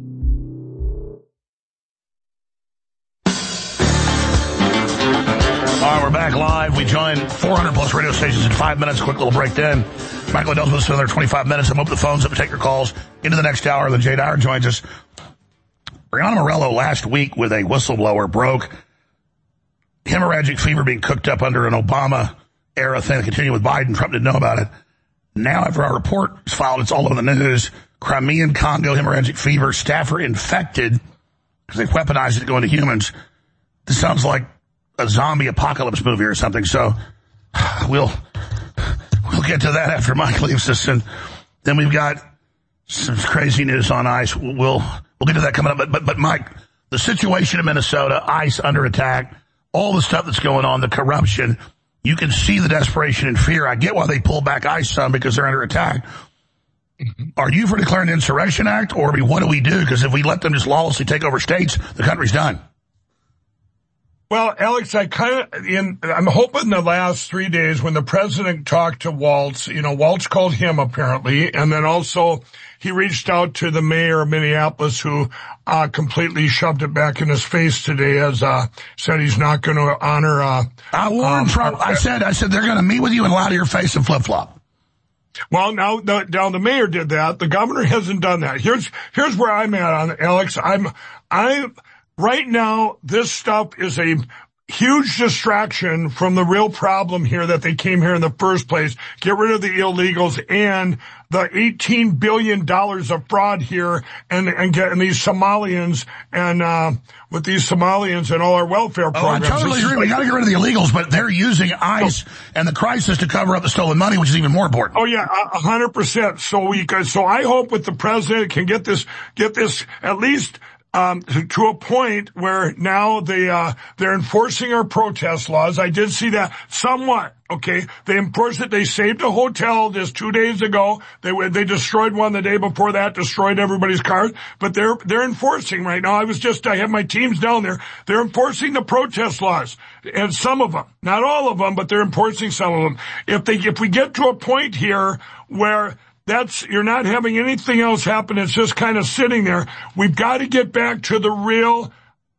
All right, we're back live. We joined four hundred plus radio stations in five minutes. Quick little break then. Michael Adels with us for another twenty-five minutes. I'm open the phones up and take your calls into the next hour. Then Jay Dyer joins us. Breonna Morello last week with a whistleblower broke hemorrhagic fever being cooked up under an Obama-era thing that continued with Biden. Trump didn't know about it. Now, after our report is filed, it's all over the news. Crimean Congo hemorrhagic fever, staffer infected because they weaponized it to go into humans. This sounds like a zombie apocalypse movie or something. So we'll we'll get to that after Mike leaves us, and then we've got some crazy news on ICE. We'll we'll get to that coming up. But but but Mike, the situation in Minnesota, ICE under attack, all the stuff that's going on, the corruption. You can see the desperation and fear. I get why they pulled back ICE some because they're under attack. Mm-hmm. Are you for declaring an insurrection act, or I mean, what do we do? Because if we let them just lawlessly take over states, the country's done. Well, Alex, I kind of, in, I'm hoping the last three days when the president talked to Waltz, you know, Waltz called him apparently, and then also he reached out to the mayor of Minneapolis who, uh, completely shoved it back in his face today as, uh, said he's not going to honor, uh, I warned um, Trump. I said, I said, they're going to meet with you and lie to your face and flip flop. Well, now the, now the mayor did that. The governor hasn't done that. Here's, here's where I'm at on it, Alex. I'm, I'm, Right now, this stuff is a huge distraction from the real problem here that they came here in the first place. Get rid of the illegals and the eighteen billion dollars of fraud here and, and getting these Somalians and, uh, with these Somalians and all our welfare programs. Oh, I totally agree. We got to get rid of the illegals, but they're using ICE oh. and the crisis to cover up the stolen money, which is even more important. Oh yeah, a hundred percent. So we could, so I hope with the president can get this, get this at least Um, to, to a point where now they, uh, they're enforcing our protest laws. I did see that somewhat. Okay. They enforced it. They saved a hotel just two days ago. They, they destroyed one the day before that, destroyed everybody's cars, but they're, they're enforcing right now. I was just, I have my teams down there. They're enforcing the protest laws and some of them, not all of them, but they're enforcing some of them. If they, if we get to a point here where That's, you're not having anything else happen. It's just kind of sitting there. We've got to get back to the real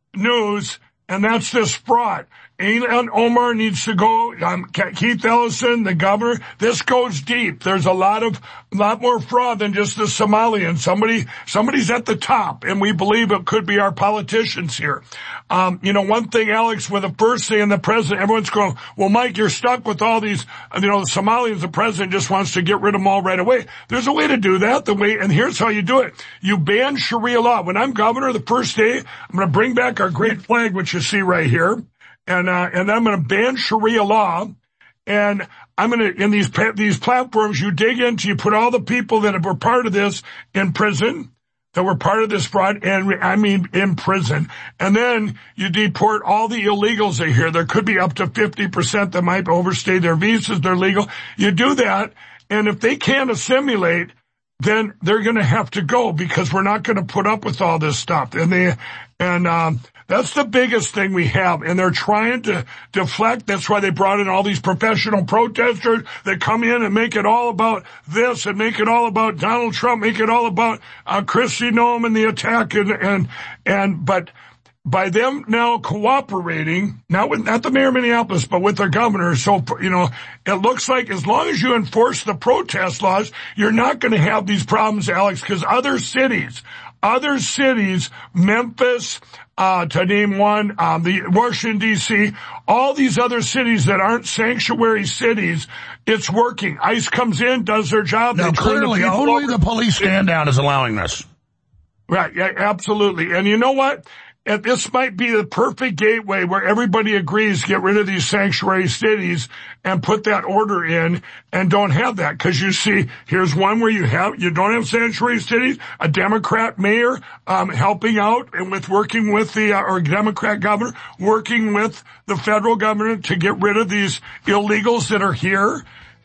news, and that's this fraud. Ilhan Omar needs to go. Um, Keith Ellison, the governor. This goes deep. There's a lot of, a lot more fraud than just the Somalians. Somebody, somebody's at the top, and we believe it could be our politicians here. Um, you know, one thing, Alex, with the first thing and the president, everyone's going, well, Mike, you're stuck with all these, you know, the Somalians. The president just wants to get rid of them all right away. There's a way to do that. The way, and here's how you do it. You ban Sharia law. When I'm governor, the first day, I'm going to bring back our great flag, which you see right here. And, uh, and I'm going to ban Sharia law. And I'm going to, in these, these platforms, you dig into, you put all the people that were part of this in prison, that were part of this fraud, and I mean in prison. And then you deport all the illegals they hear. There could be up to fifty percent that might overstay their visas. They're legal. You do that, and if they can't assimilate, then they're going to have to go because we're not going to put up with all this stuff. And they, and, um, that's the biggest thing we have. And they're trying to deflect. That's why they brought in all these professional protesters that come in and make it all about this and make it all about Donald Trump, make it all about, uh, Kristi Noem and the attack and, and, and, but, by them now cooperating, not with, not the mayor of Minneapolis, but with their governor. So, you know, it looks like as long as you enforce the protest laws, you're not going to have these problems, Alex, because other cities, other cities, Memphis, uh, to name one, um, the Washington D C, all these other cities that aren't sanctuary cities, it's working. ICE comes in, does their job. Now, clearly, only the police stand down is allowing this. Right. Yeah, absolutely. And you know what? And this might be the perfect gateway where everybody agrees, get rid of these sanctuary cities and put that order in and don't have that. Cause you see, here's one where you have, you don't have sanctuary cities, a Democrat mayor, um, helping out and with working with the, uh, or Democrat governor, working with the federal government to get rid of these illegals that are here.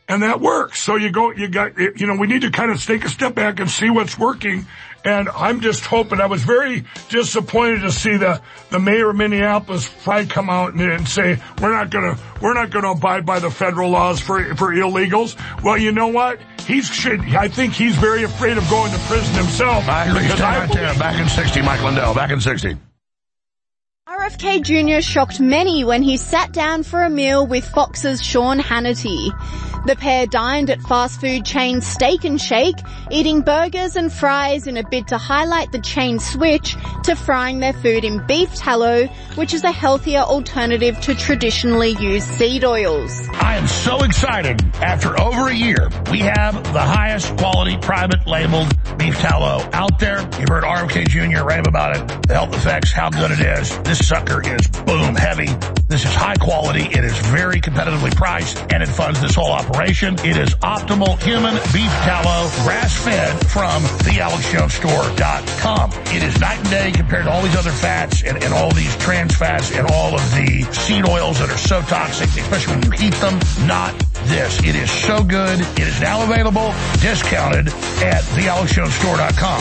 and that works. So you go, you got, you know, we need to kind of take a step back and see what's working. And I'm just hoping. I was very disappointed to see the the mayor of Minneapolis Frye come out and, and say we're not gonna we're not gonna abide by the federal laws for for illegals. Well, you know what? He should. I think he's very afraid of going to prison himself. I agree. I believe, back in sixty, Mike Lindell. Back in sixty. R F K Junior shocked many when he sat down for a meal with Fox's Sean Hannity. The pair dined at fast food chain Steak and Shake, eating burgers and fries in a bid to highlight the chain's switch to frying their food in beef tallow, which is a healthier alternative to traditionally used seed oils. I am so excited. After over a year, we have the highest quality private labeled beef tallow out there. You've heard R F K Junior rave about it, the health effects, how good it is. This sucker is boom heavy. This is high quality. It is very competitively priced, and it funds this whole operation. It is optimal human beef tallow, grass-fed from the alex jones store dot com. It is night and day compared to all these other fats and, and all these trans fats and all of the seed oils that are so toxic, especially when you heat them. Not this. It is so good. It is now available, discounted at the alex jones store dot com.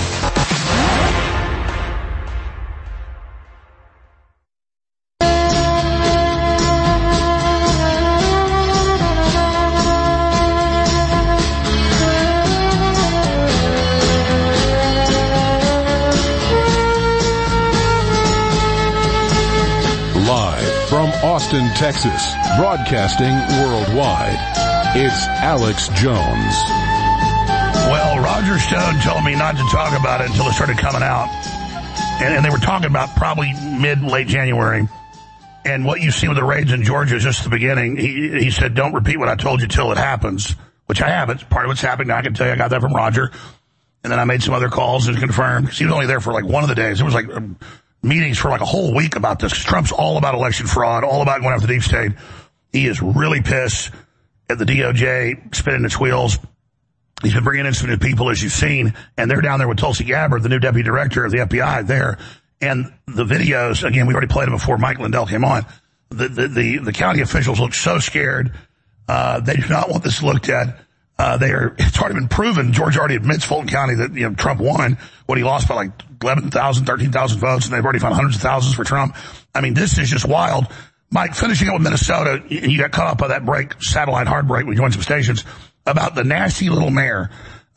From Austin, Texas, broadcasting worldwide, it's Alex Jones. Well, Roger Stone told me not to talk about it until it started coming out. And, and they were talking about probably mid, late January. And what you see with the raids in Georgia is just the beginning. He, he said, don't repeat what I told you till it happens, which I haven't. Part of what's happening now, I can tell you, I got that from Roger. And then I made some other calls and confirmed, because he was only there for like one of the days. It was like um, meetings for like a whole week about this, because Trump's all about election fraud, all about going after the deep state. He is really pissed at the D O J spinning its wheels. He's been bringing in some new people, as you've seen, and they're down there with Tulsi Gabbard, the new deputy director of the F B I there. And the videos, again, we already played them before Mike Lindell came on. The, the, the, the county officials look so scared. Uh, they do not want this looked at. Uh, they are, it's already been proven. Georgia already admits, Fulton County, that, you know, Trump won when he lost by like eleven thousand, thirteen thousand votes, and they've already found hundreds of thousands for Trump. I mean, this is just wild. Mike, finishing up with Minnesota, you got caught up by that break, satellite hard break. We joined some stations about the nasty little mayor,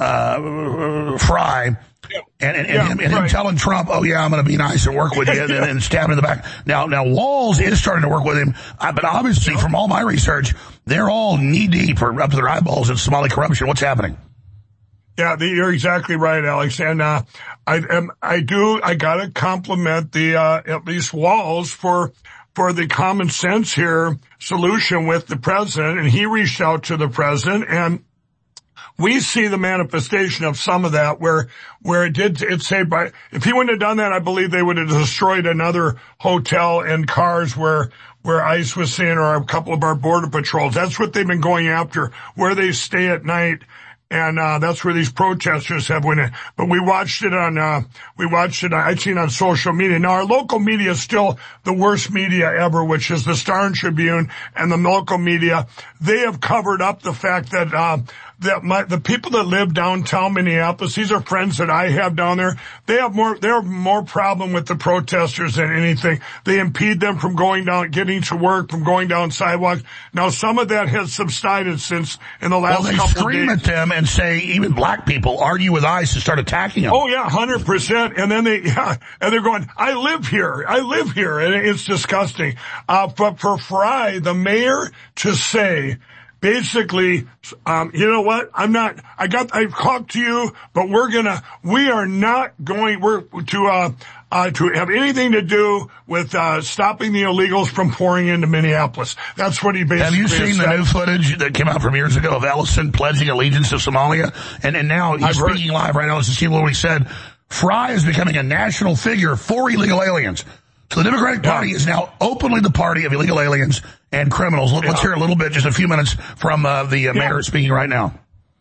uh, Frye, and, and, yeah, and, and right. him telling Trump, oh yeah, I'm going to be nice and work with you, and, and stabbing in the back. Now, now Walz is starting to work with him, uh, but obviously from all my research, they're all knee deep or up to their eyeballs in Somali corruption. What's happening? Yeah, the, you're exactly right, Alex. And, uh, I am, I do, I gotta compliment the, uh, at least Walz for, for the common sense here solution with the president. And he reached out to the president, and we see the manifestation of some of that where, where it did, it saved by, if he wouldn't have done that, I believe they would have destroyed another hotel and cars where, where ICE was seeing, or a couple of our border patrols. That's what they've been going after, where they stay at night. And, uh, that's where these protesters have went in. But we watched it on, uh, we watched it, I'd seen on social media. Now, our local media is still the worst media ever, which is the Star and Tribune and the local media. They have covered up the fact that, uh, that my, the people that live downtown Minneapolis, these are friends that I have down there, they have more, they have more problem with the protesters than anything. They impede them from going down, getting to work, from going down sidewalks. Now, some of that has subsided since in the last well, they couple scream of days. At them and say, even black people argue with ICE and start attacking them. Oh yeah, one hundred percent. And then they, yeah, and they're going, I live here, I live here, and it's disgusting. Uh, but for Frye, the mayor, to say, basically, um, you know what? I'm not, I got, I've talked to you, but we're gonna, we are not going, we're to, uh, uh, to have anything to do with, uh, stopping the illegals from pouring into Minneapolis. That's what he basically Have you seen said. the new footage that came out from years ago of Ellison pledging allegiance to Somalia? And, and now he's I've speaking heard. live right now. Let's see what he said. Frye is becoming a national figure for illegal aliens. So the Democratic Party yeah. is now openly the party of illegal aliens and criminals. Let's yeah. hear a little bit, just a few minutes from uh, the uh, mayor yeah. speaking right now.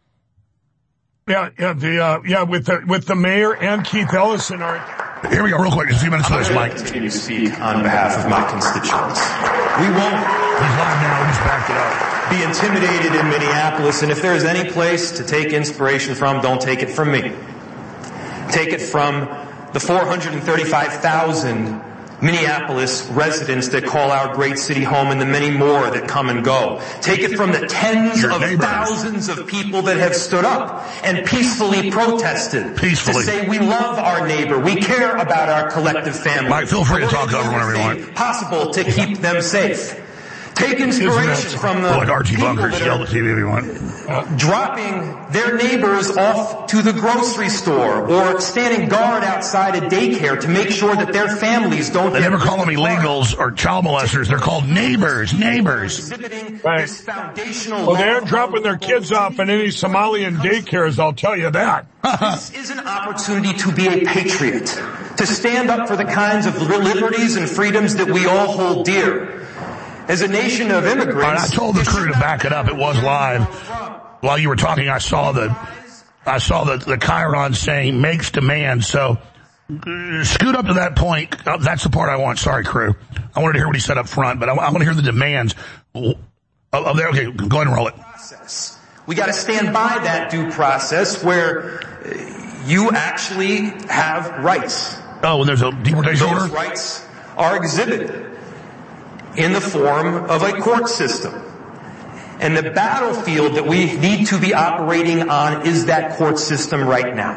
Yeah, yeah, the uh, yeah, with the with the mayor and Keith Ellison are. Here we go, real quick, just a few minutes of this, Mike. Continue to speak on behalf of my constituents. We won't. He's live now. We just backed it up. be intimidated in Minneapolis. And if there is any place to take inspiration from, don't take it from me. Take it from the four hundred thirty-five thousand Minneapolis residents that call our great city home and the many more that come and go. Take it from the tens of thousands of people that have stood up and peacefully protested peacefully. to say we love our neighbor, we care about our collective family. Mike, feel free to talk over whenever you want. Possible to keep them safe. Take inspiration from the like Archie people Bunker, that yell are at T V if you want. uh, dropping their neighbors off to the grocery store or standing guard outside a daycare to make sure that their families don't They get never call them illegals or child molesters. They're called neighbors, neighbors. Right. Well, they're dropping their kids off in any Somalian daycares, I'll tell you that. This is an opportunity to be a patriot, to stand up for the kinds of liberties and freedoms that we all hold dear. As a nation of immigrants... Right, I told the crew to back it up. It was live. While you were talking, I saw the I saw the, the Chiron saying makes demands. So uh, scoot up to that point. Oh, that's the part I want. Sorry, crew. I wanted to hear what he said up front, but I, I want to hear the demands. Oh, oh, there. Okay, go ahead and roll it. We got to stand by that due process where you actually have rights. Oh, and there's a deportation order? Those rights are exhibited in the form of a court system. And the battlefield that we need to be operating on is that court system right now.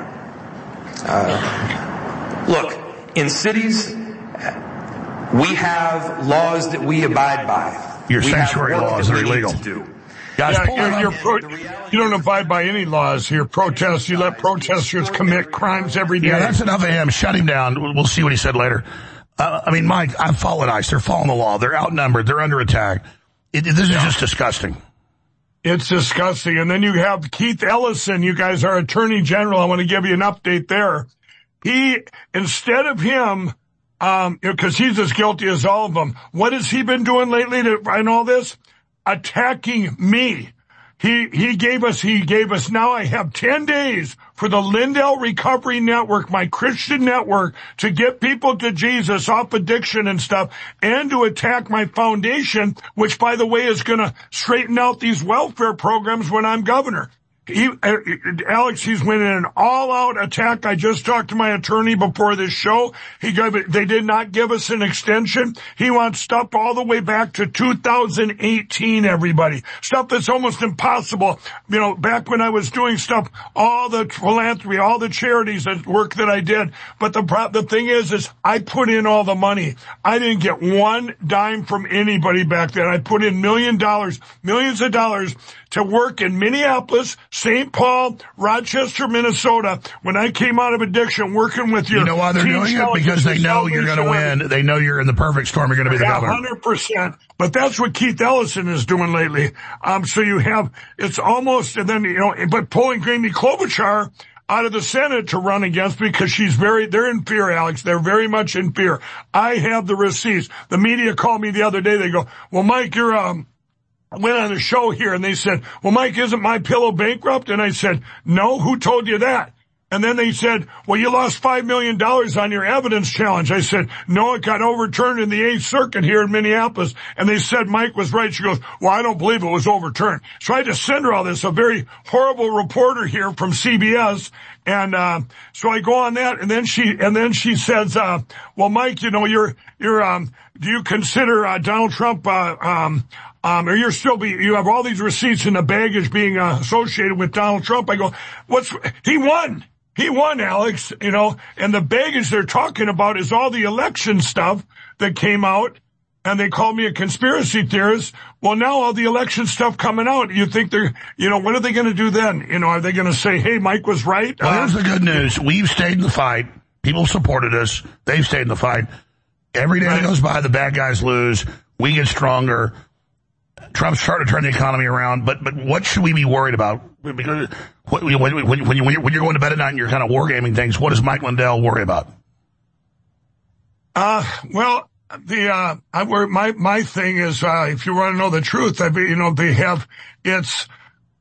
Uh, look, in cities, we have laws that we abide by. Your we sanctuary laws are illegal. Guys, yeah, you're, you're pro- you don't abide by any laws here. Protests, you let protesters commit crimes every day. Yeah, that's enough of him. Shut him down. We'll see what he said later. Uh, I mean, Mike, I've followed ICE. They're following the law. They're outnumbered. They're under attack. It, it, this is just disgusting. It's disgusting. And then you have Keith Ellison. You guys are Attorney General. I want to give you an update there. He, instead of him, um, because he's as guilty as all of them, what has he been doing lately to find all this? Attacking me. He, he gave us, he gave us, now I have ten days for the Lindell Recovery Network, my Christian network, to get people to Jesus off addiction and stuff, and to attack my foundation, which, by the way, is going to straighten out these welfare programs when I'm governor. He, uh, Alex, he's winning an all-out attack. I just talked to my attorney before this show. He gave it, they did not give us an extension. He wants stuff all the way back to two thousand eighteen, everybody. Stuff that's almost impossible. You know, back when I was doing stuff, all the philanthropy, all the charities and work that I did. But the pro- the thing is, is I put in all the money. I didn't get one dime from anybody back then. I put in million dollars, millions of dollars to work in Minneapolis, Saint Paul, Rochester, Minnesota. When I came out of addiction, working with your... You know why they're doing it? Because they know you're going to win. They know you're in the perfect storm. You're going to be the yeah, governor. one hundred percent. But that's what Keith Ellison is doing lately. Um, so you have, it's almost, and then, you know, but pulling Amy Klobuchar out of the Senate to run against because she's very, they're in fear, Alex. They're very much in fear. I have the receipts. The media called me the other day. They go, well, Mike, you're, um, I went on the show here and they said, well, Mike, isn't My Pillow bankrupt? And I said, no, who told you that? And then they said, well, you lost five million dollars on your evidence challenge. I said, no, it got overturned in the Eighth Circuit here in Minneapolis. And they said Mike was right. She goes, well, I don't believe it was overturned. So I had to send her all this, a very horrible reporter here from C B S. And, uh, so I go on that and then she, and then she says, uh, well, Mike, you know, you're, you're, um, do you consider, uh, Donald Trump, uh, um, Um, or you're still be, you have all these receipts in the baggage being uh, associated with Donald Trump. I go, what's, he won. He won, Alex, you know, and the baggage they're talking about is all the election stuff that came out, and they called me a conspiracy theorist. Well, now all the election stuff coming out, you think they're, you know, what are they going to do then? You know, are they going to say, hey, Mike was right? Well, uh, here's the good news. We've stayed in the fight. People supported us. They've stayed in the fight. Every day that goes by, the bad guys lose. We get stronger. Trump's trying to turn the economy around, but but what should we be worried about? Because when, when, when, when, you're, when you're going to bed at night and you're kind of wargaming things, what does Mike Lindell worry about? Uh, well, the uh, I worry, my my thing is, uh, if you want to know the truth, I mean, you know, they have it's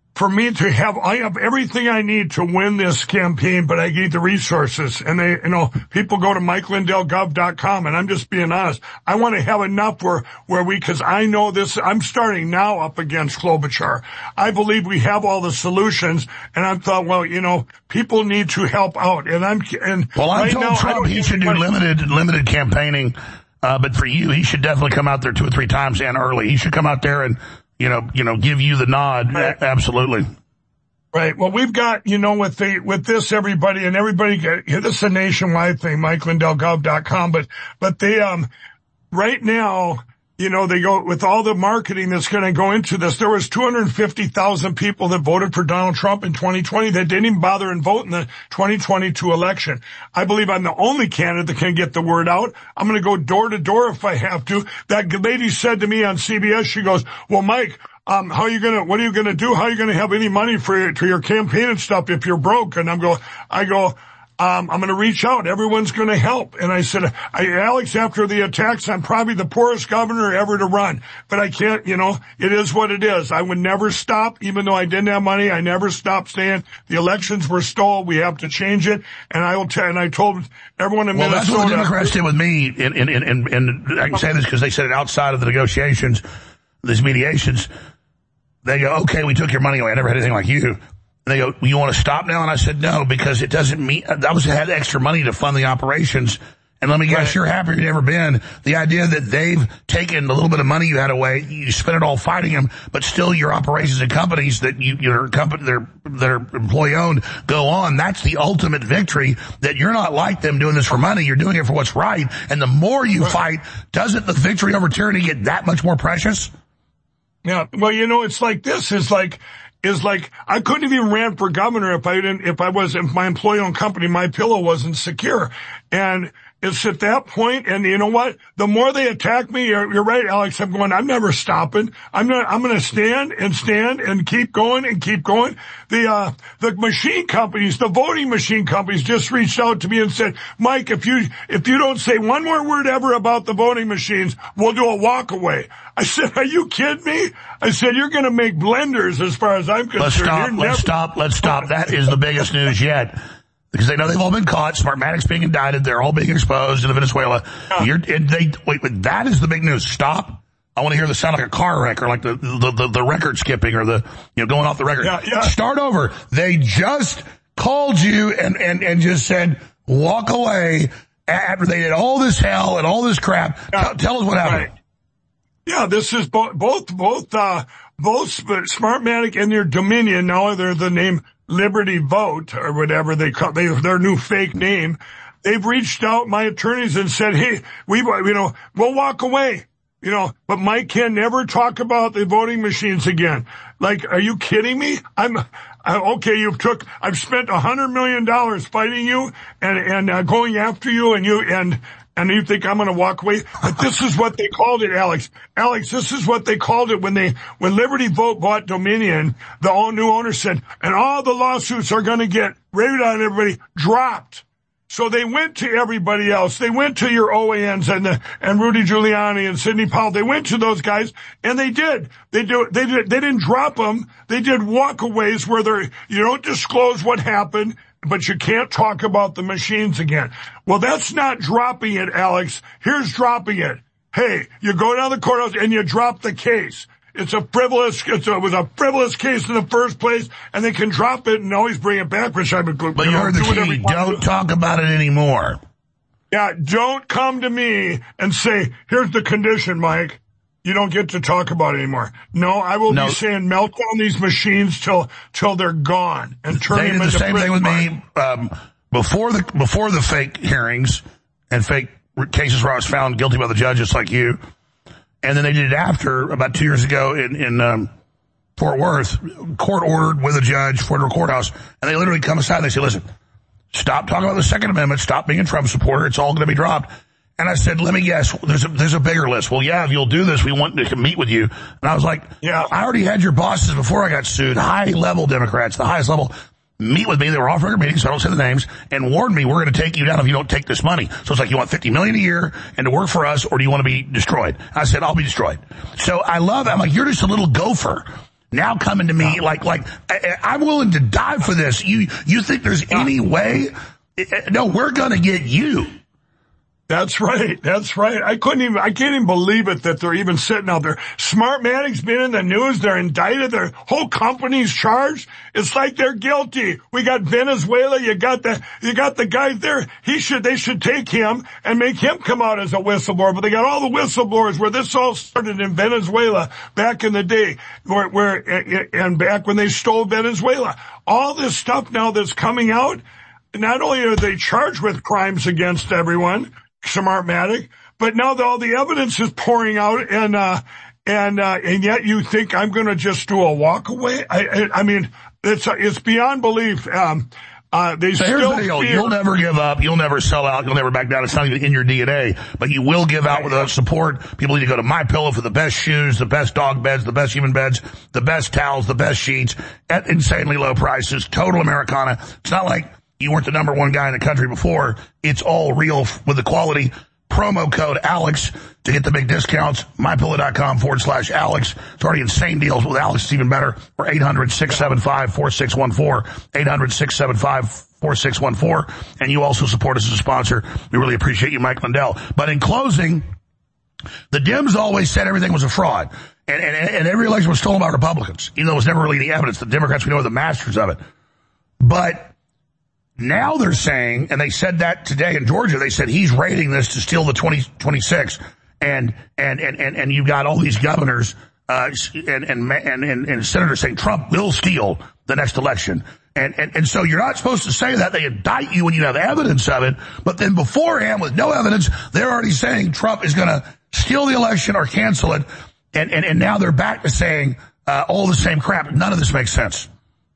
for me to have, I have everything I need to win this campaign, but I need the resources. And they, you know, people go to mike lindell gov dot com, and I'm just being honest. I want to have enough where, where we, cause I know this, I'm starting now up against Klobuchar. I believe we have all the solutions, and I thought, well, you know, people need to help out. And I'm, and well, I right told now, Trump he should do money. limited, limited campaigning. Uh, but for you, he should definitely come out there two or three times and early. He should come out there and, you know, you know, give you the nod. Right. Absolutely. Right. Well, we've got, you know, with the, with this, everybody, and everybody, get, this is a nationwide thing, mike lindell gov dot com, but, but they, um, right now, you know, they go, with all the marketing that's going to go into this, there was two hundred fifty thousand people that voted for Donald Trump in twenty twenty that didn't even bother and vote in the twenty twenty-two election. I believe I'm the only candidate that can get the word out. I'm going to go door to door if I have to. That lady said to me on C B S, she goes, well, Mike, um, how are you going to, what are you going to do? How are you going to have any money for your, to your campaign and stuff if you're broke? And I'm going, I go, Um, I'm going to reach out. Everyone's going to help. And I said, I, Alex, after the attacks, I'm probably the poorest governor ever to run. But I can't, you know, it is what it is. I would never stop, even though I didn't have money. I never stopped saying the elections were stolen. We have to change it. And I will tell, and I told everyone in well, Minnesota. Well, that's what the Democrats did with me. And, and, and, and I can say this because they said it outside of the negotiations, these mediations. They go, okay, we took your money away. I never had anything like you. They go, you want to stop now? And I said, no, because it doesn't mean, I was had extra money to fund the operations. And let me guess, right. You're happier you've ever been. The idea that they've taken a little bit of money you had away, you spent it all fighting them, but still your operations and companies that you, your company, they're, they're employee owned go on. That's the ultimate victory, that you're not like them doing this for money. You're doing it for what's right. And the more you right. fight, doesn't the victory over tyranny get that much more precious? Yeah. Well, you know, it's like this is like, is like, I couldn't have even ran for governor if I didn't, if I was, if my employee-owned company, My Pillow, wasn't secure. And it's at that point, and you know what? The more they attack me, you're, you're right, Alex, I'm going, I'm never stopping. I'm not, I'm gonna stand and stand and keep going and keep going. The, uh, the machine companies, the voting machine companies just reached out to me and said, Mike, if you, if you don't say one more word ever about the voting machines, we'll do a walk away. I said, are you kidding me? I said, you're going to make blenders as far as I'm concerned. Let's stop, you're let's never- stop, let's stop. That is the biggest news yet. Because they know they've all been caught. Smartmatic's being indicted. They're all being exposed in Venezuela. Yeah. You're, and they, wait, wait, that is the big news. Stop. I want to hear the sound like a car wreck or like the, the, the, the record skipping or the, you know, going off the record. Yeah, yeah. Start over. They just called you and, and, and just said, walk away after they did all this hell and all this crap. Yeah. Tell, tell us what happened. Right. Yeah, this is both, both, both, uh, both Smartmatic and their Dominion. Now they're the name Liberty Vote or whatever they call they, their new fake name. They've reached out, my attorneys, and said, hey, we, you know, we'll walk away, you know, but Mike can never talk about the voting machines again. Like, are you kidding me? I'm, uh, okay, you took, I've spent a hundred million dollars fighting you and, and, uh, going after you and you, and, and you think I'm going to walk away? But this is what they called it, Alex. Alex, this is what they called it when they, when Liberty Vote bought Dominion, the all new owner said, and all the lawsuits are going to get, rated on everybody, dropped. So they went to everybody else. They went to your O A Ns and the, and Rudy Giuliani and Sidney Powell. They went to those guys and they did. They do, they did, they didn't drop them. They did walkaways where they're, you don't disclose what happened, but you can't talk about the machines again. Well, that's not dropping it, Alex. Here's dropping it. Hey, you go down the courthouse and you drop the case. It's a frivolous, it's a, it was a frivolous case in the first place, and they can drop it and always bring it back, which I would. But you, you heard the key. Don't talk about it anymore. Yeah, don't come to me and say, here's the condition, Mike. You don't get to talk about it anymore. No, I will no. be saying melt down these machines till till they're gone and turn they them did into the same thing with mark. me um, before the before the fake hearings and fake cases where I was found guilty by the judges like you, and then they did it after about two years ago in in um, Fort Worth, court ordered with a judge, Federal Courthouse, and they literally come aside and they say, "Listen, stop talking about the Second Amendment, stop being a Trump supporter. It's all going to be dropped." And I said, let me guess, there's a, there's a bigger list. Well, yeah, if you'll do this, we want to meet with you. And I was like, yeah, I already had your bosses before I got sued, high-level Democrats, the highest level, meet with me. They were off-record meetings, so I don't say the names, and warned me, we're going to take you down if you don't take this money. So it's like, you want fifty million dollars a year and to work for us, or do you want to be destroyed? I said, I'll be destroyed. So I love, I'm like, you're just a little gopher. now coming to me like, like, I, I'm willing to die for this. You, you think there's any way? No, we're going to get you. That's right. That's right. I couldn't even, I can't even believe it that they're even sitting out there. Smartmatic's been in the news. They're indicted. Their whole company's charged. It's like they're guilty. We got Venezuela. You got the, you got the guy there. He should, they should take him and make him come out as a whistleblower. But they got all the whistleblowers where this all started in Venezuela back in the day, where, where, and back when they stole Venezuela. All this stuff now that's coming out, not only are they charged with crimes against everyone, Smartmatic, but now that all the evidence is pouring out, and uh and uh and yet you think I'm going to just do a walk away? I, I I mean, it's it's beyond belief. Um, uh they so still here's the deal: fear- you'll never give up, you'll never sell out, you'll never back down. It's not even in your D N A, but you will give out with the support. People need to go to MyPillow for the best shoes, the best dog beds, the best human beds, the best towels, the best sheets at insanely low prices. Total Americana. It's not like you weren't the number one guy in the country before. It's all real with the quality. Promo code Alex to get the big discounts. MyPillow.com forward slash Alex. It's already insane deals. With Alex, it's even better. Or eight hundred, six seven five, four six one four. eight hundred, six seven five, four six one four. And you also support us as a sponsor. We really appreciate you, Mike Lindell. But in closing, the Dems always said everything was a fraud. And, and, and every election was stolen by Republicans. Even though there was never really any evidence. The Democrats, we know, are the masters of it. But now they're saying, and they said that today in Georgia, they said he's raiding this to steal the twenty twenty-six. And, and, and, and, and you've got all these governors, uh, and, and, and, and, and senators saying Trump will steal the next election. And, and, and so you're not supposed to say that. They indict you when you have evidence of it. But then beforehand, with no evidence, they're already saying Trump is going to steal the election or cancel it. And, and, and now they're back to saying, uh, all the same crap. None of this makes sense.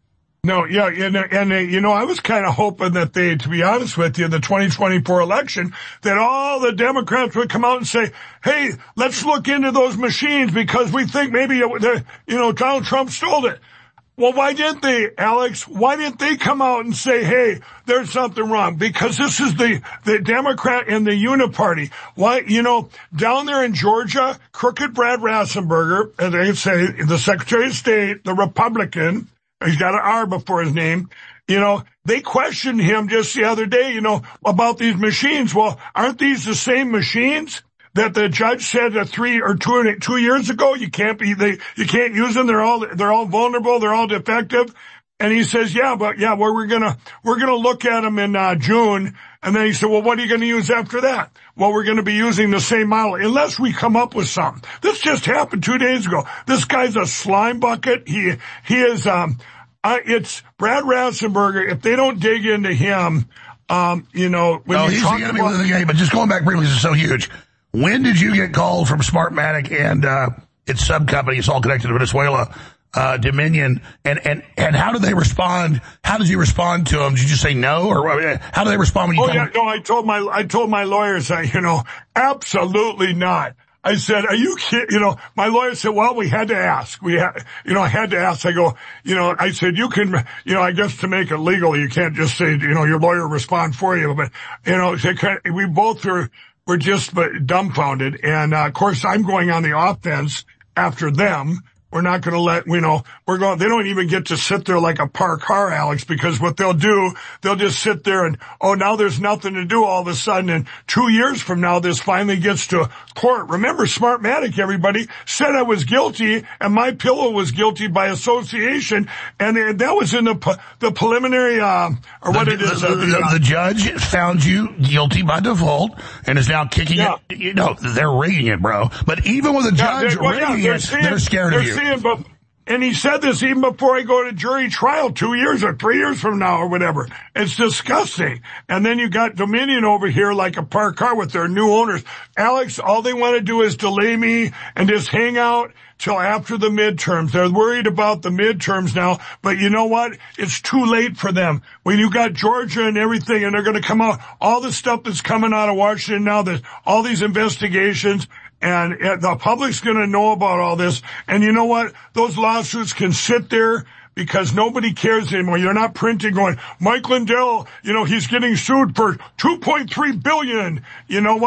No, yeah, and, and uh, you know, I was kind of hoping that they, to be honest with you, the twenty twenty-four election, that all the Democrats would come out and say, hey, let's look into those machines because we think maybe, you know, Donald Trump stole it. Well, why didn't they, Alex? Why didn't they come out and say, hey, there's something wrong? Because this is the, the Democrat and the Uniparty. Why, you know, down there in Georgia, crooked Brad Rassenberger, as they say, the Secretary of State, the Republican, he's got an R before his name. You know, they questioned him just the other day, you know, about these machines. Well, aren't these the same machines that the judge said that three or two, two years ago, you can't be, they, you can't use them. They're all, they're all vulnerable. They're all defective. And he says, yeah, but yeah, well, we're gonna, we're gonna look at them in, uh, June. And then he said, well, what are you gonna use after that? Well, we're gonna be using the same model unless we come up with something. This just happened two days ago. This guy's a slime bucket. He, he is, um, Uh, it's Brad Rassenberger. If they don't dig into him, um, you know, when no, you he's talk the enemy about within the game. But just going back briefly, this is so huge. When did you get called from Smartmatic and uh its sub company? It's all connected to Venezuela, uh Dominion, and and and how did they respond? How did you respond to them? Did you just say no, or how did they respond when you? Oh told yeah, them? no, I told my I told my lawyers, uh, you know, absolutely not. I said, are you kidding? You know, my lawyer said, well, we had to ask. We had, you know, I had to ask. I go, you know, I said, you can, you know, I guess to make it legal, you can't just say, you know, your lawyer respond for you. But, you know, we both were, were just dumbfounded. And, uh, of course, I'm going on the offense after them. We're not going to let, you know, we're going, they don't even get to sit there like a parked car, Alex, because what they'll do, they'll just sit there and, oh, now there's nothing to do all of a sudden. And two years from now, this finally gets to court. Remember, Smartmatic, everybody, said I was guilty and MyPillow was guilty by association. And that was in the, the preliminary, uh, or what the, it is. The, uh, the, the, uh, the judge found you guilty by default and is now kicking yeah. it. You know, they're rigging it, bro. But even with the yeah, judge they, well, rigging yeah, it, saying, they're scared of you. Saying, but, and he said this even before I go to jury trial two years or three years from now or whatever. It's disgusting. And then you got Dominion over here like a parked car with their new owners. Alex, all they want to do is delay me and just hang out till after the midterms. They're worried about the midterms now, but you know what? It's too late for them. When you got Georgia and everything, and they're going to come out, all the stuff that's coming out of Washington now, there's all these investigations, and the public's going to know about all this. And you know what? Those lawsuits can sit there because nobody cares anymore. You're not printing going, Mike Lindell, you know, he's getting sued for two point three billion dollars. You know what?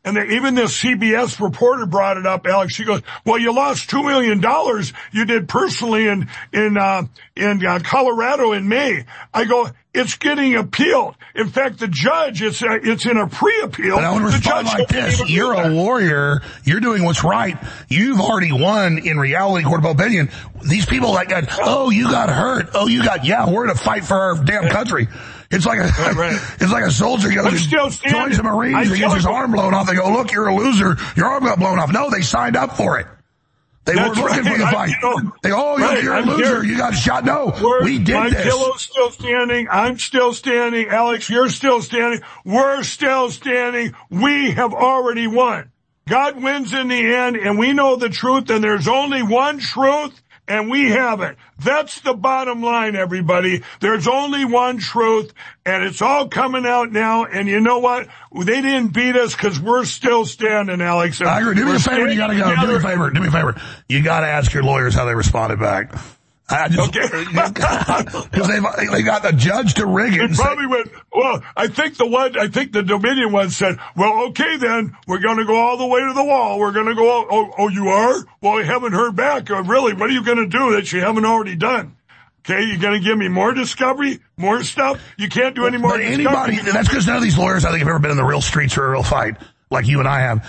And they, even this C B S reporter brought it up, Alex. She goes, well, you lost two million dollars you did personally in, in, uh, in uh, Colorado in May. I go, it's getting appealed. In fact, the judge, it's, uh, it's in a pre-appeal. But I would respond like this. You're a lawyer. You're doing what's right. You've already won in reality court of opinion. These people that got, oh, you got hurt. Oh, you got, yeah, we're in a fight for our damn country. It's like a, right, right. it's like a soldier goes, joins the Marines and gets his arm blown off. They go, look, you're a loser. Your arm got blown off. No, they signed up for it. They That's weren't looking right. for the fight. I, you know, they go, oh, right. you're a I'm loser. Here. You got shot. No, we're, we did my this. My pillow's still standing. I'm still standing. Alex, you're still standing. We're still standing. We have already won. God wins in the end, and we know the truth, and there's only one truth. And we have it. That's the bottom line, everybody. There's only one truth, and it's all coming out now. And you know what? They didn't beat us because we're still standing, Alex. I agree. Do me a favor. You got to go. Together. Do me a favor. Do me a favor. You got to ask your lawyers how they responded back. I just, okay. Because they they got the judge to rig it. It probably say, went, well, I think the one, I think the Dominion one said, well, okay then, we're going to go all the way to the wall. We're going to go, all, oh, oh, you are? Well, I haven't heard back. Uh, really, what are you going to do that you haven't already done? Okay, you're going to give me more discovery, more stuff? You can't do any more but discovery. Anybody, that's because none of these lawyers, I think, have ever been in the real streets or a real fight like you and I have.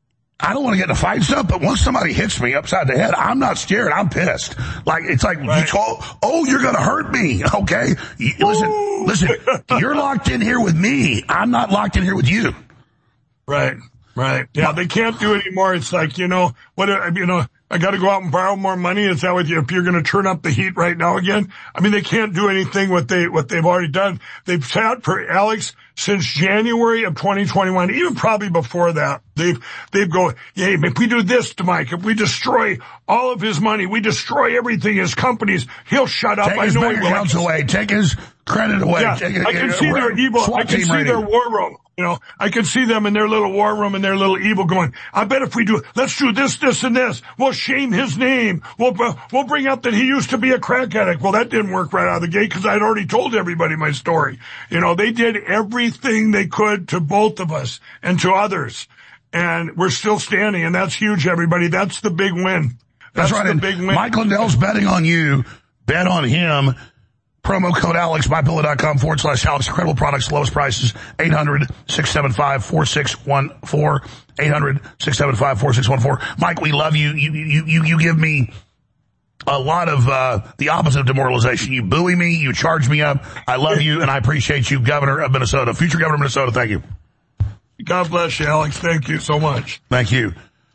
I don't want to get in a fight stuff, but once somebody hits me upside the head, I'm not scared. I'm pissed. Like, it's like, right. you call, oh, you're going to hurt me. Okay. You, listen, listen, you're locked in here with me. I'm not locked in here with you. Right. Right. Yeah. They can't do it anymore. It's like, you know, what, you know, I got to go out and borrow more money. Is that what you, if you're going to turn up the heat right now again? I mean, they can't do anything what they, what they've already done. They've sat for Alex since January of twenty twenty-one, even probably before that. They've, they've go, yeah, if we do this to Mike, if we destroy all of his money, we destroy everything, his companies, he'll shut up. Take I his know bank accounts away. Take his credit away. Yeah, Take, I can uh, see their evil. I can see rating. Their war room. You know, I can see them in their little war room and their little evil going, I bet if we do, let's do this, this, and this, we'll shame his name. We'll, we'll bring up that he used to be a crack addict. Well, that didn't work right out of the gate because I'd already told everybody my story. You know, they did everything they could to both of us and to others. And we're still standing, and that's huge, everybody. That's the big win. That's, that's right. The big win. Mike Lindell's betting on you. Bet on him. Promo code Alex, MyPillow.com forward slash Alex. Incredible products, lowest prices. eight hundred, six seven five, four six one four. eight hundred, six seven five, four six one four. Mike, we love you. You, you, you, you give me a lot of, uh, the opposite of demoralization. You buoy me. You charge me up. I love you, and I appreciate you, Governor of Minnesota. Future Governor of Minnesota, thank you. God bless you, Alex. Thank you so much. Thank you.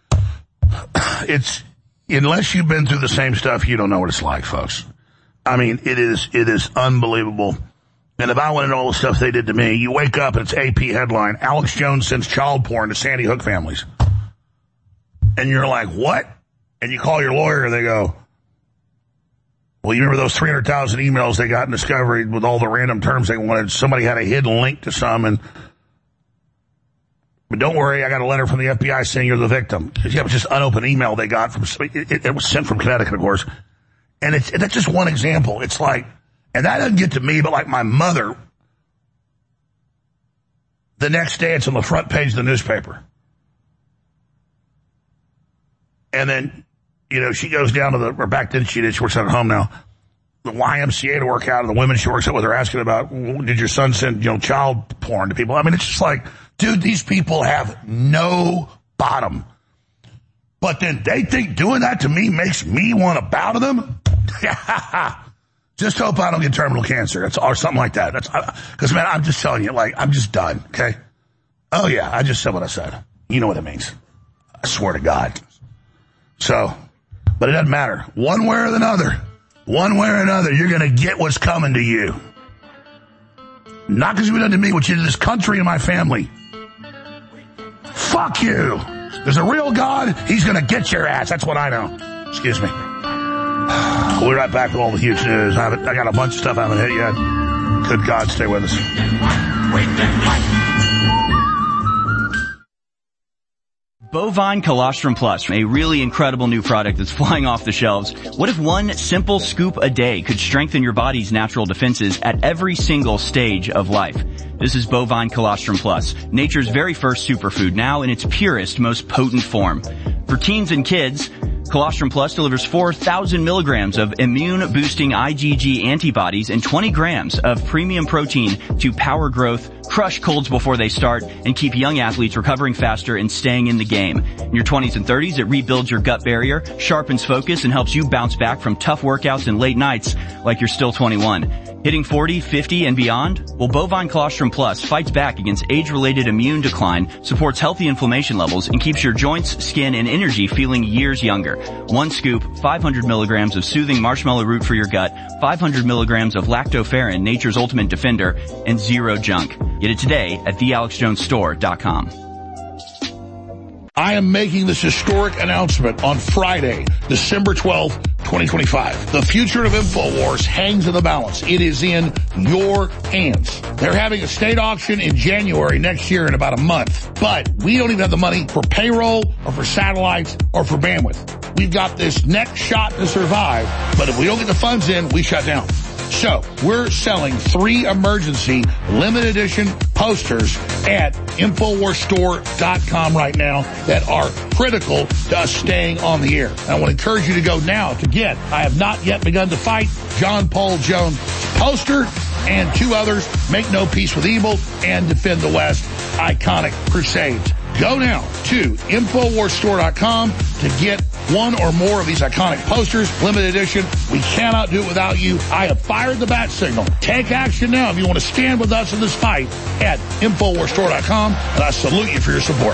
It's, unless you've been through the same stuff, you don't know what it's like, folks. I mean, it is, it is unbelievable. And if I want to know all the stuff they did to me, you wake up and it's A P headline, Alex Jones sends child porn to Sandy Hook families. And you're like, what? And you call your lawyer and they go, well, you remember those three hundred thousand emails they got in Discovery with all the random terms they wanted? Somebody had a hidden link to some, and but don't worry, I got a letter from the F B I saying you're the victim. Yeah, it was just unopened email they got from, it, it, it was sent from Connecticut, of course. And it's, that's just one example. It's like, and that doesn't get to me, but like my mother, the next day it's on the front page of the newspaper. And then, you know, she goes down to the, or back then she did, she works out at home now, the Y M C A to work out, and the women she works out with are asking about, well, did your son send, you know, child porn to people? I mean, it's just like, dude, these people have no bottom. But then they think doing that to me makes me want to bow to them? Just hope I don't get terminal cancer. That's, or something like that. That's, cause man, I'm just telling you, like, I'm just done. Okay. Oh yeah. I just said what I said. You know what it means. I swear to God. So, but it doesn't matter. One way or another, one way or another, you're going to get what's coming to you. Not because you've done to me, what you did to this country and my family. Fuck you. There's a real God. He's going to get your ass. That's what I know. Excuse me. We'll be right back with all the huge news. I, I got a bunch of stuff I haven't hit yet. Good God, stay with us. Bovine Colostrum Plus, a really incredible new product that's flying off the shelves. What if one simple scoop a day could strengthen your body's natural defenses at every single stage of life? This is Bovine Colostrum Plus, nature's very first superfood, now in its purest, most potent form. For teens and kids, Colostrum Plus delivers four thousand milligrams of immune-boosting IgG antibodies and twenty grams of premium protein to power growth, crush colds before they start, and keep young athletes recovering faster and staying in the game. In your twenties and thirties, it rebuilds your gut barrier, sharpens focus, and helps you bounce back from tough workouts and late nights like you're still twenty-one. Hitting forty, fifty, and beyond? Well, Bovine Colostrum Plus fights back against age-related immune decline, supports healthy inflammation levels, and keeps your joints, skin, and energy feeling years younger. One scoop, five hundred milligrams of soothing marshmallow root for your gut, five hundred milligrams of lactoferrin, nature's ultimate defender, and zero junk. Get it today at the alex jones store dot com. I am making this historic announcement on Friday, December twelfth, twenty twenty-five. The future of InfoWars hangs in the balance. It is in your hands. They're having a state auction in January next year in about a month. But we don't even have the money for payroll or for satellites or for bandwidth. We've got this next shot to survive, but if we don't get the funds in, we shut down. So we're selling three emergency limited edition posters at infowars store dot com right now that are critical to us staying on the air. And I want to encourage you to go now to get I Have Not Yet Begun to Fight, John Paul Jones poster, and two others, Make No Peace with Evil and Defend the West, Iconic Crusades. Go now to infowars store dot com to get one or more of these iconic posters, limited edition. We cannot do it without you. I have fired the bat signal. Take action now if you want to stand with us in this fight at infowars store dot com, and I salute you for your support.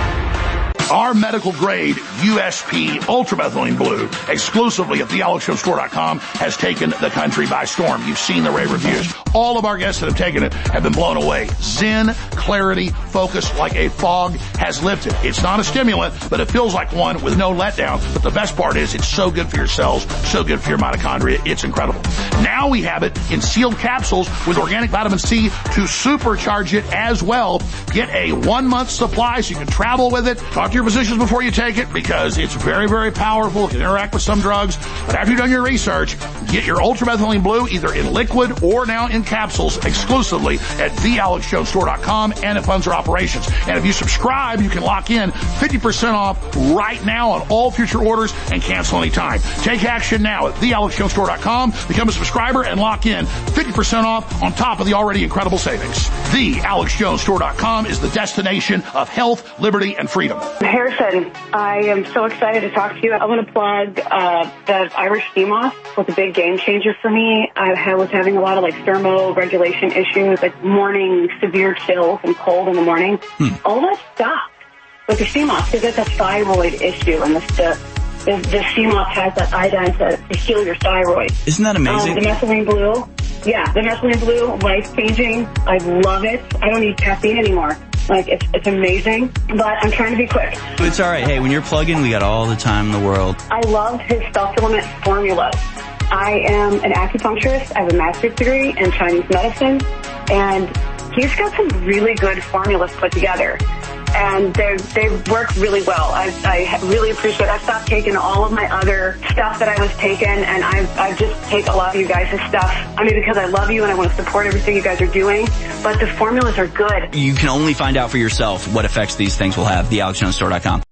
Our medical grade U S P ultramethylene blue, exclusively at the alex jones store dot com, has taken the country by storm. You've seen the rave reviews. All of our guests that have taken it have been blown away. Zen, clarity, focus like a fog has lifted. It's not a stimulant, but it feels like one with no letdown. But the best part is it's so good for your cells, so good for your mitochondria. It's incredible. Now we have it in sealed capsules with organic vitamin C to supercharge it as well. Get a one-month supply so you can travel with it. Talk to your physicians before you take it because it's very, very powerful. It can interact with some drugs. But after you've done your research, get your ultramethylene blue either in liquid or now in capsules exclusively at the alex jones store dot com and it funds our operations. And if you subscribe, you can lock in fifty percent off right now on all future orders and cancel anytime. Take action now at the alex jones store dot com. Become a subscriber and lock in fifty percent off on top of the already incredible savings. the alex jones store dot com is the destination of health, liberty, and freedom. Harrison, I am so excited to talk to you. I want to plug uh, the Irish sea moth was a big game changer for me. I was having a lot of like thermoregulation issues, like morning severe chills and cold in the morning. Hmm. All that stopped with the sea moth because it's a thyroid issue, and the the, the sea moth has that iodine to, to heal your thyroid. Isn't that amazing? Um, the methylene blue, yeah, the methylene blue, life changing. I love it. I don't need caffeine anymore. Like, it's, it's amazing, but I'm trying to be quick. It's all right. Hey, when you're plugging, we got all the time in the world. I love his supplement formulas. I am an acupuncturist. I have a master's degree in Chinese medicine, and he's got some really good formulas put together. And they they work really well. I, I really appreciate it. I stopped taking all of my other stuff that I was taking, and I I just take a lot of you guys' stuff. I mean, because I love you and I want to support everything you guys are doing, but the formulas are good. You can only find out for yourself what effects these things will have. the alex jones store dot com.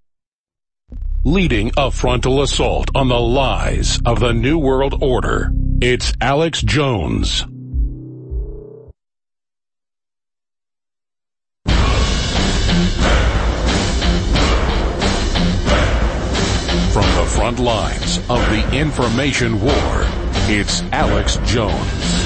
Leading a frontal assault on the lies of the New World Order, it's Alex Jones. From the front lines of the information war, it's Alex Jones.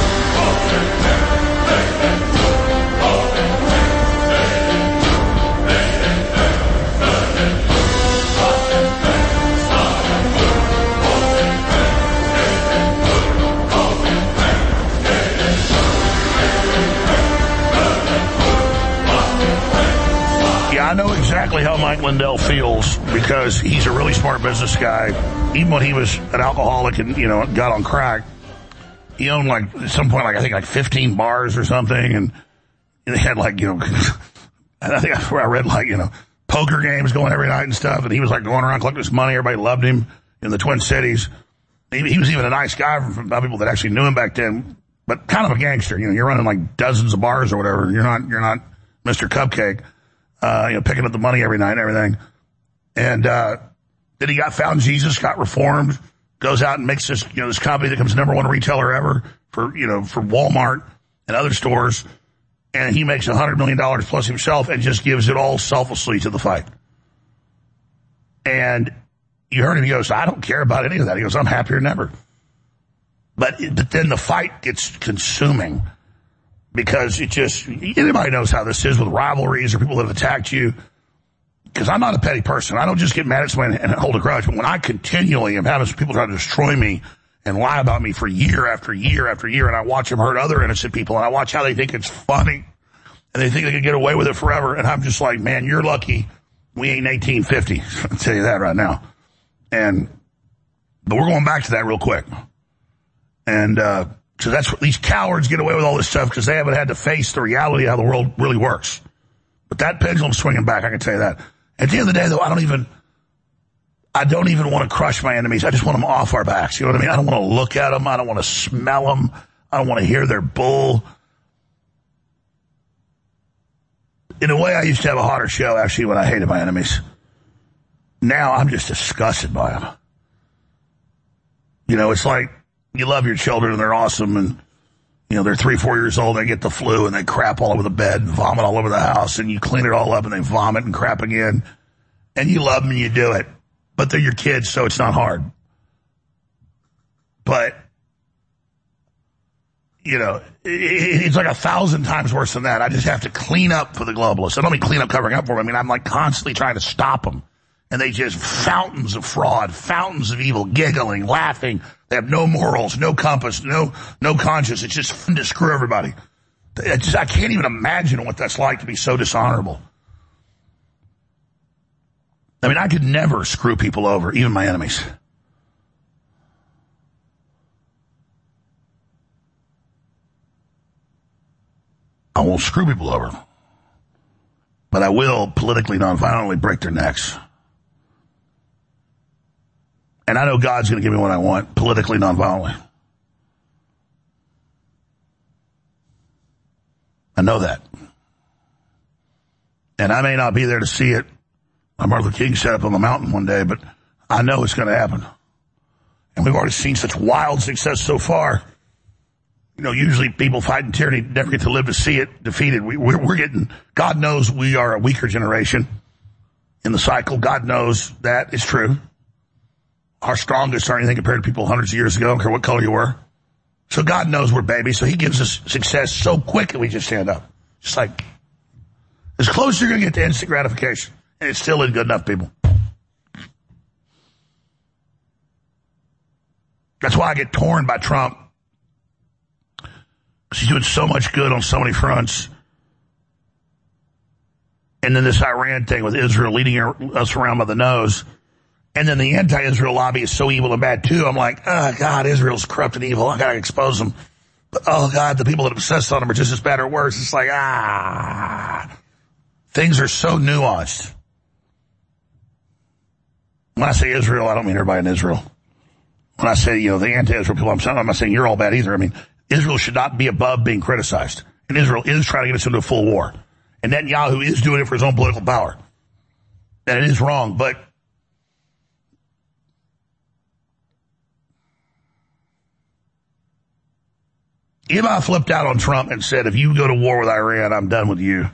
I know exactly how Mike Lindell feels because he's a really smart business guy. Even when he was an alcoholic and, you know, got on crack, he owned like, at some point, like, I think like fifteen bars or something. And they had like, you know, I think that's where I read like, you know, poker games going every night and stuff, and he was like going around collecting his money. Everybody loved him in the Twin Cities. He, he was even a nice guy from, from people that actually knew him back then, but kind of a gangster. You know, you're running like dozens of bars or whatever. You're not, you're not Mister Cupcake, uh, you know, picking up the money every night and everything. And, uh, then he got found Jesus, got reformed, goes out and makes this, you know, this company that becomes the number one retailer ever for, you know, for Walmart and other stores. And he makes a hundred million dollars plus himself and just gives it all selflessly to the fight. And you heard him, he goes, I don't care about any of that. He goes, I'm happier than ever. But, but then the fight gets consuming because it just, anybody knows how this is with rivalries or people that have attacked you. Because I'm not a petty person. I don't just get mad at someone and hold a grudge. But when I continually am having people try to destroy me and lie about me for year after year after year, and I watch them hurt other innocent people, and I watch how they think it's funny, and they think they can get away with it forever, and I'm just like, man, you're lucky we ain't eighteen fifty. I'll tell you that right now. And, but we're going back to that real quick. And, uh, so that's what these cowards get away with all this stuff because they haven't had to face the reality of how the world really works. But that pendulum's swinging back, I can tell you that. At the end of the day, though, I don't even, I don't even want to crush my enemies. I just want them off our backs. You know what I mean? I don't want to look at them. I don't want to smell them. I don't want to hear their bull. In a way, I used to have a hotter show, actually, when I hated my enemies. Now I'm just disgusted by them. You know, it's like you love your children and they're awesome and, you know, they're three, four years old, they get the flu and they crap all over the bed and vomit all over the house and you clean it all up and they vomit and crap again. And you love them and you do it. But they're your kids, so it's not hard. But, you know, it's like a thousand times worse than that. I just have to clean up for the globalists. I don't mean clean up covering up for them. I mean, I'm like constantly trying to stop them. And they just fountains of fraud, fountains of evil, giggling, laughing. They have no morals, no compass, no no conscience. It's just fun to screw everybody. I, just, I can't even imagine what that's like to be so dishonorable. I mean, I could never screw people over, even my enemies. I won't screw people over. But I will politically, nonviolently break their necks. And I know God's going to give me what I want, politically, nonviolently. I know that. And I may not be there to see it. Martin Luther King set up on the mountain one day, but I know it's going to happen. And we've already seen such wild success so far. You know, usually people fighting tyranny never get to live to see it defeated. We, we're, we're getting, God knows we are a weaker generation in the cycle. God knows that is true. Our strongest aren't anything compared to people hundreds of years ago. I don't care what color you were. So God knows we're babies. So he gives us success so quick that we just stand up. Just like, as close as you're going to get to instant gratification. And it still isn't good enough, people. That's why I get torn by Trump. He's doing so much good on so many fronts. And then this Iran thing with Israel leading us around by the nose. And then the anti-Israel lobby is so evil and bad, too. I'm like, oh, God, Israel's corrupt and evil. I got to expose them. But, oh, God, the people that obsess on them are just as bad or worse. It's like, ah. Things are so nuanced. When I say Israel, I don't mean everybody in Israel. When I say, you know, the anti-Israel people, I'm, I'm not saying you're all bad either. I mean, Israel should not be above being criticized. And Israel is trying to get us into a full war. And Netanyahu is doing it for his own political power. And it is wrong, but if I flipped out on Trump and said, if you go to war with Iran, I'm done with you,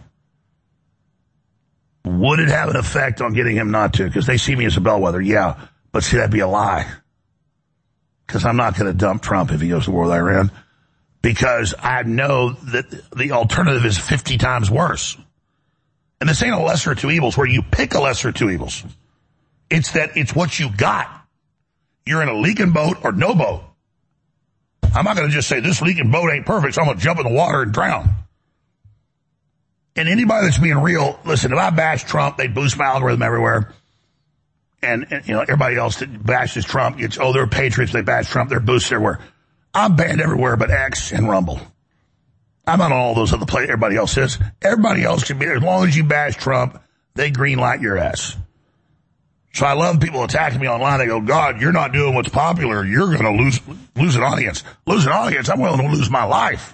would it have an effect on getting him not to? Because they see me as a bellwether. Yeah, but see, that'd be a lie. Because I'm not going to dump Trump if he goes to war with Iran. Because I know that the alternative is fifty times worse. And this ain't a lesser of two evils where you pick a lesser of two evils. It's that it's what you got. You're in a leaking boat or no boat. I'm not going to just say this leaking boat ain't perfect, so I'm going to jump in the water and drown. And anybody that's being real, listen, if I bash Trump, they boost my algorithm everywhere. And, and, you know, everybody else that bashes Trump gets, oh, they're patriots, they bash Trump, they're boosted everywhere. I'm banned everywhere but X and Rumble. I'm not on all those other places everybody else is. Everybody else can be there. As long as you bash Trump, they green light your ass. So I love people attacking me online. They go, God, you're not doing what's popular. You're going to lose lose an audience. Lose an audience? I'm willing to lose my life.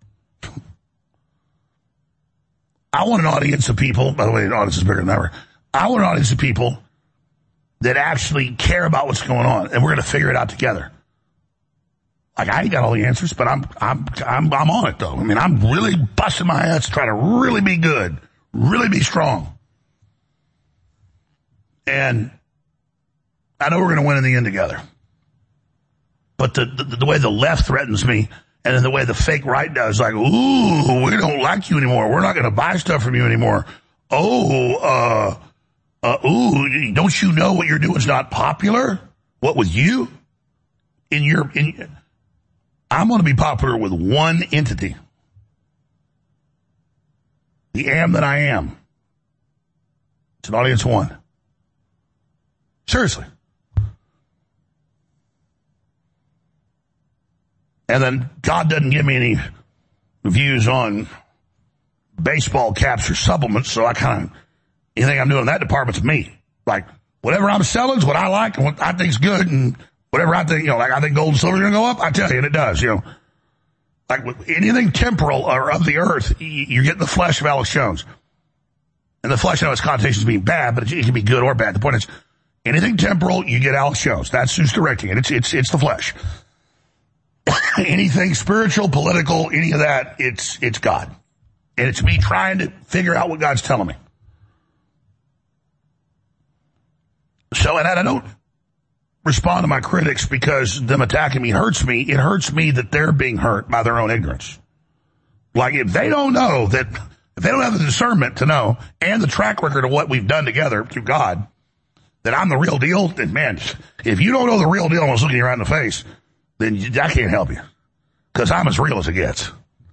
I want an audience of people. By the way, an audience is bigger than ever. I want an audience of people that actually care about what's going on, and we're going to figure it out together. Like, I ain't got all the answers, but I'm I'm I'm I'm on it though. I mean, I'm really busting my ass to try to really be good, really be strong. And I know we're going to win in the end together. But the, the the way the left threatens me, and then the way the fake right does, like, ooh, we don't like you anymore. We're not going to buy stuff from you anymore. Oh, uh, uh, ooh, don't you know what you're doing is not popular? What with you? In your, in, I'm going to be popular with one entity. The am that I am. It's an audience of one. Seriously. And then God doesn't give me any views on baseball caps or supplements, so I kind of, anything I'm doing in that department's me. Like, whatever I'm selling is what I like and what I think's good, and whatever I think, you know, like I think gold and silver are going to go up, I tell you, and it does, you know. Like with anything temporal or of the earth, you're getting the flesh of Alex Jones. And the flesh, I know its connotations being bad, but it can be good or bad. The point is, anything temporal, you get Alex Jones. That's who's directing it. It's, it's, it's the flesh. Anything spiritual, political, any of that, it's, it's God. And it's me trying to figure out what God's telling me. So, and I don't respond to my critics because them attacking me hurts me. It hurts me that they're being hurt by their own ignorance. Like, if they don't know that, if they don't have the discernment to know and the track record of what we've done together through God, that I'm the real deal, then man, if you don't know the real deal and I was looking you right in the face, then you, I can't help you. Because I'm as real as it gets.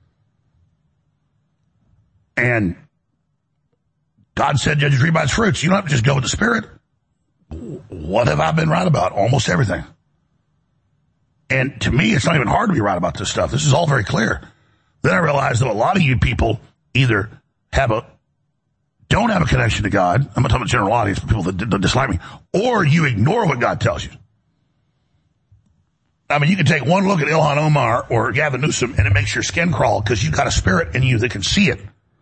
And God said, judge a tree by its fruits. You don't have to just go with the Spirit. What have I been right about? Almost everything. And to me, it's not even hard to be right about this stuff. This is all very clear. Then I realized that a lot of you people either have a, don't have a connection to God. I'm not talking about general audience, but people that, that dislike me. Or you ignore what God tells you. I mean, you can take one look at Ilhan Omar or Gavin Newsom and it makes your skin crawl because you've got a spirit in you that can see it.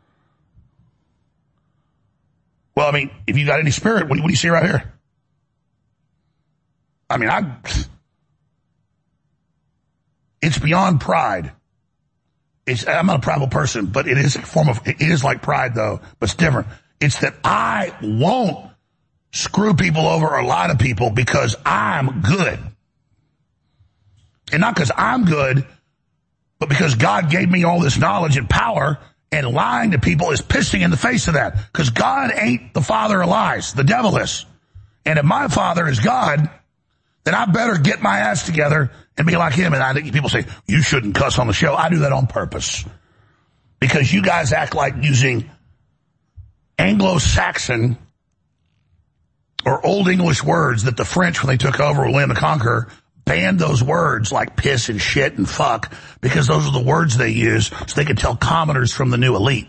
Well, I mean, if you got any spirit, what do, what do you see right here? I mean, I, it's beyond pride. It's, I'm not a prideful person, but it is a form of, it is like pride though, but it's different. It's that I won't screw people over or lie to people because I'm good. And not because I'm good, but because God gave me all this knowledge and power, and lying to people is pissing in the face of that. Because God ain't the father of lies. The devil is. And if my father is God, then I better get my ass together and be like him. And I think people say, you shouldn't cuss on the show. I do that on purpose. Because you guys act like using Anglo-Saxon or Old English words that the French, when they took over with William the Conqueror, banned those words like piss and shit and fuck because those are the words they use so they could tell commoners from the new elite.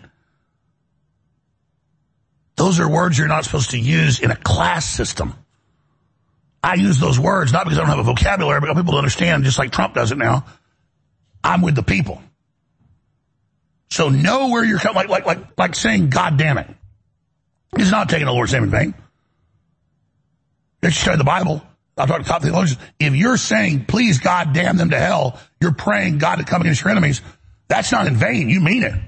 Those are words you're not supposed to use in a class system. I use those words not because I don't have a vocabulary, but people to understand, just like Trump does it now. I'm with the people. So know where you're coming, like, like, like, like saying, God damn it. He's not taking the Lord's name in vain. Let's study the Bible. I'm talking to top theologians. If you're saying, please God damn them to hell, you're praying God to come against your enemies, that's not in vain. You mean it.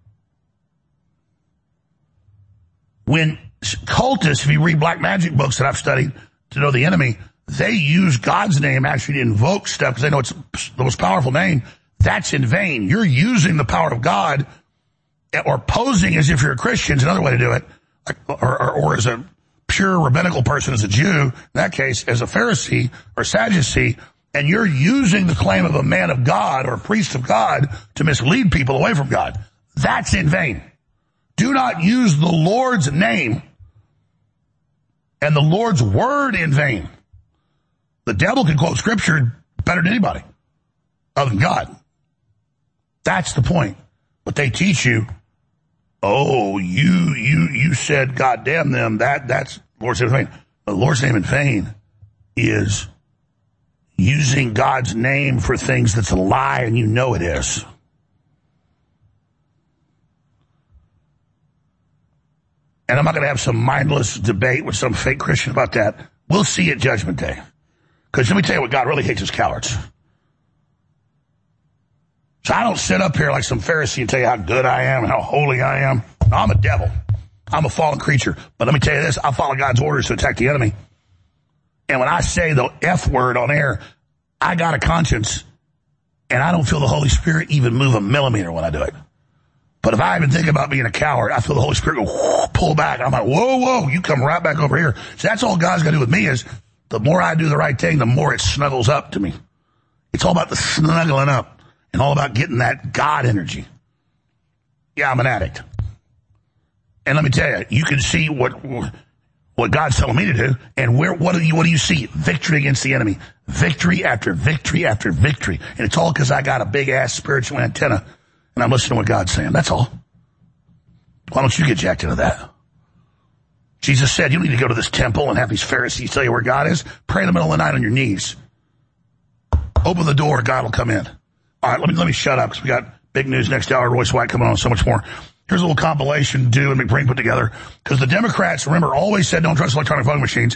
When cultists, if you read black magic books that I've studied to know the enemy, they use God's name actually to invoke stuff because they know it's the most powerful name. That's in vain. You're using the power of God or posing as if you're a Christian is another way to do it, or, or, or as a pure rabbinical person, as a Jew, in that case, as a Pharisee or Sadducee, and you're using the claim of a man of God or a priest of God to mislead people away from God. That's in vain. Do not use the Lord's name and the Lord's word in vain. The devil can quote scripture better than anybody other than God. That's the point. But they teach you oh, you, you, you said, God damn them. That, that's Lord's name in vain. The Lord's name in vain is using God's name for things that's a lie and you know it is. And I'm not going to have some mindless debate with some fake Christian about that. We'll see at Judgment Day. Because let me tell you what God really hates is cowards. So I don't sit up here like some Pharisee and tell you how good I am and how holy I am. No, I'm a devil. I'm a fallen creature. But let me tell you this, I follow God's orders to attack the enemy. And when I say the F word on air, I got a conscience, and I don't feel the Holy Spirit even move a millimeter when I do it. But if I even think about being a coward, I feel the Holy Spirit go, whoo, pull back. I'm like, whoa, whoa, you come right back over here. So that's all God's got to do with me is the more I do the right thing, the more it snuggles up to me. It's all about the snuggling up and all about getting that God energy. Yeah, I'm an addict. And let me tell you, you can see what what God's telling me to do, and where what do you what do you see? Victory against the enemy. Victory after victory after victory. And it's all because I got a big-ass spiritual antenna. And I'm listening to what God's saying. That's all. Why don't you get jacked into that? Jesus said you don't need to go to this temple and have these Pharisees tell you where God is. Pray in the middle of the night on your knees. Open the door, God will come in. All right, let me let me shut up because we got big news next hour. Royce White coming on, so much more. Here's a little compilation Dew and McBreen put together because the Democrats, remember, always said don't trust electronic voting machines.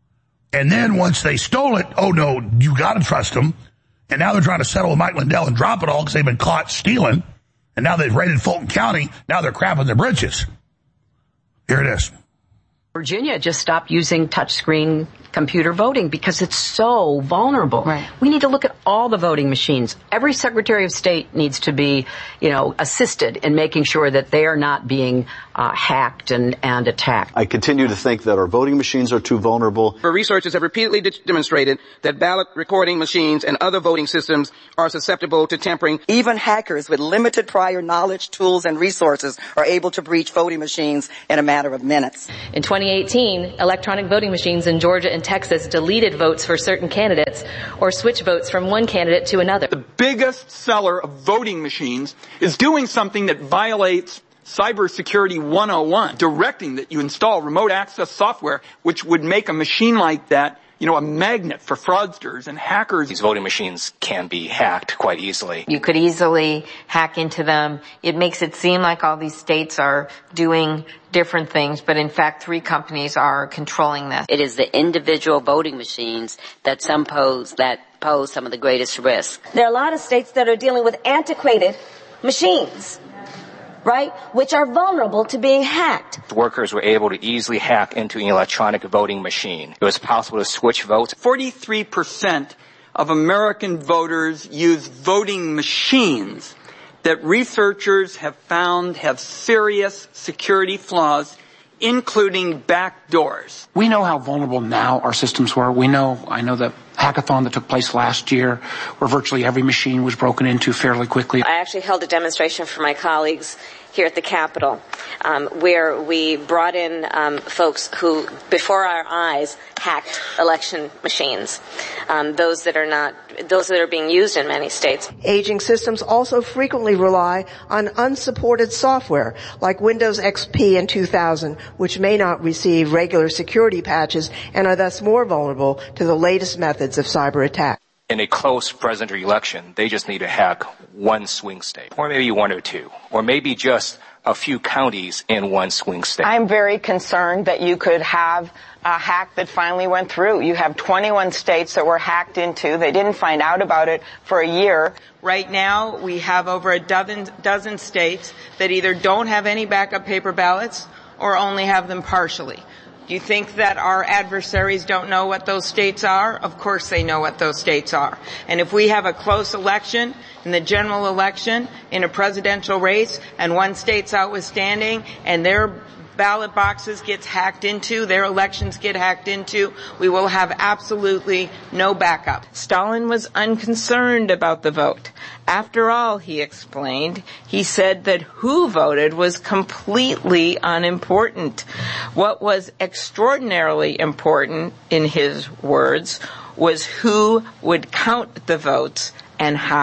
And then once they stole it, oh no, you got to trust them. And now they're trying to settle with Mike Lindell and drop it all because they've been caught stealing. And now they've raided Fulton County. Now they're crapping their britches. Here it is. Virginia just stopped using touchscreen computer voting because it's so vulnerable. Right. We need to look at all the voting machines. Every Secretary of State needs to be, you know, assisted in making sure that they are not being uh, hacked and, and attacked. I continue to think that our voting machines are too vulnerable. Researchers have repeatedly de- demonstrated that ballot recording machines and other voting systems are susceptible to tampering. Even hackers with limited prior knowledge, tools, and resources are able to breach voting machines in a matter of minutes. In twenty eighteen, electronic voting machines in Georgia and Texas deleted votes for certain candidates or switched votes from one candidate to another. The biggest seller of voting machines is doing something that violates Cybersecurity one oh one, directing that you install remote access software, which would make a machine like that, you know, a magnet for fraudsters and hackers. These voting machines can be hacked quite easily. You could easily hack into them. It makes it seem like all these states are doing different things, but in fact, three companies are controlling this. It is the individual voting machines that some pose, that pose some of the greatest risk. There are a lot of states that are dealing with antiquated machines, right, which are vulnerable to being hacked. Workers were able to easily hack into an electronic voting machine. It was possible to switch votes. forty-three percent of American voters use voting machines that researchers have found have serious security flaws, including backdoors. We know how vulnerable now our systems were. We know, I know the hackathon that took place last year where virtually every machine was broken into fairly quickly. I actually held a demonstration for my colleagues here at the Capitol, um, where we brought in um, folks who, before our eyes, hacked election machines. Um, those that are not, those that are being used in many states. Aging systems also frequently rely on unsupported software, like Windows X P in two thousand, which may not receive regular security patches and are thus more vulnerable to the latest methods of cyber attack. In a close presidential election, they just need to hack one swing state, or maybe one or two, or maybe just a few counties in one swing state. I'm very concerned that you could have a hack that finally went through. You have twenty-one states that were hacked into. They didn't find out about it for a year. Right now, we have over a dozen, dozen states that either don't have any backup paper ballots or only have them partially. Do you think that our adversaries don't know what those states are? Of course they know what those states are. And if we have a close election, in the general election, in a presidential race, and one state's outstanding, and their ballot boxes gets hacked into, their elections get hacked into, we will have absolutely no backup. Stalin was unconcerned about the vote. After all, he explained, he said that who voted was completely unimportant. What was extraordinarily important, in his words, was who would count the votes and how.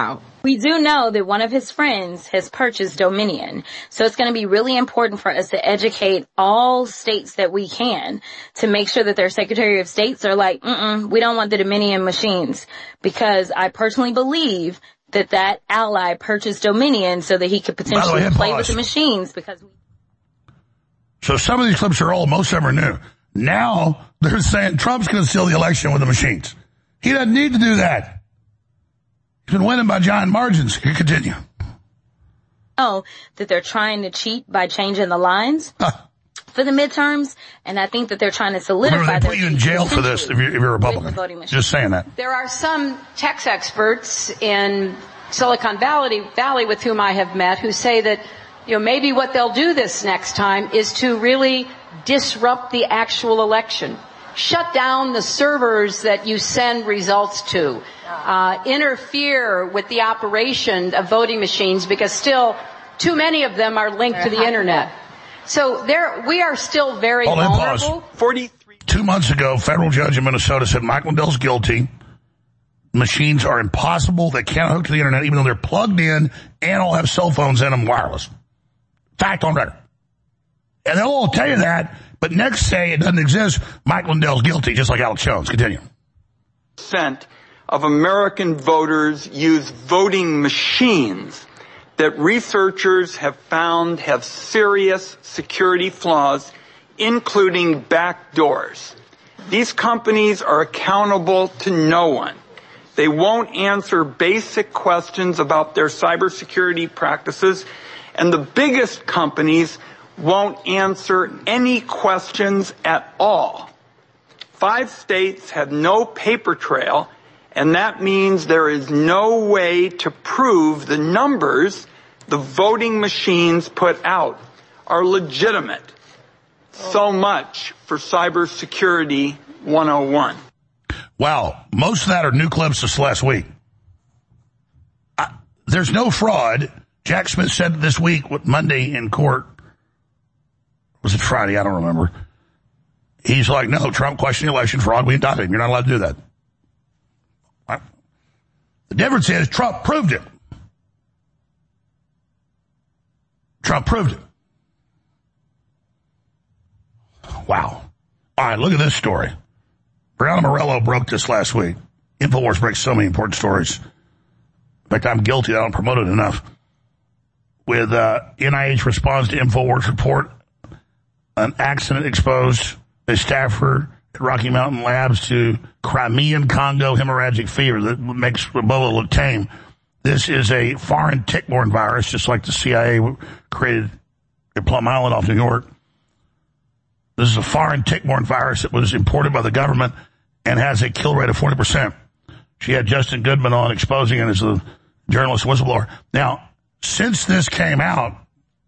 We do know that one of his friends has purchased Dominion. So it's going to be really important for us to educate all states that we can to make sure that their Secretary of States are like, mm-mm, we don't want the Dominion machines. Because I personally believe that that ally purchased Dominion so that he could potentially way, play pause. with the machines. Because we- So some of these clips are old, most of them are new. Now they're saying Trump's going to steal the election with the machines. He doesn't need to do that. He's been winning by giant margins. Here, continue. know that they're trying to cheat by changing the lines huh. for the midterms, and I think that they're trying to solidify. Remember, they their put you in jail for this if you're, if you're a Republican. Just saying that. There are some tax experts in Silicon Valley, Valley with whom I have met who say that, you know, maybe what they'll do this next time is to really disrupt the actual election. Shut down the servers that you send results to. Uh, interfere with the operation of voting machines because still too many of them are linked to the internet. So there, we are still very Hold vulnerable. forty-three Two months ago, federal judge in Minnesota said Mike Lindell's guilty. Machines are impossible. They can't hook to the internet even though they're plugged in and all have cell phones in them wireless. Fact on record. And they'll all tell you that, but next say it doesn't exist, Mike Lindell's guilty, just like Alex Jones. Continue. Percent of American voters use voting machines that researchers have found have serious security flaws, including backdoors. These companies are accountable to no one. They won't answer basic questions about their cybersecurity practices, and the biggest companies won't answer any questions at all. Five states have no paper trail, and that means there is no way to prove the numbers the voting machines put out are legitimate. So much for cybersecurity one oh one. Wow, most of that are new clips this last week. I, there's no fraud. Jack Smith said this week, what, Monday in court. Was it Friday? I don't remember. He's like, no, Trump questioned the election fraud. We indicted him. You're not allowed to do that. The difference is Trump proved it. Trump proved it. Wow. All right, look at this story. Brianna Morello broke this last week. InfoWars breaks so many important stories. In fact, I'm guilty. I don't promote it enough. With uh, N I H responds to InfoWars report, an accident exposed a staffer at Rocky Mountain Labs to Crimean Congo hemorrhagic fever that makes Ebola look tame. This is a foreign tick-borne virus, just like the C I A created at Plum Island off New York. This is a foreign tick-borne virus that was imported by the government and has a kill rate of forty percent. She had Justin Goodman on exposing it as a journalist whistleblower. Now, since this came out,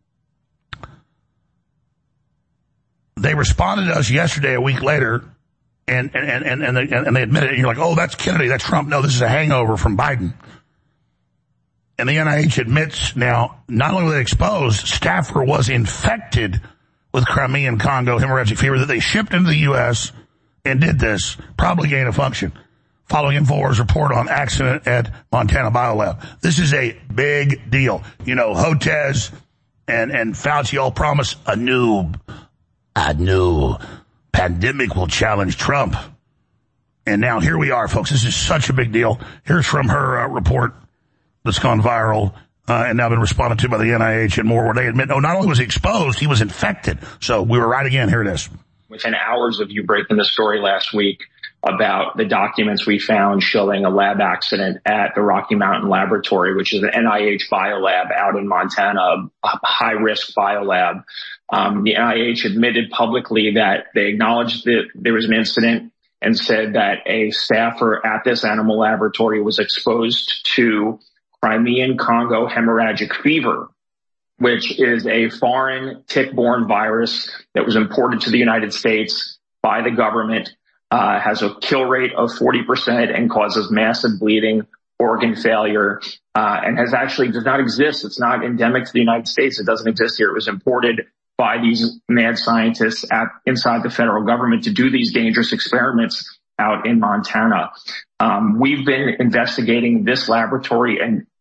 they responded to us yesterday, a week later, and and and and they, and they admitted it. And you're like, oh, that's Kennedy, that's Trump. No, this is a hangover from Biden. And the N I H admits now, not only were they exposed, staffer was infected with Crimean Congo hemorrhagic fever that they shipped into the U S and did this, probably gain of function, following InfoWars report on accident at Montana Biolab. This is a big deal. You know, Hotez and, and Fauci all promise a new, a new pandemic will challenge Trump. And now here we are, folks. This is such a big deal. Here's from her uh, report that's gone viral uh, and now been responded to by the N I H and more, where they admit, no, not only was he exposed, he was infected. So we were right again. Here it is. Within hours of you breaking the story last week about the documents we found showing a lab accident at the Rocky Mountain Laboratory, which is an N I H biolab out in Montana, a high-risk biolab. Um, the N I H admitted publicly that they acknowledged that there was an incident and said that a staffer at this animal laboratory was exposed to Crimean Congo hemorrhagic fever, which is a foreign tick-borne virus that was imported to the United States by the government, uh, has a kill rate of forty percent and causes massive bleeding, organ failure, uh, and has actually does not exist. It's not endemic to the United States. It doesn't exist here. It was imported by these mad scientists at, inside the federal government to do these dangerous experiments out in Montana. Um, we've been investigating this laboratory and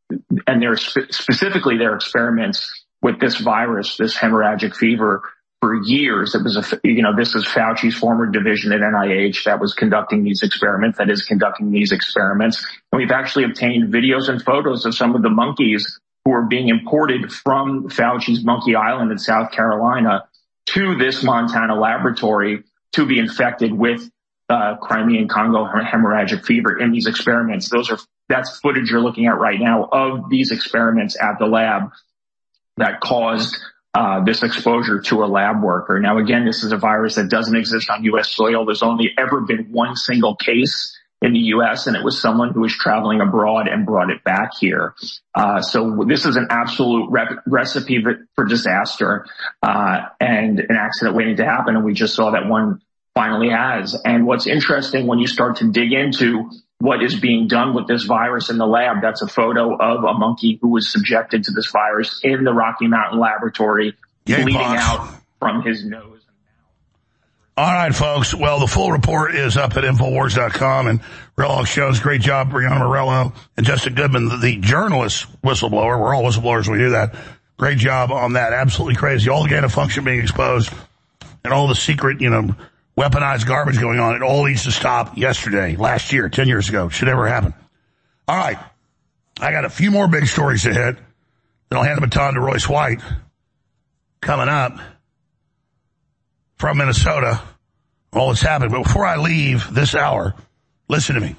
and their spe- specifically their experiments with this virus, this hemorrhagic fever, for years. It was a, you know, this is Fauci's former division at N I H that was conducting these experiments, that is conducting these experiments. And we've actually obtained videos and photos of some of the monkeys who are being imported from Fauci's Monkey Island in South Carolina to this Montana laboratory to be infected with uh, Crimean Congo hemorrhagic fever in these experiments. Those are, that's footage you're looking at right now of these experiments at the lab that caused uh, this exposure to a lab worker. Now, again, this is a virus that doesn't exist on U S soil. There's only ever been one single case in the U S, and it was someone who was traveling abroad and brought it back here. Uh, so this is an absolute rep- recipe for disaster, uh, and an accident waiting to happen. And we just saw that one finally has. And what's interesting when you start to dig into what is being done with this virus in the lab, that's a photo of a monkey who was subjected to this virus in the Rocky Mountain laboratory, Yay, bleeding Fox. out from his nose. All right, folks. Well, the full report is up at Infowars dot com, and Real Alex Jones, great job, Brianna Morello, and Justin Goodman, the, the journalist whistleblower. We're all whistleblowers. We do that. Great job on that. Absolutely crazy. All the gain of function being exposed and all the secret, you know, weaponized garbage going on. It all needs to stop yesterday, last year, ten years ago. Should never happen. All right. I got a few more big stories to hit. Then I'll hand the baton to Royce White coming up from Minnesota. All that's happened. But before I leave this hour, listen to me.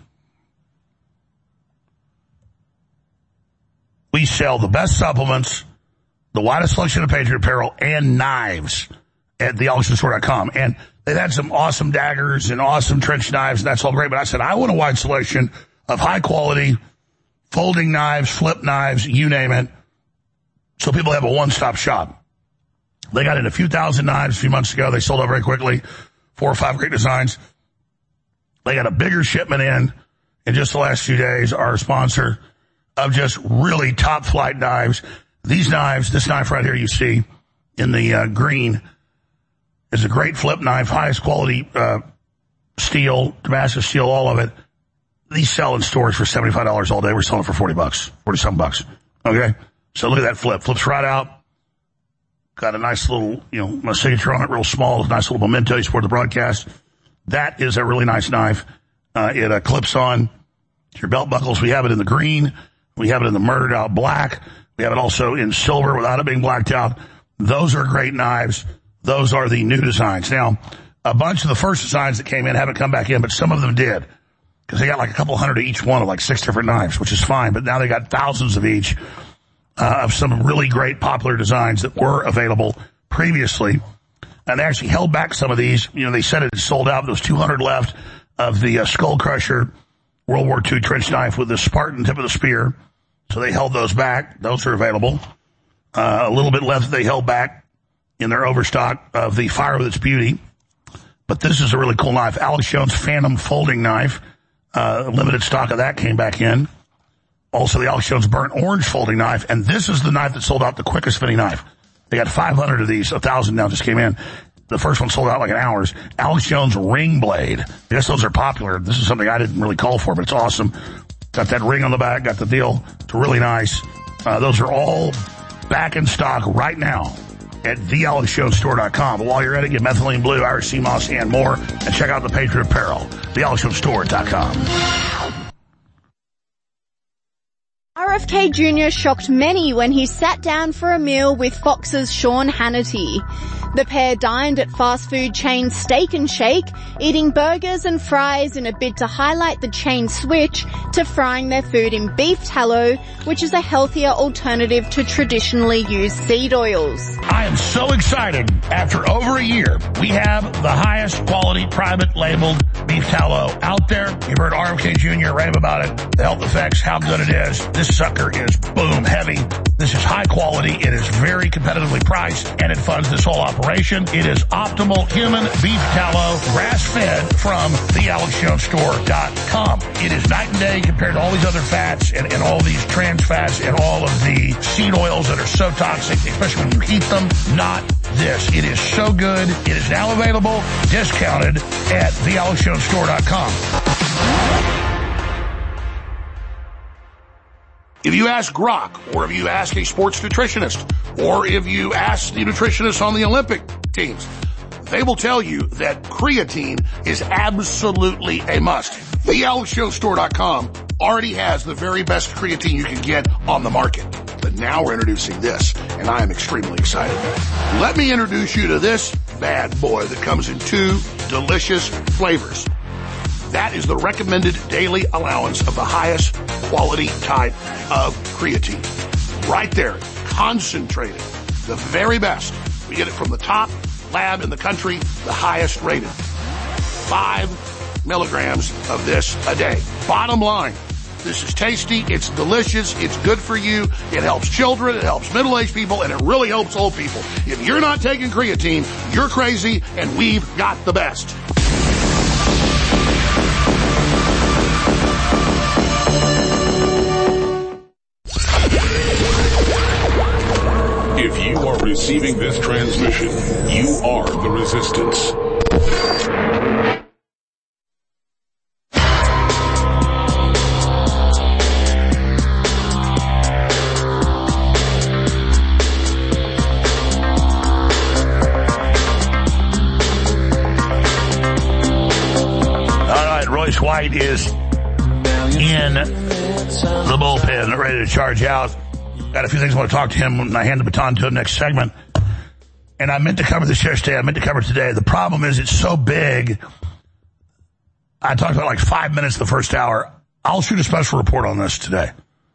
We sell the best supplements, the widest selection of Patriot apparel, and knives at the alex store dot com. And they've had some awesome daggers and awesome trench knives, and that's all great. But I said, I want a wide selection of high-quality folding knives, flip knives, you name it, so people have a one-stop shop. They got in a few thousand knives a few months ago. They sold out very quickly. Four or five great designs. They got a bigger shipment in in just the last few days. Our sponsor of just really top-flight knives. These knives, this knife right here you see in the uh, green, is a great flip knife, highest quality uh, steel, Damascus steel, all of it. These sell in stores for seventy-five dollars all day. We're selling for forty bucks, forty-some bucks. Okay? So look at that flip. Flips right out. Got a nice little, you know, my signature on it, real small, nice little memento. You support the broadcast. That is a really nice knife. Uh, it uh, clips on your belt buckles. We have it in the green. We have it in the murdered out black. We have it also in silver without it being blacked out. Those are great knives. Those are the new designs. Now, a bunch of the first designs that came in haven't come back in, but some of them did. Because they got like a couple hundred of each one of like six different knives, which is fine. But now they got thousands of each. Uh, of some really great popular designs that were available previously. And they actually held back some of these. You know, they said it had sold out. There was two hundred left of the uh, Skull Crusher World War Two trench knife with the Spartan tip of the spear. So they held those back. Those are available. Uh, a little bit left they held back in their overstock of the Fire with Its Beauty. But this is a really cool knife. Alex Jones Phantom folding knife. Uh, limited stock of that came back in. Also, the Alex Jones Burnt Orange folding knife. And this is the knife that sold out the quickest fitting knife. They got five hundred of these. one thousand now just came in. The first one sold out like in hours. Alex Jones Ring Blade. Yes, those are popular. This is something I didn't really call for, but it's awesome. Got that ring on the back. Got the deal. It's really nice. Uh, those are all back in stock right now at the alex jones store dot com. But while you're at it, get Methylene Blue, Irish Sea Moss, and more. And check out the Patriot Apparel, the alex jones store dot com. R F K Junior shocked many when he sat down for a meal with Fox's Sean Hannity. The pair dined at fast food chain Steak and Shake, eating burgers and fries in a bid to highlight the chain's switch to frying their food in beef tallow, which is a healthier alternative to traditionally used seed oils. I am so excited. After over a year, we have the highest quality private labeled beef tallow out there. You've heard R F K Junior rave about it, the health effects, how good it is. This sucker is boom heavy. This is high quality. It is very competitively priced, and it funds this whole operation. It is optimal human beef tallow, grass-fed from the alex jones store dot com. It is night and day compared to all these other fats and, and all these trans fats and all of the seed oils that are so toxic, especially when you heat them. Not this. It is so good. It is now available, discounted at the alex jones store dot com. If you ask Grok, or if you ask a sports nutritionist, or if you ask the nutritionist on the Olympic teams, they will tell you that creatine is absolutely a must. the alex jones store dot com already has the very best creatine you can get on the market. But now we're introducing this, and I am extremely excited. Let me introduce you to this bad boy that comes in two delicious flavors. That is the recommended daily allowance of the highest quality type of creatine. Right there, concentrated, the very best. We get it from the top lab in the country, the highest rated. Five milligrams of this a day. Bottom line, this is tasty, it's delicious, it's good for you, it helps children, it helps middle-aged people, and it really helps old people. If you're not taking creatine, you're crazy, and we've got the best. If you are receiving this transmission, you are the resistance. Royce White is in the bullpen, ready to charge out. Got a few things I want to talk to him when I hand the baton to him next segment. And I meant to cover this yesterday. I meant to cover it today. The problem is it's so big. I talked about like five minutes the first hour. I'll shoot a special report on this today.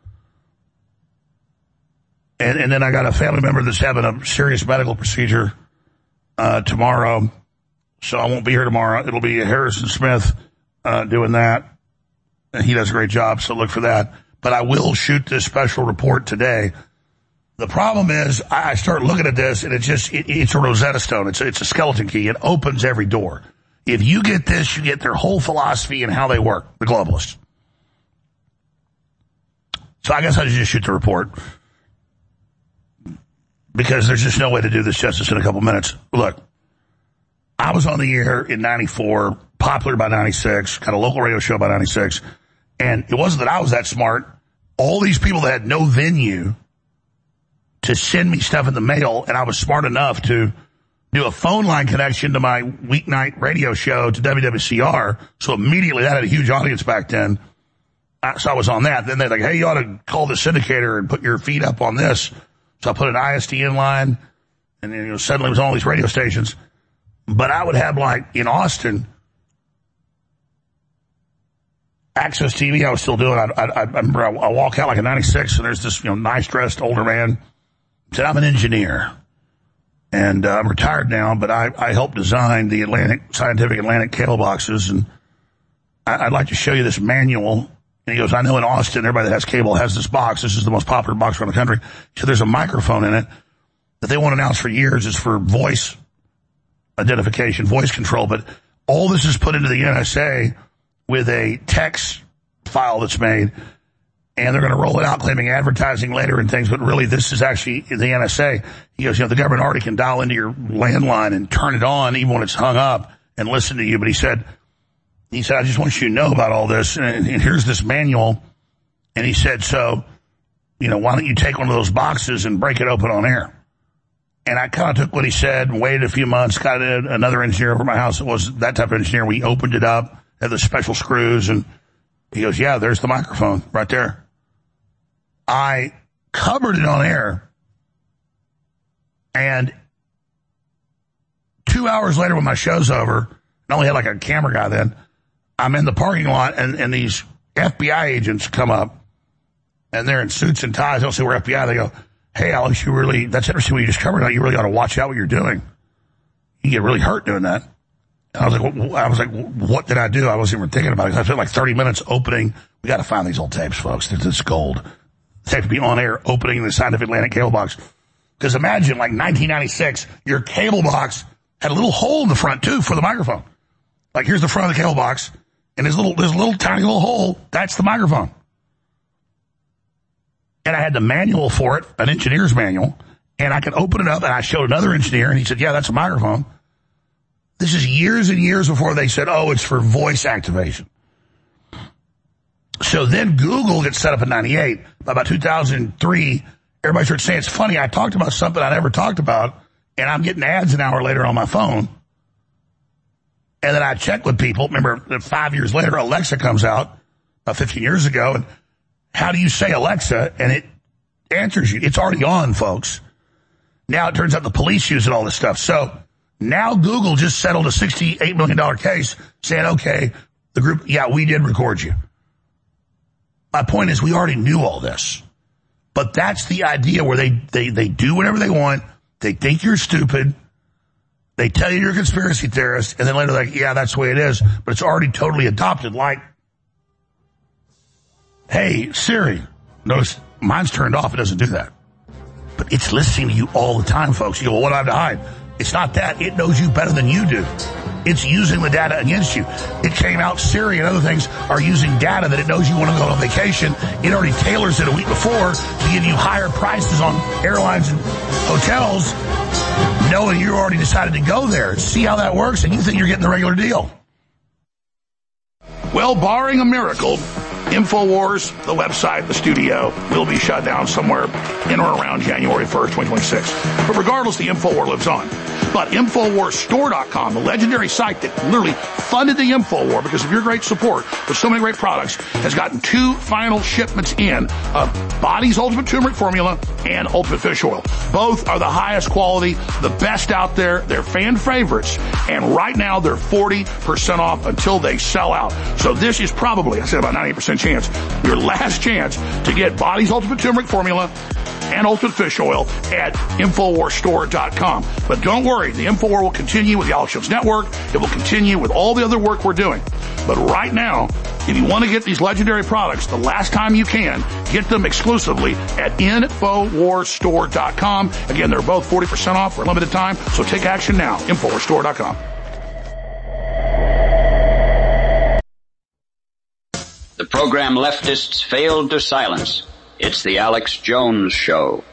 And, and then I got a family member that's having a serious medical procedure uh, tomorrow. So I won't be here tomorrow. It'll be Harrison Smith uh, doing that. And he does a great job, so look for that. But I will shoot this special report today. The problem is I start looking at this and it's just, it, it's a Rosetta Stone. It's a, it's a skeleton key. It opens every door. If you get this, you get their whole philosophy and how they work, the globalists. So I guess I should just shoot the report because there's just no way to do this justice in a couple minutes. Look, I was on the air in ninety-four, popular by ninety-six, got a local radio show by ninety-six. And it wasn't that I was that smart. All these people that had no venue to send me stuff in the mail, and I was smart enough to do a phone line connection to my weeknight radio show to W W C R. So immediately that had a huge audience back then. So I was on that. Then they're like, hey, you ought to call the syndicator and put your feed up on this. So I put an I S D N line, and then, you know, suddenly it was on all these radio stations. But I would have, like, in Austin, Access T V I was still doing. I, I, I remember I, I walk out like a ninety-six, and there's this, you know, nice-dressed older man. Said, I'm an engineer, and uh, I'm retired now, but I, I helped design the Atlantic, Scientific Atlantic cable boxes, and I, I'd like to show you this manual. And he goes, I know in Austin, everybody that has cable has this box. This is the most popular box around the country. So there's a microphone in it that they won't announce for years. It's for voice identification, voice control, but all this is put into the N S A with a text file that's made, and they're going to roll it out claiming advertising later and things, but really this is actually the N S A. He goes, you know, the government already can dial into your landline and turn it on even when it's hung up and listen to you. But he said, he said, I just want you to know about all this, and, and here's this manual. And he said, so, you know, why don't you take one of those boxes and break it open on air? And I kind of took what he said and waited a few months, got another engineer over my house that was that type of engineer. We opened it up, had the special screws, and he goes, yeah, there's the microphone right there. I covered it on air, and two hours later when my show's over, I only had like a camera guy then, I'm in the parking lot, and, and these F B I agents come up, and they're in suits and ties. I don't say we're F B I. They go, hey, Alex, you really, that's interesting what you just covered. You really ought to watch out what you're doing. You get really hurt doing that. And I was like, I was like, what did I do? I wasn't even thinking about it. I spent like thirty minutes opening. We got to find these old tapes, folks. It's gold. The tape to be on air, opening the Scientific Atlantic cable box. Because imagine, like nineteen ninety-six, your cable box had a little hole in the front too for the microphone. Like here's the front of the cable box, and there's a little, there's a little tiny little hole. That's the microphone. And I had the manual for it, an engineer's manual, and I could open it up, and I showed another engineer, and he said, yeah, that's a microphone. This is years and years before they said, oh, it's for voice activation. So then Google gets set up in ninety-eight. By about two thousand three, everybody started saying, it's funny, I talked about something I never talked about, and I'm getting ads an hour later on my phone. And then I checked with people. Remember, five years later, Alexa comes out, about fifteen years ago, and how do you say Alexa? And it answers you. It's already on, folks. Now it turns out the police using all this stuff. So now Google just settled a sixty-eight million dollars case saying, okay, the group, yeah, we did record you. My point is we already knew all this. But that's the idea where they, they, they do whatever they want. They think you're stupid. They tell you you're a conspiracy theorist. And then later they're like, yeah, that's the way it is. But it's already totally adopted. Like, hey, Siri. Notice mine's turned off. It doesn't do that. But it's listening to you all the time, folks. You go, well, what do I have to hide? It's not that. It knows you better than you do. It's using the data against you. It came out, Siri and other things are using data that it knows you want to go on vacation. It already tailors it a week before to give you higher prices on airlines and hotels, knowing you already decided to go there. See how that works, and you think you're getting the regular deal. Well, barring a miracle, InfoWars, the website, the studio, will be shut down somewhere in or around January first, twenty twenty-six. But regardless, the InfoWar lives on. But InfoWars Store dot com, the legendary site that literally funded the InfoWar because of your great support with so many great products, has gotten two final shipments in of Body's Ultimate Turmeric Formula and Ultimate Fish Oil. Both are the highest quality, the best out there. They're fan favorites. And right now, they're forty percent off until they sell out. So this is probably, I said about ninety percent chance, your last chance to get Body's Ultimate Turmeric Formula and Ultimate Fish Oil at InfoWars Store dot com. But don't worry, the InfoWar will continue with the Alex Jones Network. It will continue with all the other work we're doing. But right now, if you want to get these legendary products, the last time you can, get them exclusively at InfoWars Store dot com. Again, they're both forty percent off for a limited time, so take action now. InfoWars Store dot com. The program leftists failed to silence. It's the Alex Jones Show.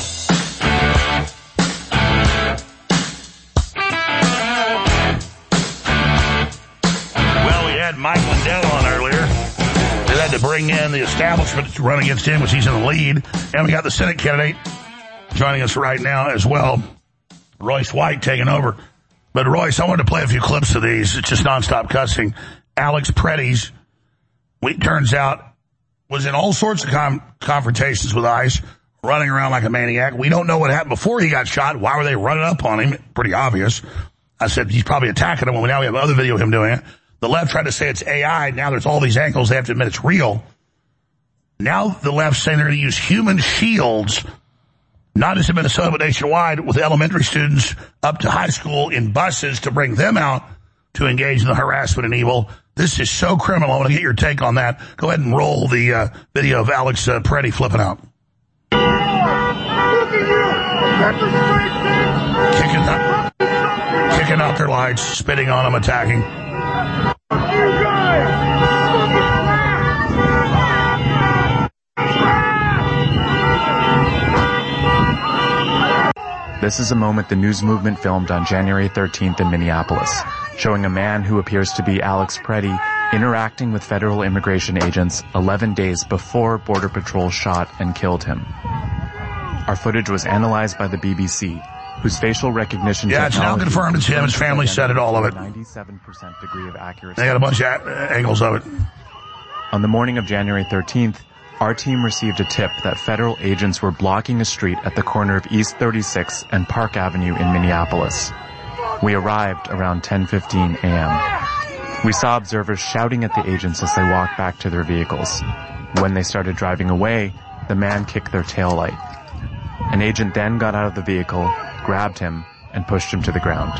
Well, we had Mike Lindell on earlier. They had to bring in the establishment to run against him, which he's in the lead. And we got the Senate candidate joining us right now as well, Royce White taking over. But Royce, I wanted to play a few clips of these. It's just nonstop cussing. Alex Preddy's, it turns out, was in all sorts of com- confrontations with ICE, running around like a maniac. We don't know what happened before he got shot. Why were they running up on him? Pretty obvious. I said he's probably attacking them. Well, now we have other video of him doing it. The left tried to say it's A I. Now there's all these angles. They have to admit it's real. Now the left's saying they're going to use human shields, not just in Minnesota, but nationwide, with elementary students up to high school in buses to bring them out to engage in the harassment and evil. This is so criminal. I want to get your take on that. Go ahead and roll the uh, video of Alex uh, Preddy flipping out. Kicking out, kicking out their lights, spitting on them, attacking. This is a moment the news movement filmed on January thirteenth in Minneapolis, showing a man who appears to be Alex Preddy interacting with federal immigration agents eleven days before Border Patrol shot and killed him. Our footage was analyzed by the B B C, whose facial recognition yeah, it's now confirmed it's him. His family said it, all of it. ninety-seven percent degree of accuracy. They got a bunch of angles of it. On the morning of January thirteenth, our team received a tip that federal agents were blocking a street at the corner of East thirty-sixth and Park Avenue in Minneapolis. We arrived around ten fifteen a.m. We saw observers shouting at the agents as they walked back to their vehicles. When they started driving away, the man kicked their taillight. An agent then got out of the vehicle, grabbed him, and pushed him to the ground.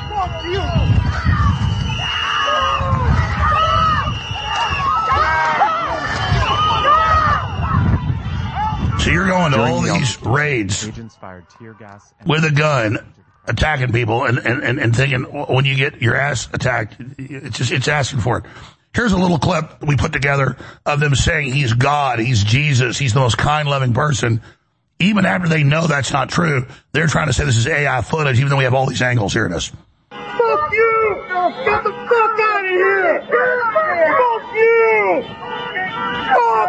So you're going to all these raids with a gun, attacking people, and, and, and thinking when you get your ass attacked, it's just, it's asking for it. Here's a little clip we put together of them saying he's God, he's Jesus, he's the most kind, loving person. Even after they know that's not true, they're trying to say this is A I footage, even though we have all these angles. Here it is. Fuck you! Get the fuck out of here! Fuck you! Fuck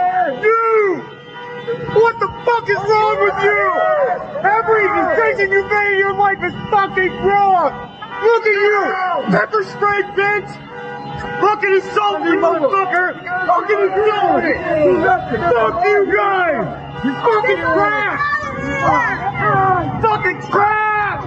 fuck is wrong with you? Every decision you made in your life is fucking wrong. Look at you. Pepper spray, bitch. Fucking insult me, motherfucker. Fucking insult me. Fuck you guys. You fucking trash. Fucking trash.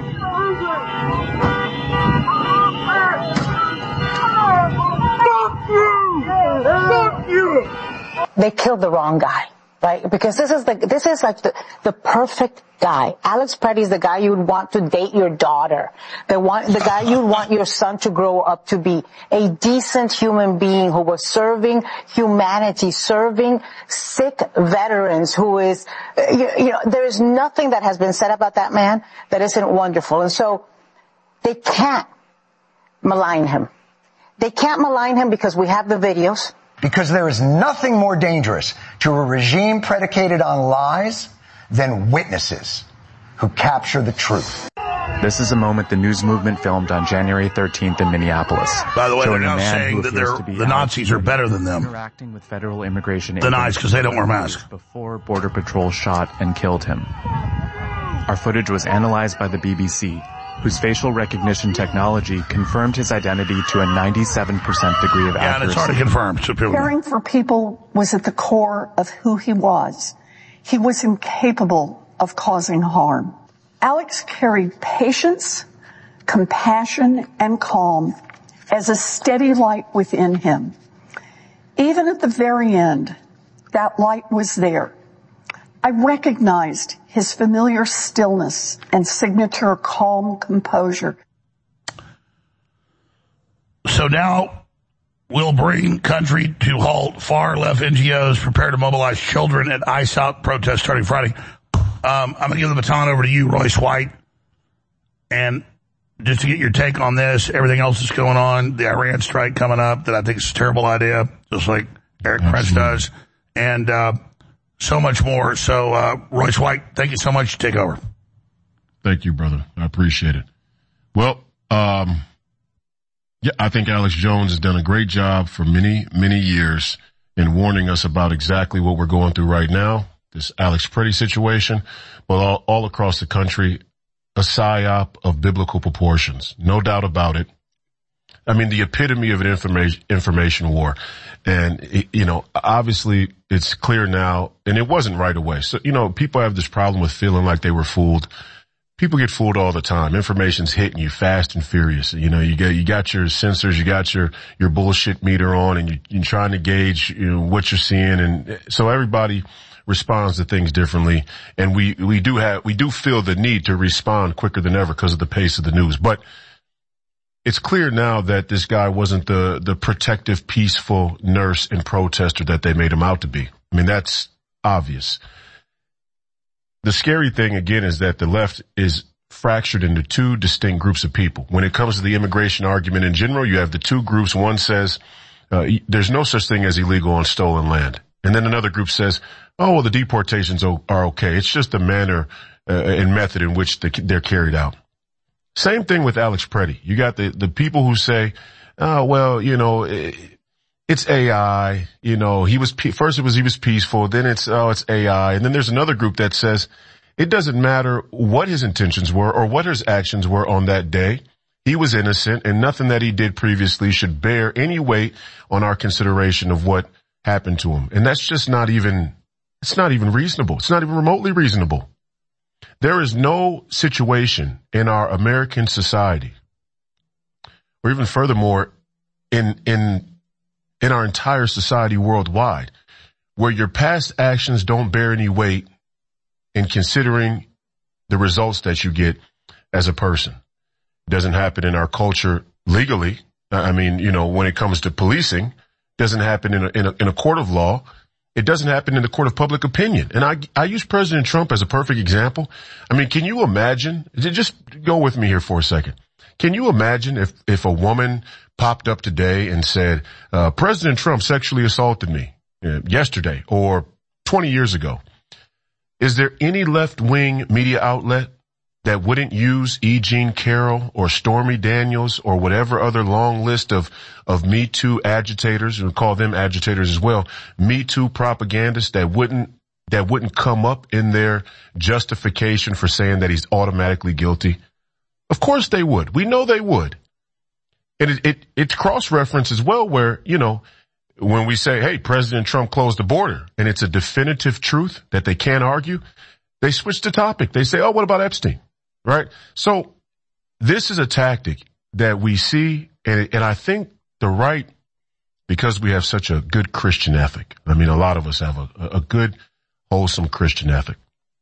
Fuck you. Fuck you. They killed the wrong guy, right? Because this is the, this is like the, the perfect guy. Alex Preddy is the guy you would want to date your daughter. The one, the guy you would want your son to grow up to be. A decent human being who was serving humanity, serving sick veterans, who is, you, you know, there is nothing that has been said about that man that isn't wonderful. And so they can't malign him. They can't malign him because we have the videos. Because there is nothing more dangerous to a regime predicated on lies than witnesses who capture the truth. This is a moment the news movement filmed on January thirteenth in Minneapolis. By the way, they're now saying that they're, the Nazis are better than them. Interacting with federal immigration the Nazis, because they don't wear masks. Before Border Patrol shot and killed him. Our footage was analyzed by the B B C, whose facial recognition technology confirmed his identity to a ninety-seven percent degree of accuracy. Yeah, and it's hard to confirm. So Caring for people was at the core of who he was. He was incapable of causing harm. Alex carried patience, compassion, and calm as a steady light within him. Even at the very end, that light was there. I recognized his familiar stillness and signature calm composure. So now we'll bring country to halt. Far left N G Os prepare to mobilize children at ICE out protest starting Friday. Um, I'm going to give the baton over to you, Royce White. And just to get your take on this, everything else that's going on, the Iran strike coming up that I think is a terrible idea, just like Eric Prince does. And, uh, so much more. So, uh, Royce White, thank you so much. Take over. Thank you, brother. I appreciate it. Well, um, yeah, I think Alex Jones has done a great job for many, many years in warning us about exactly what we're going through right now, this Alex Preddy situation, but all, all across the country, a psyop of biblical proportions. No doubt about it. I mean, the epitome of an information, information war. And, it, you know, obviously it's clear now, and it wasn't right away. So, you know, people have this problem with feeling like they were fooled. People get fooled all the time. Information's hitting you fast and furious. You know, you get, you got your sensors, you got your, your bullshit meter on, and you, you're trying to gauge, you know, what you're seeing. And so everybody responds to things differently. And we, we do have, we do feel the need to respond quicker than ever because of the pace of the news. But it's clear now that this guy wasn't the, the protective, peaceful nurse and protester that they made him out to be. I mean, that's obvious. The scary thing, again, is that the left is fractured into two distinct groups of people. When it comes to the immigration argument in general, you have the two groups. One says, uh, there's no such thing as illegal on stolen land. And then another group says, oh, well, the deportations are okay. It's just the manner uh, and method in which they're carried out. Same thing with Alex Preddy. You got the, the people who say, oh, well, you know, it, it's A I, you know, he was, first it was, he was peaceful, then it's, oh, it's A I. And then there's another group that says it doesn't matter what his intentions were or what his actions were on that day. He was innocent, and nothing that he did previously should bear any weight on our consideration of what happened to him. And that's just not even, it's not even reasonable. It's not even remotely reasonable. There is no situation in our American society, or even furthermore, in, in, in our entire society worldwide, where your past actions don't bear any weight in considering the results that you get as a person. It doesn't happen in our culture legally. I mean, you know, when it comes to policing, it doesn't happen in a, in a, in a court of law. It doesn't happen in the court of public opinion. And I, I use President Trump as a perfect example. I mean, can you imagine, just go with me here for a second. Can you imagine if, if a woman popped up today and said, uh, President Trump sexually assaulted me uh, yesterday or twenty years ago? Is there any left-wing media outlet that wouldn't use E. Jean Carroll or Stormy Daniels or whatever other long list of, of Me Too agitators, and we call them agitators as well, Me Too propagandists that wouldn't that wouldn't come up in their justification for saying that he's automatically guilty? Of course they would. We know they would. And it, it, it's cross-reference as well where, you know, when we say, hey, President Trump closed the border, and it's a definitive truth that they can't argue, they switch the topic. They say, oh, what about Epstein? Right? So this is a tactic that we see, and, and I think the right, because we have such a good Christian ethic. I mean, a lot of us have a, a good, wholesome Christian ethic.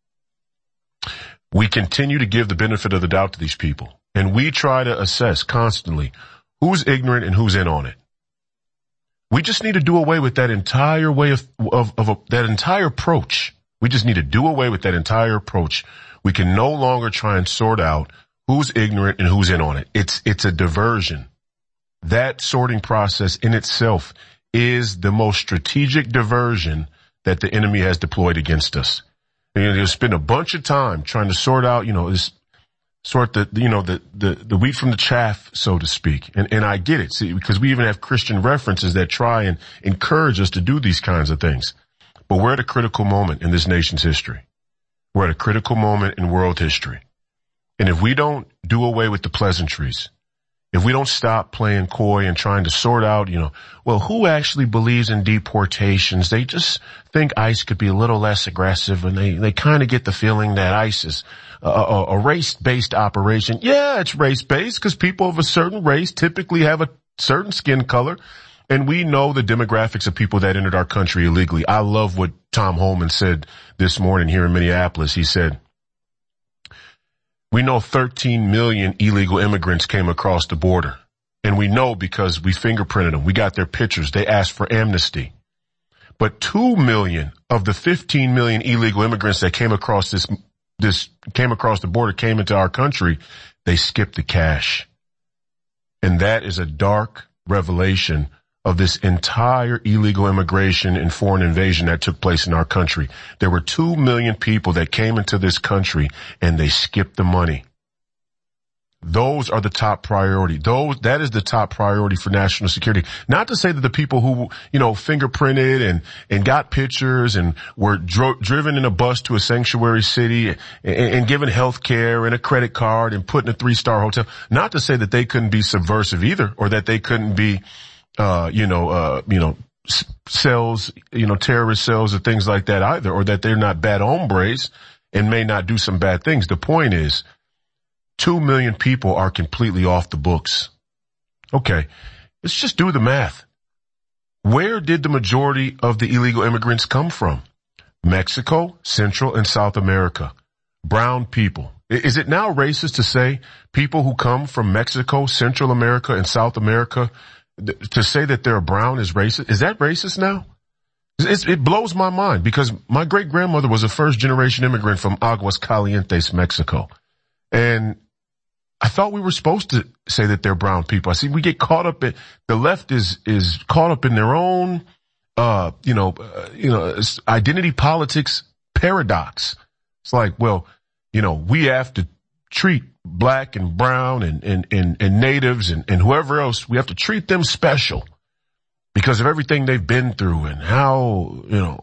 We continue to give the benefit of the doubt to these people, and we try to assess constantly who's ignorant and who's in on it. We just need to do away with that entire way of, of, of a, that entire approach. We just need to do away with that entire approach. We can no longer try and sort out who's ignorant and who's in on it. It's, it's a diversion. That sorting process in itself is the most strategic diversion that the enemy has deployed against us. And they'll spend a bunch of time trying to sort out, you know, this, sort the, you know, the, the, the wheat from the chaff, so to speak. And, and I get it, see, because we even have Christian references that try and encourage us to do these kinds of things. But we're at a critical moment in this nation's history. We're at a critical moment in world history. And if we don't do away with the pleasantries, if we don't stop playing coy and trying to sort out, you know, well, who actually believes in deportations? They just think ICE could be a little less aggressive, and they, they kind of get the feeling that ICE is a, a, a race-based operation. Yeah, it's race-based because people of a certain race typically have a certain skin color, and we know the demographics of people that entered our country illegally. I love what Tom Holman said this morning here in Minneapolis. He said, we know thirteen million illegal immigrants came across the border, and we know because we fingerprinted them. We got their pictures. They asked for amnesty. But two million of the fifteen million illegal immigrants that came across this, this came across the border, came into our country, they skipped the cash. And that is a dark revelation of this entire illegal immigration and foreign invasion that took place in our country. There were two million people that came into this country and they skipped the money. Those are the top priority. Those, that is the top priority for national security. Not to say that the people who, you know, fingerprinted and, and got pictures and were dro- driven in a bus to a sanctuary city and, and given health care and a credit card and put in a three-star hotel. Not to say that they couldn't be subversive either, or that they couldn't be, uh, you know, uh, you know, cells, you know, terrorist cells or things like that either, or that they're not bad hombres and may not do some bad things. The point is, two million people are completely off the books. Okay, let's just do the math. Where did the majority of the illegal immigrants come from? Mexico, Central and South America. Brown people. Is it now racist to say people who come from Mexico, Central America, and South America, to say that they're brown is racist? Is that racist now? It's, it blows my mind, because my great-grandmother was a first-generation immigrant from Aguas Calientes, Mexico. And I thought we were supposed to say that they're brown people. I see we get caught up in, the left is, is caught up in their own, uh, you know, uh, you know, identity politics paradox. It's like, well, you know, we have to treat black and brown and, and, and, and natives and, and whoever else, we have to treat them special because of everything they've been through and how, you know,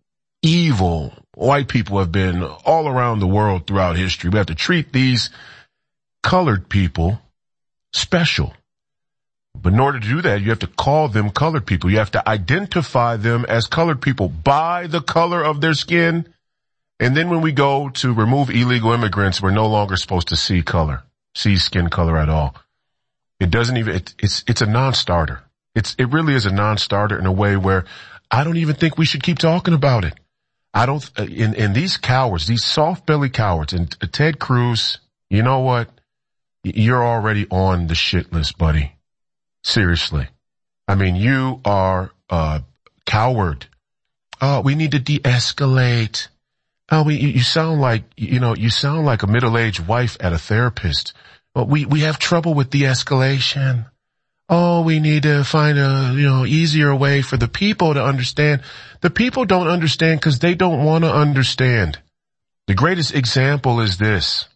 evil white people have been all around the world throughout history. We have to treat these colored people special. But in order to do that, you have to call them colored people. You have to identify them as colored people by the color of their skin. And then when we go to remove illegal immigrants, we're no longer supposed to see color, see skin color at all. It doesn't even, it, it's, it's a non-starter. It's, it really is a non-starter in a way where I don't even think we should keep talking about it. I don't, in, in these cowards, these soft-bellied cowards, and Ted Cruz, you know what? You're already on the shit list, buddy. Seriously. I mean, you are a coward. Oh, we need to de-escalate. Oh, we, you sound like, you know, you sound like a middle-aged wife at a therapist. Well, we, we have trouble with de-escalation. Oh, we need to find a, you know, easier way for the people to understand. The people don't understand because they don't want to understand. The greatest example is this.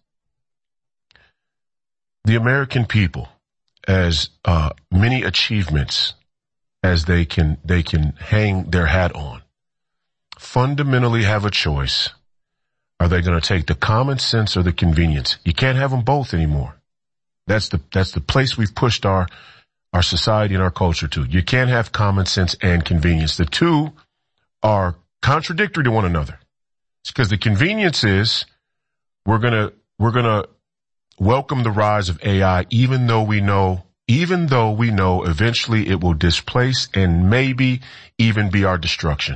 The American people, as uh many achievements as they can they can hang their hat on, fundamentally have a choice. Are they going to take the common sense or the convenience? You can't have them both anymore. That's the, that's the place we've pushed our, our society and our culture to. You can't have common sense and convenience. The two are contradictory to one another. It's because the convenience is we're going to, we're going to welcome the rise of A I, even though we know, even though we know eventually it will displace and maybe even be our destruction.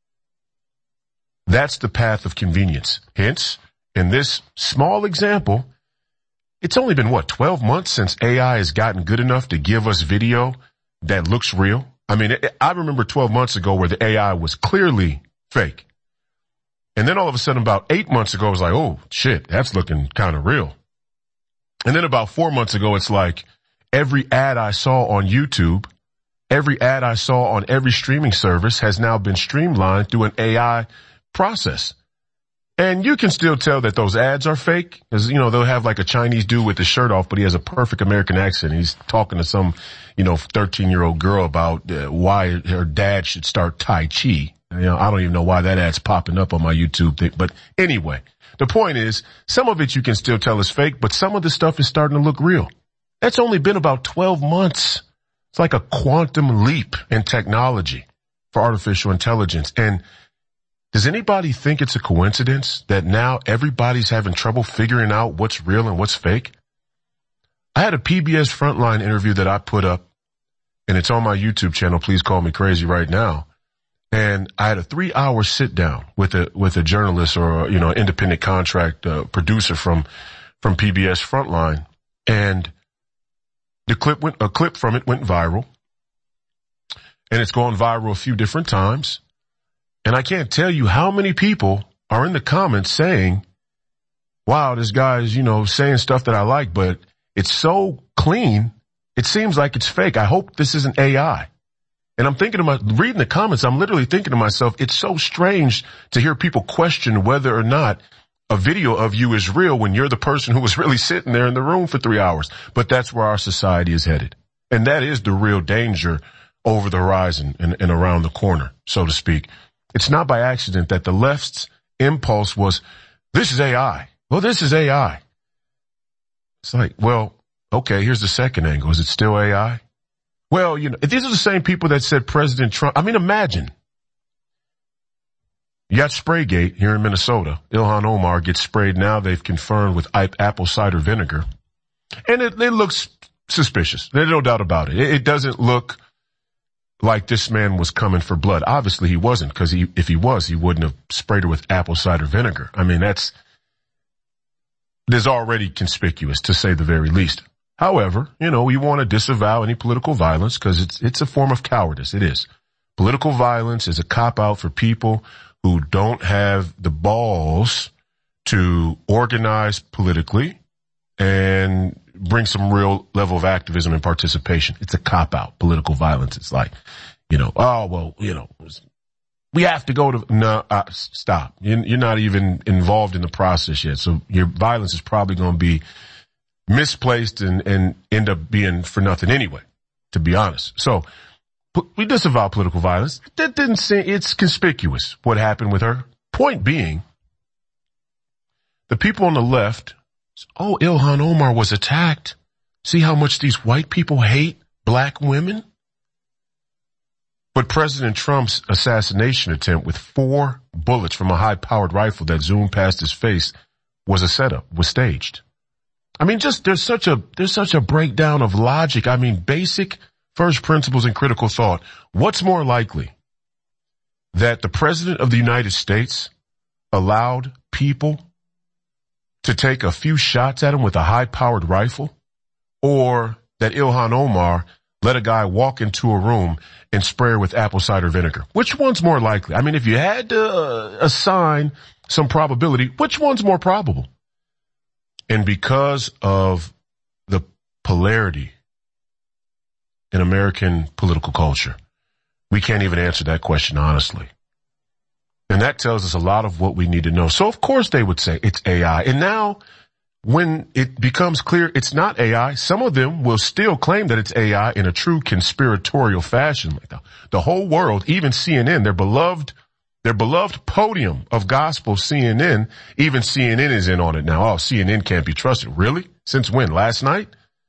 That's the path of convenience. Hence, in this small example, it's only been, what, twelve months since A I has gotten good enough to give us video that looks real? I mean, I remember twelve months ago where the A I was clearly fake. And then all of a sudden, about eight months ago, it was like, oh, shit, that's looking kind of real. And then about four months ago, it's like every ad I saw on YouTube, every ad I saw on every streaming service has now been streamlined through an A I process. And you can still tell that those ads are fake. As you know, they'll have like a Chinese dude with his shirt off, but he has a perfect American accent. He's talking to some, you know, thirteen year old girl about uh, why her dad should start Tai Chi. You know, I don't even know why that ad's popping up on my YouTube thing. But anyway, the point is some of it you can still tell is fake, but some of the stuff is starting to look real. That's only been about twelve months. It's like a quantum leap in technology for artificial intelligence. And does anybody think it's a coincidence that now everybody's having trouble figuring out what's real and what's fake? I had a P B S Frontline interview that I put up, and it's on my YouTube channel. Please call me crazy right now. And I had a three hour sit down with a, with a journalist or, you know, independent contract uh, producer from, from P B S Frontline. And the clip went, a clip from it went viral, and it's gone viral a few different times. And I can't tell you how many people are in the comments saying, wow, this guy's, you know, saying stuff that I like, but it's so clean. It seems like it's fake. I hope this isn't A I. And I'm thinking about reading the comments. I'm literally thinking to myself, it's so strange to hear people question whether or not a video of you is real when you're the person who was really sitting there in the room for three hours. But that's where our society is headed. And that is the real danger over the horizon and, and around the corner, so to speak. It's not by accident that the left's impulse was, this is A I. Well, this is A I. It's like, well, okay, here's the second angle. Is it still A I? Well, you know, these are the same people that said President Trump. I mean, imagine. You got Spraygate here in Minnesota. Ilhan Omar gets sprayed now. They've confirmed with apple cider vinegar. And it, it looks suspicious. There's no doubt about it. It, it doesn't look like this man was coming for blood. Obviously he wasn't, because he, if he was, he wouldn't have sprayed her with apple cider vinegar. I mean, that's, there's already conspicuous, to say the very least. However, you know, we want to disavow any political violence because it's, it's a form of cowardice. It is. Political violence is a cop-out for people who don't have the balls to organize politically and bring some real level of activism and participation. It's a cop-out. Political violence. It's like, you know, oh, well, you know, we have to go to, no, uh, stop. You're, you're not even involved in the process yet. So your violence is probably going to be misplaced and, and end up being for nothing anyway, to be honest. So we disavow political violence. That didn't say it's conspicuous what happened with her. Point being, the people on the left, oh, Ilhan Omar was attacked. See how much these white people hate black women? But President Trump's assassination attempt with four bullets from a high-powered rifle that zoomed past his face was a setup, was staged. I mean, just, there's such a, there's such a breakdown of logic. I mean, basic first principles and critical thought. What's more likely? That the President of the United States allowed people to take a few shots at him with a high-powered rifle, or that Ilhan Omar let a guy walk into a room and spray her with apple cider vinegar? Which one's more likely? I mean, if you had to uh, assign some probability, which one's more probable? And because of the polarity in American political culture, we can't even answer that question honestly. And that tells us a lot of what we need to know. So of course they would say it's A I. And now when it becomes clear it's not A I, some of them will still claim that it's A I in a true conspiratorial fashion. Like the, the whole world, even C N N, their beloved Their beloved podium of gospel, C N N, even C N N is in on it now. Oh, C N N can't be trusted. Really? Since when? Last night?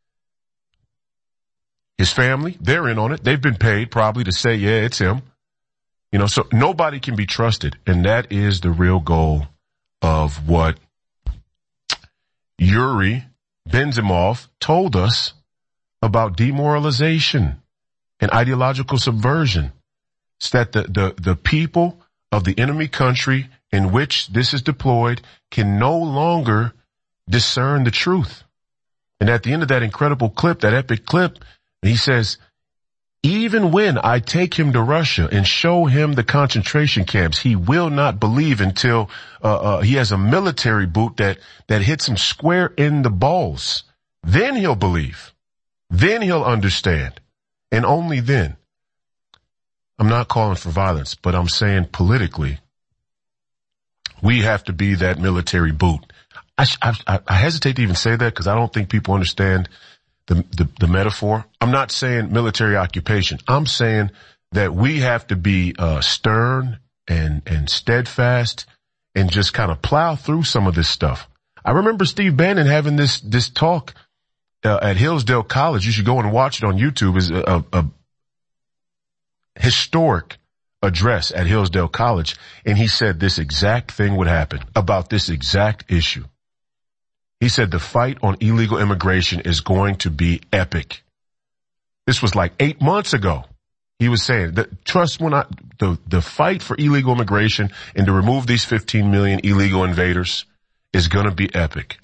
His family, they're in on it. They've been paid probably to say, yeah, it's him. You know, so nobody can be trusted. And that is the real goal of what Yuri Benzimov told us about demoralization and ideological subversion. It's that the, the, the people of the enemy country in which this is deployed can no longer discern the truth. And at the end of that incredible clip, that epic clip, he says, even when I take him to Russia and show him the concentration camps, he will not believe until uh, uh, he has a military boot that, that hits him square in the balls. Then he'll believe. Then he'll understand. And only then. I'm not calling for violence, but I'm saying politically, we have to be that military boot. I, I, I hesitate to even say that because I don't think people understand the, the, the metaphor. I'm not saying military occupation. I'm saying that we have to be uh, stern and, and steadfast and just kind of plow through some of this stuff. I remember Steve Bannon having this, this talk uh, at Hillsdale College. You should go and watch it on YouTube. Is a, a, a historic address at Hillsdale College. And he said this exact thing would happen about this exact issue. He said the fight on illegal immigration is going to be epic. This was like eight months ago. He was saying that trust when I, the, the fight for illegal immigration and to remove these fifteen million illegal invaders is going to be epic.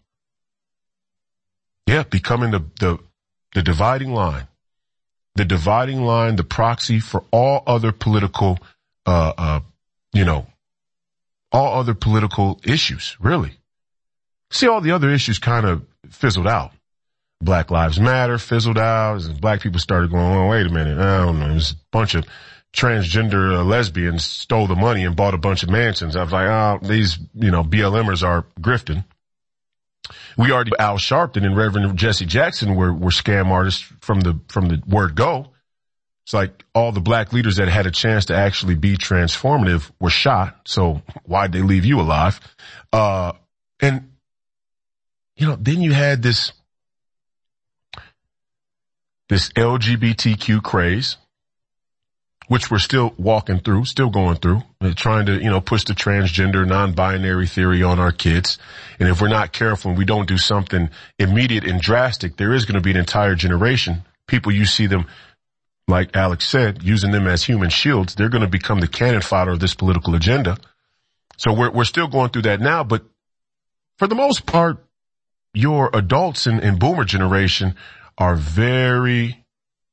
Yeah, becoming the, the, the dividing line, the dividing line, the proxy for all other political, uh, uh, you know, all other political issues, really. See, all the other issues kind of fizzled out. Black Lives Matter fizzled out, and black people started going, oh, wait a minute, I don't know, there's a bunch of transgender uh, lesbians stole the money and bought a bunch of mansions. I was like, oh, these, you know, B L Mers are grifting. We already, Al Sharpton and Reverend Jesse Jackson were, were scam artists from the, from the word go. It's like all the black leaders that had a chance to actually be transformative were shot. So why'd they leave you alive? Uh, and, you know, then you had this, this L G B T Q craze, which we're still walking through, still going through, trying to, you know, push the transgender, non-binary theory on our kids. And if we're not careful and we don't do something immediate and drastic, there is going to be an entire generation. People, you see them, like Alex said, using them as human shields. They're going to become the cannon fodder of this political agenda. So we're, we're still going through that now, but for the most part, your adults in, in boomer generation are very,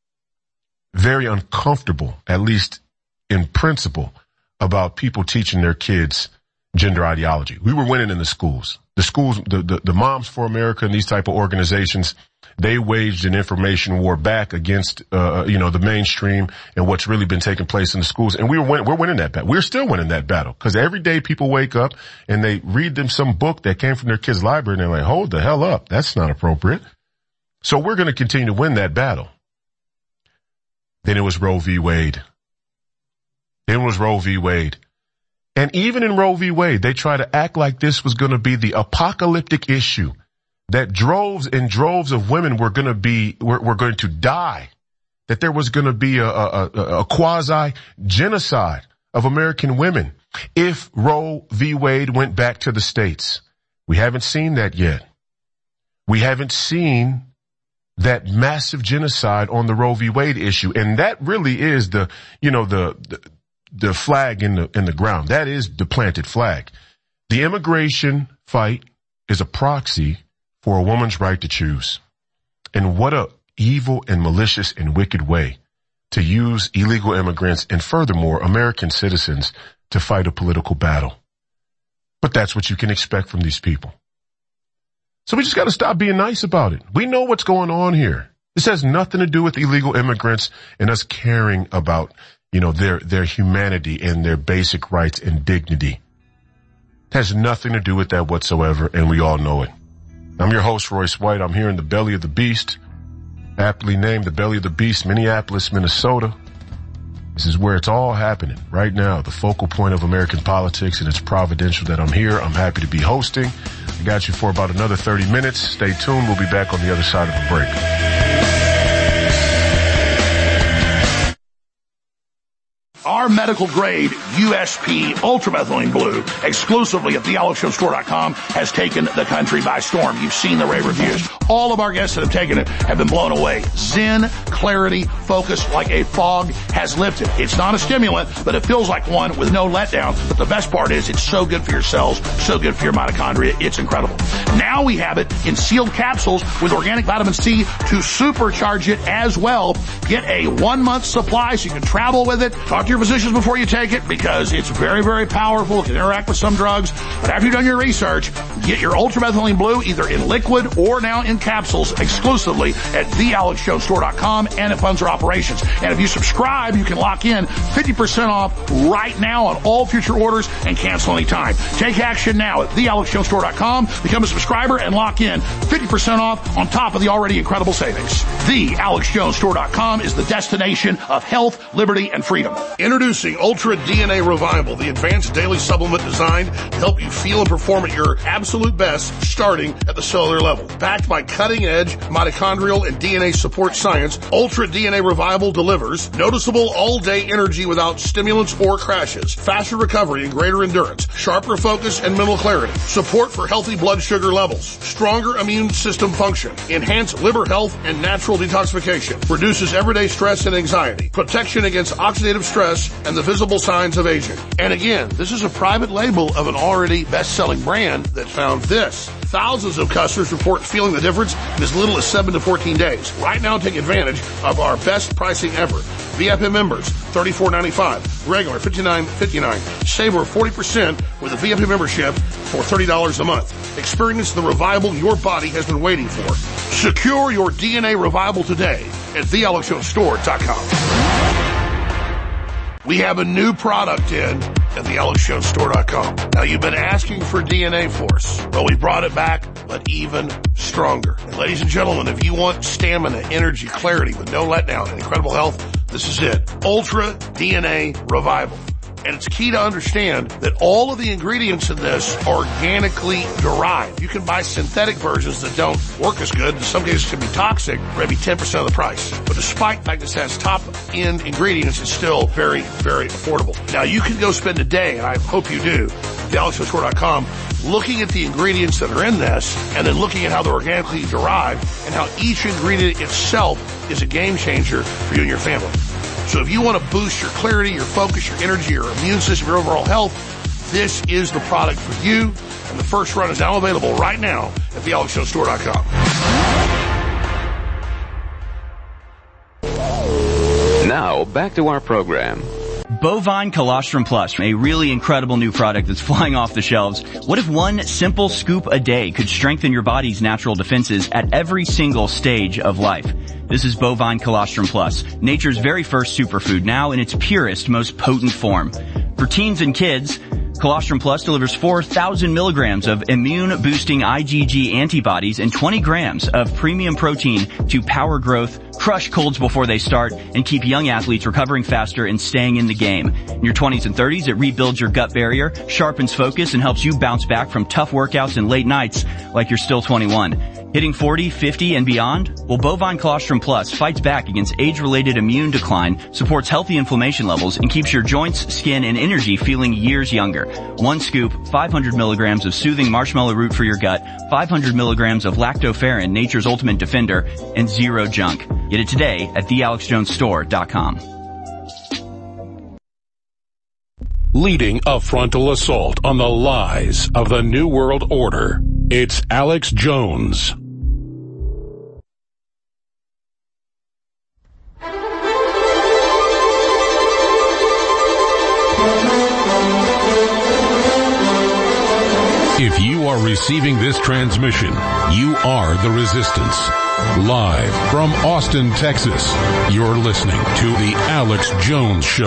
very uncomfortable, at least in principle, about people teaching their kids gender ideology. We were winning in the schools. The schools, the, the, the Moms for America and these type of organizations, they waged an information war back against, uh, you know, the mainstream and what's really been taking place in the schools. And we were winning, we're winning that battle. We're still winning that battle because every day people wake up and they read them some book that came from their kid's library and they're like, hold the hell up. That's not appropriate. So we're going to continue to win that battle. Then it was Roe v. Wade. Then it was Roe v. Wade. And even in Roe v. Wade, they try to act like this was going to be the apocalyptic issue, that droves and droves of women were going to be, were, were going to die, that there was going to be a, a, a, a quasi genocide of American women if Roe v. Wade went back to the states. We haven't seen that yet. We haven't seen that massive genocide on the Roe v. Wade issue. And that really is the, you know, the, the, the flag in the, in the ground. That is the planted flag. The immigration fight is a proxy for a woman's right to choose. And what a evil and malicious and wicked way to use illegal immigrants and furthermore American citizens to fight a political battle. But that's what you can expect from these people. So we just got to stop being nice about it. We know what's going on here. This has nothing to do with illegal immigrants and us caring about, you know, their, their humanity and their basic rights and dignity. It has nothing to do with that whatsoever, and we all know it. I'm your host, Royce White. I'm here in the belly of the beast, aptly named the belly of the beast, Minneapolis, Minnesota. This is where it's all happening right now, the focal point of American politics, and it's providential that I'm here. I'm happy to be hosting. I got you for about another thirty minutes. Stay tuned. We'll be back on the other side of the break. Our medical grade U S P ultramethylene blue exclusively at the alex jones store dot com has taken the country by storm. You've seen the rave reviews. All of our guests that have taken it have been blown away. Zen, clarity, focus like a fog has lifted. It's not a stimulant, but it feels like one with no letdown. But the best part is it's so good for your cells, so good for your mitochondria. It's incredible. Now we have it in sealed capsules with organic vitamin C to supercharge it as well. Get a one month supply so you can travel with it. Talk to your physicians before you take it because it's very, very powerful. It can interact with some drugs. But after you've done your research, get your ultramethylene blue either in liquid or now in capsules exclusively at the alex jones store dot com, and it funds our operations. And if you subscribe, you can lock in fifty percent off right now on all future orders and cancel anytime. Take action now at the alex jones store dot com. Become a subscriber and lock in fifty percent off on top of the already incredible savings. the alex jones store dot com is the destination of health, liberty, and freedom. Introducing Ultra D N A Revival, the advanced daily supplement designed to help you feel and perform at your absolute best, starting at the cellular level. Backed by cutting-edge mitochondrial and D N A support science, Ultra D N A Revival delivers noticeable all-day energy without stimulants or crashes, faster recovery and greater endurance, sharper focus and mental clarity, support for healthy blood sugar levels, stronger immune system function, enhanced liver health and natural detoxification, reduces everyday stress and anxiety, protection against oxidative stress and the visible signs of aging. And again, this is a private label of an already best-selling brand that found this. Thousands of customers report feeling the difference in as little as seven to fourteen days. Right now, take advantage of our best pricing ever. V I P members, thirty-four ninety-five. Regular, fifty-nine fifty-nine. Save over forty percent with a V I P membership for thirty dollars a month. Experience the revival your body has been waiting for. Secure your D N A revival today at the alex jones store dot com. We have a new product in at the alex jones store dot com. Now, you've been asking for D N A Force. Well, we brought it back, but even stronger. And ladies and gentlemen, if you want stamina, energy, clarity with no letdown and incredible health, this is it. Ultra D N A Revival. And it's key to understand that all of the ingredients in this are organically derived. You can buy synthetic versions that don't work as good. In some cases can be toxic, for maybe ten percent of the price. But despite the fact this has top-end ingredients, it's still very, very affordable. Now, you can go spend a day, and I hope you do, at the alex jones store dot com, looking at the ingredients that are in this, and then looking at how they're organically derived, and how each ingredient itself is a game changer for you and your family. So if you want to boost your clarity, your focus, your energy, your immune system, your overall health, this is the product for you. And the first run is now available right now at the alex jones store dot com. Now, back to our program. Bovine Colostrum Plus, a really incredible new product that's flying off the shelves. What if one simple scoop a day could strengthen your body's natural defenses at every single stage of life? This is Bovine Colostrum Plus, nature's very first superfood, now in its purest, most potent form. For teens and kids, Colostrum Plus delivers four thousand milligrams of immune-boosting I G G antibodies and twenty grams of premium protein to power growth, crush colds before they start, and keep young athletes recovering faster and staying in the game. In your twenties and thirties, it rebuilds your gut barrier, sharpens focus, and helps you bounce back from tough workouts and late nights like you're still twenty-one. Hitting forty, fifty, and beyond? Well, Bovine Colostrum Plus fights back against age-related immune decline, supports healthy inflammation levels, and keeps your joints, skin, and energy feeling years younger. One scoop, five hundred milligrams of soothing marshmallow root for your gut, five hundred milligrams of lactoferrin, nature's ultimate defender, and zero junk. Get it today at the alex jones store dot com. Leading a frontal assault on the lies of the New World Order, it's Alex Jones. If you are receiving this transmission, you are the Resistance. Live from Austin, Texas, you're listening to The Alex Jones Show.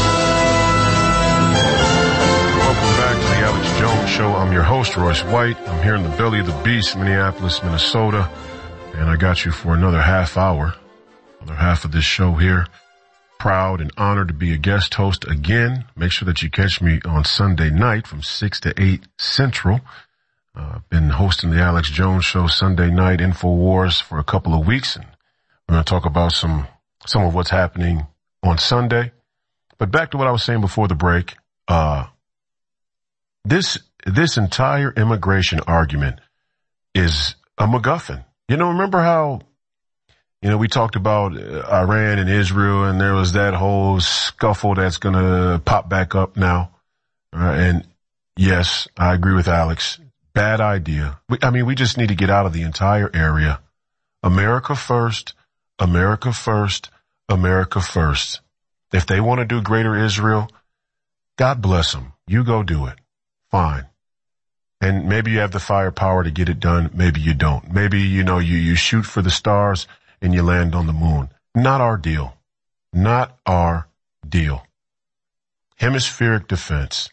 Welcome back to The Alex Jones Show. I'm your host, Royce White. I'm here in the belly of the beast, Minneapolis, Minnesota. And I got you for another half hour, another half of this show here. proud and honored to be a guest host again. Make sure that you catch me on Sunday night from six to eight Central. I've uh, been hosting the Alex Jones Show Sunday night InfoWars for a couple of weeks, and we're going to talk about some some of what's happening on Sunday. But back to what I was saying before the break, uh, this this entire immigration argument is a MacGuffin. You know, remember how, you know, we talked about Iran and Israel, and there was that whole scuffle that's going to pop back up now. Uh, and yes, I agree with Alex. Bad idea. We, I mean, we just need to get out of the entire area. America first, America first, America first. If they want to do greater Israel, God bless them. You go do it. Fine. And maybe you have the firepower to get it done. Maybe you don't. Maybe, you know, you, you shoot for the stars and you land on the moon. Not our deal. Not our deal. Hemispheric defense.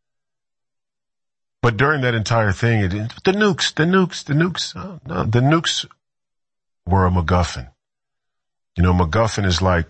But during that entire thing, it, the nukes, the nukes, the nukes, oh, no, the nukes were a MacGuffin. You know, MacGuffin is like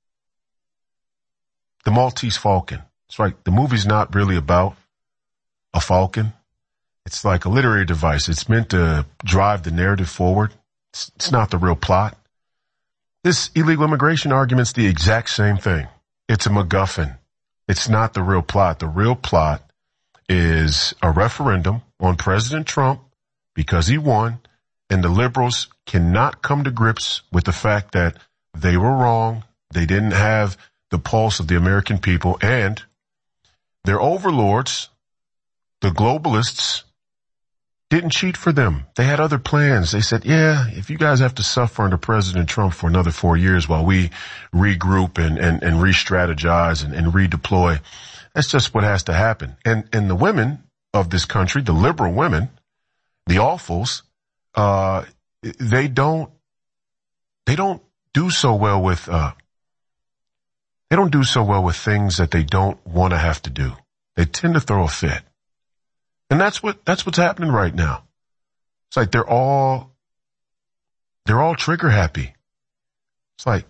the Maltese Falcon. It's like the movie's not really about a falcon. It's like a literary device. It's meant to drive the narrative forward. It's, it's not the real plot. This illegal immigration argument's the exact same thing. It's a MacGuffin. It's not the real plot. The real plot is a referendum on President Trump because he won, and the liberals cannot come to grips with the fact that they were wrong. They didn't have the pulse of the American people, and their overlords, the globalists, didn't cheat for them. They had other plans. They said, yeah, if you guys have to suffer under President Trump for another four years while we regroup and, and, and re-strategize and, and redeploy, that's just what has to happen. And, and the women of this country, the liberal women, the awfuls, uh, they don't, they don't do so well with, uh, they don't do so well with things that they don't want to have to do. They tend to throw a fit. And that's what, that's what's happening right now. It's like they're all, they're all trigger happy. It's like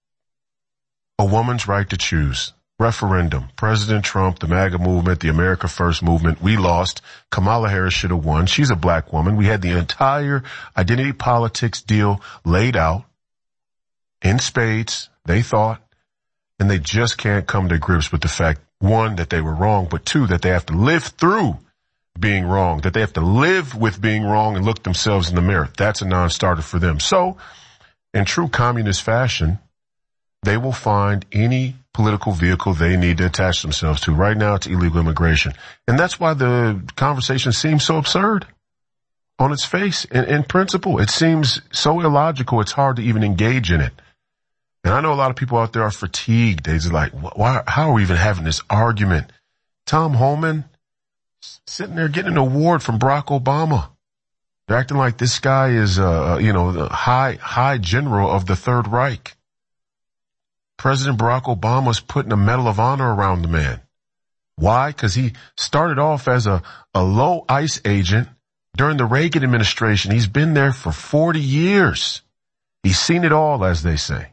a woman's right to choose. Referendum. President Trump, the MAGA movement, the America First movement. We lost. Kamala Harris should have won. She's a black woman. We had the entire identity politics deal laid out in spades, they thought, and they just can't come to grips with the fact, one, that they were wrong, but two, that they have to live through being wrong, that they have to live with being wrong and look themselves in the mirror. That's a non-starter for them. So, in true communist fashion, they will find any political vehicle they need to attach themselves to. Right now, it's illegal immigration. And that's why the conversation seems so absurd on its face. In, in principle, it seems so illogical, it's hard to even engage in it. And I know a lot of people out there are fatigued. They're just like, why, how are we even having this argument? Tom Homan sitting there getting an award from Barack Obama. They're acting like this guy is, uh, you know, the high, high general of the Third Reich. President Barack Obama's putting a Medal of Honor around the man. Why? Because he started off as a, a low ICE agent during the Reagan administration. He's been there for forty years. He's seen it all, as they say.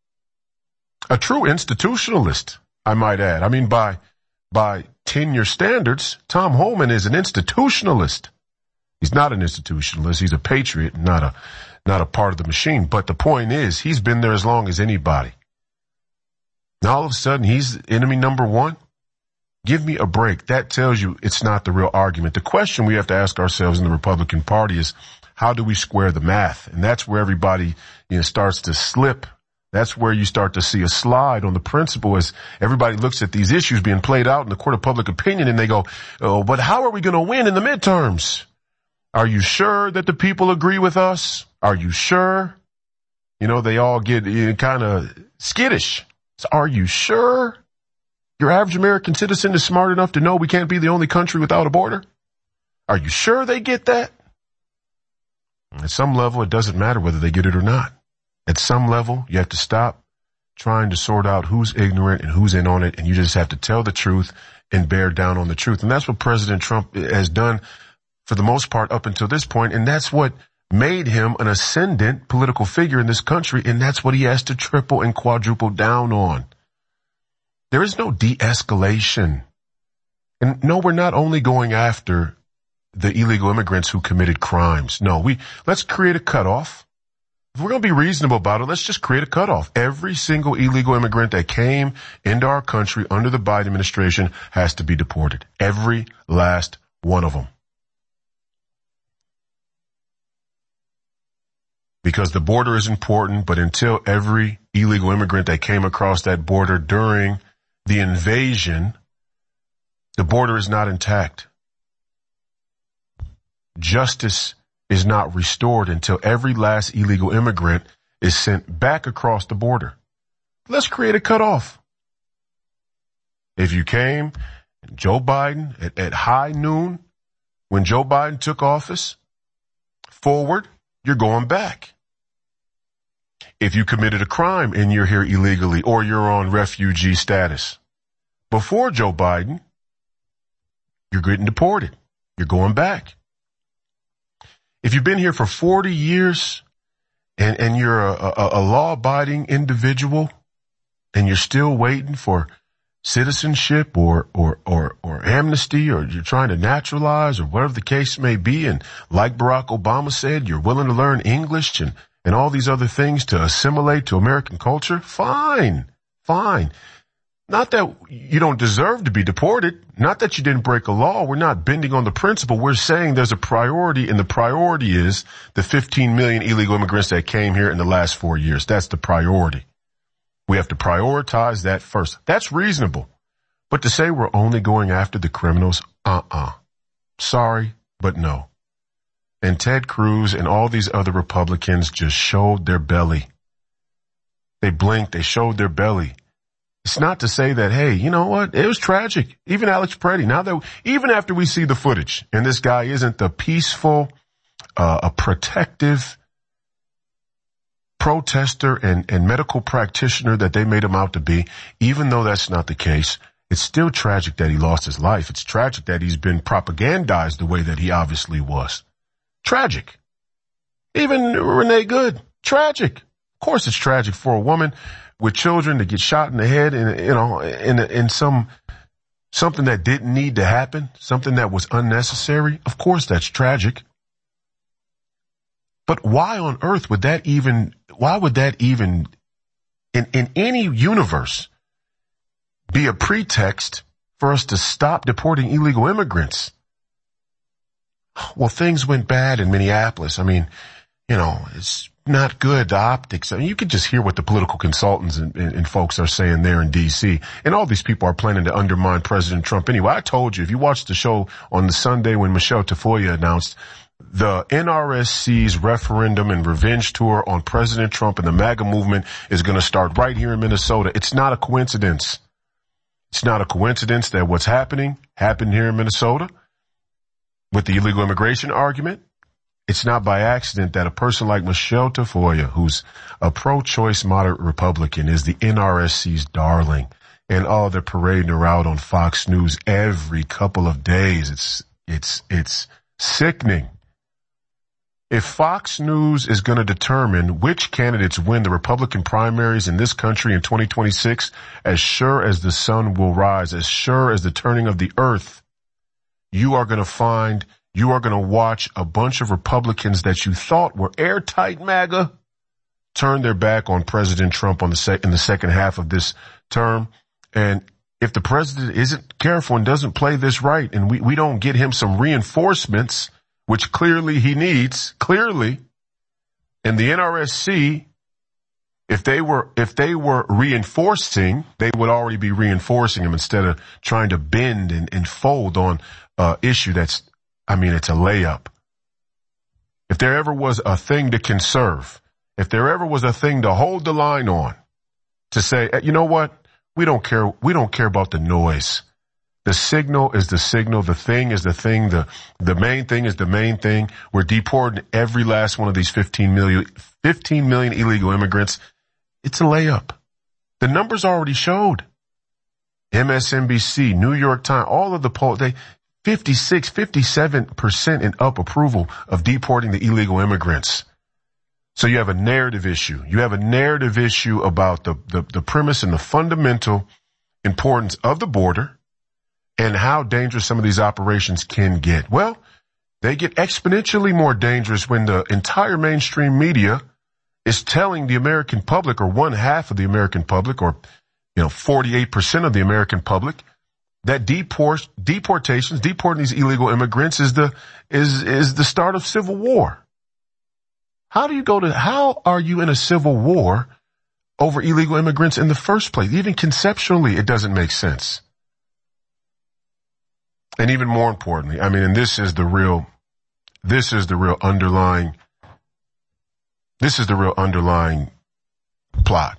A true institutionalist, I might add. I mean, by, by tenure standards, Tom Homan is an institutionalist. He's not an institutionalist. He's a patriot, not a, not a part of the machine. But the point is, he's been there as long as anybody. Now all of a sudden he's enemy number one. Give me a break. That tells you it's not the real argument. The question we have to ask ourselves in the Republican Party is, how do we square the math? And that's where everybody, you know, starts to slip. That's where you start to see a slide on the principle as everybody looks at these issues being played out in the court of public opinion and they go, oh, but how are we going to win in the midterms? Are you sure that the people agree with us? Are you sure? You know, they all get you know, kind of skittish. So are you sure your average American citizen is smart enough to know we can't be the only country without a border? Are you sure they get that? At some level, it doesn't matter whether they get it or not. At some level, you have to stop trying to sort out who's ignorant and who's in on it, and you just have to tell the truth and bear down on the truth. And that's what President Trump has done for the most part up until this point, and that's what made him an ascendant political figure in this country, and that's what he has to triple and quadruple down on. There is no de-escalation. And no, we're not only going after the illegal immigrants who committed crimes. No, we, let's create a cutoff. If we're going to be reasonable about it, let's just create a cutoff. Every single illegal immigrant that came into our country under the Biden administration has to be deported. Every last one of them. Because the border is important, but until every illegal immigrant that came across that border during the invasion, the border is not intact. Justice is not restored until every last illegal immigrant is sent back across the border. Let's create a cutoff. If you came, Joe Biden, at, at high noon, when Joe Biden took office, forward, you're going back. If you committed a crime and you're here illegally or you're on refugee status, before Joe Biden, you're getting deported. You're going back. If you've been here for forty years and, and you're a, a, a law-abiding individual and you're still waiting for citizenship or, or, or, or amnesty, or you're trying to naturalize or whatever the case may be, and like Barack Obama said, you're willing to learn English and, and all these other things to assimilate to American culture, fine, fine. Not that you don't deserve to be deported. Not that you didn't break a law. We're not bending on the principle. We're saying there's a priority, and the priority is the fifteen million illegal immigrants that came here in the last four years. That's the priority. We have to prioritize that first. That's reasonable. But to say we're only going after the criminals, uh-uh. Sorry, but no. And Ted Cruz and all these other Republicans just showed their belly. They blinked. They showed their belly. It's not to say that, hey, you know what? It was tragic. Even Alex Preddy, now that, even after we see the footage, and this guy isn't the peaceful, uh, a protective protester and, and medical practitioner that they made him out to be, even though that's not the case, it's still tragic that he lost his life. It's tragic that he's been propagandized the way that he obviously was. Tragic. Even Renee Good, tragic. Of course it's tragic for a woman with children to get shot in the head in, you know, in, in some, something that didn't need to happen, something that was unnecessary. Of course that's tragic. But why on earth would that even, why would that even, in, in any universe, be a pretext for us to stop deporting illegal immigrants? Well, things went bad in Minneapolis. I mean, you know, it's not good, the optics. I mean, you could just hear what the political consultants and, and, and folks are saying there in D C. And all these people are planning to undermine President Trump anyway. I told you, if you watched the show on the Sunday when Michelle Tafoya announced the N R S C's referendum and revenge tour on President Trump and the MAGA movement is going to start right here in Minnesota. It's not a coincidence. It's not a coincidence that what's happening happened here in Minnesota with the illegal immigration argument. It's not by accident that a person like Michelle Tafoya, who's a pro-choice moderate Republican, is the N R S C's darling. And oh, they're parading her out on Fox News every couple of days. It's, it's, it's sickening. If Fox News is going to determine which candidates win the Republican primaries in this country in twenty twenty-six, as sure as the sun will rise, as sure as the turning of the earth, you are going to find, you are going to watch a bunch of Republicans that you thought were airtight MAGA turn their back on President Trump on the sec- in the second half of this term. And if the president isn't careful and doesn't play this right, and we, we don't get him some reinforcements, which clearly he needs, clearly, and the N R S C, if they were, if they were reinforcing, they would already be reinforcing him instead of trying to bend and, and fold on uh issue that's, I mean, it's a layup. If there ever was a thing to conserve, if there ever was a thing to hold the line on, to say, you know what, we don't care, we don't care about the noise. The signal is the signal. The thing is the thing. The, the main thing is the main thing. We're deporting every last one of these fifteen million, fifteen million illegal immigrants. It's a layup. The numbers already showed. M S N B C, New York Times, all of the polls, they, fifty-six, fifty-seven percent in up approval of deporting the illegal immigrants. So you have a narrative issue. You have a narrative issue about the, the, the premise and the fundamental importance of the border and how dangerous some of these operations can get. Well, they get exponentially more dangerous when the entire mainstream media is telling the American public, or one half of the American public, or, you know, forty-eight percent of the American public, that deport, deportations, deporting these illegal immigrants is the, is, is the start of civil war. How do you go to, how are you in a civil war over illegal immigrants in the first place? Even conceptually, it doesn't make sense. And even more importantly, I mean, and this is the real, this is the real underlying, this is the real underlying plot.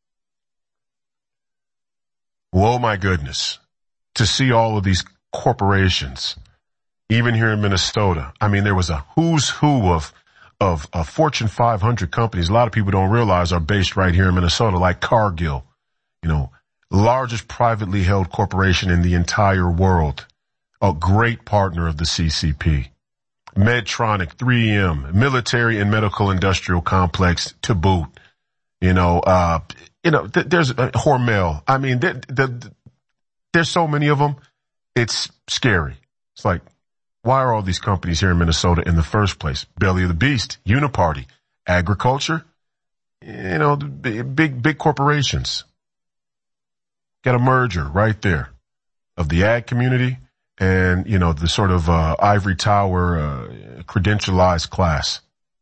Oh my goodness, to see all of these corporations, even here in Minnesota. I mean, there was a who's who of, of, of Fortune five hundred companies. A lot of people don't realize are based right here in Minnesota, like Cargill, you know, largest privately held corporation in the entire world. A great partner of the C C P. Medtronic, three M, military and medical industrial complex to boot. You know, uh, you know, th- there's uh, Hormel. I mean, th- th- th- there's so many of them. It's scary. It's like, why are all these companies here in Minnesota in the first place? Belly of the beast, Uniparty, agriculture, you know, big, big, big corporations. Got a merger right there of the ag community and, you know, the sort of uh, ivory tower uh, credentialized class.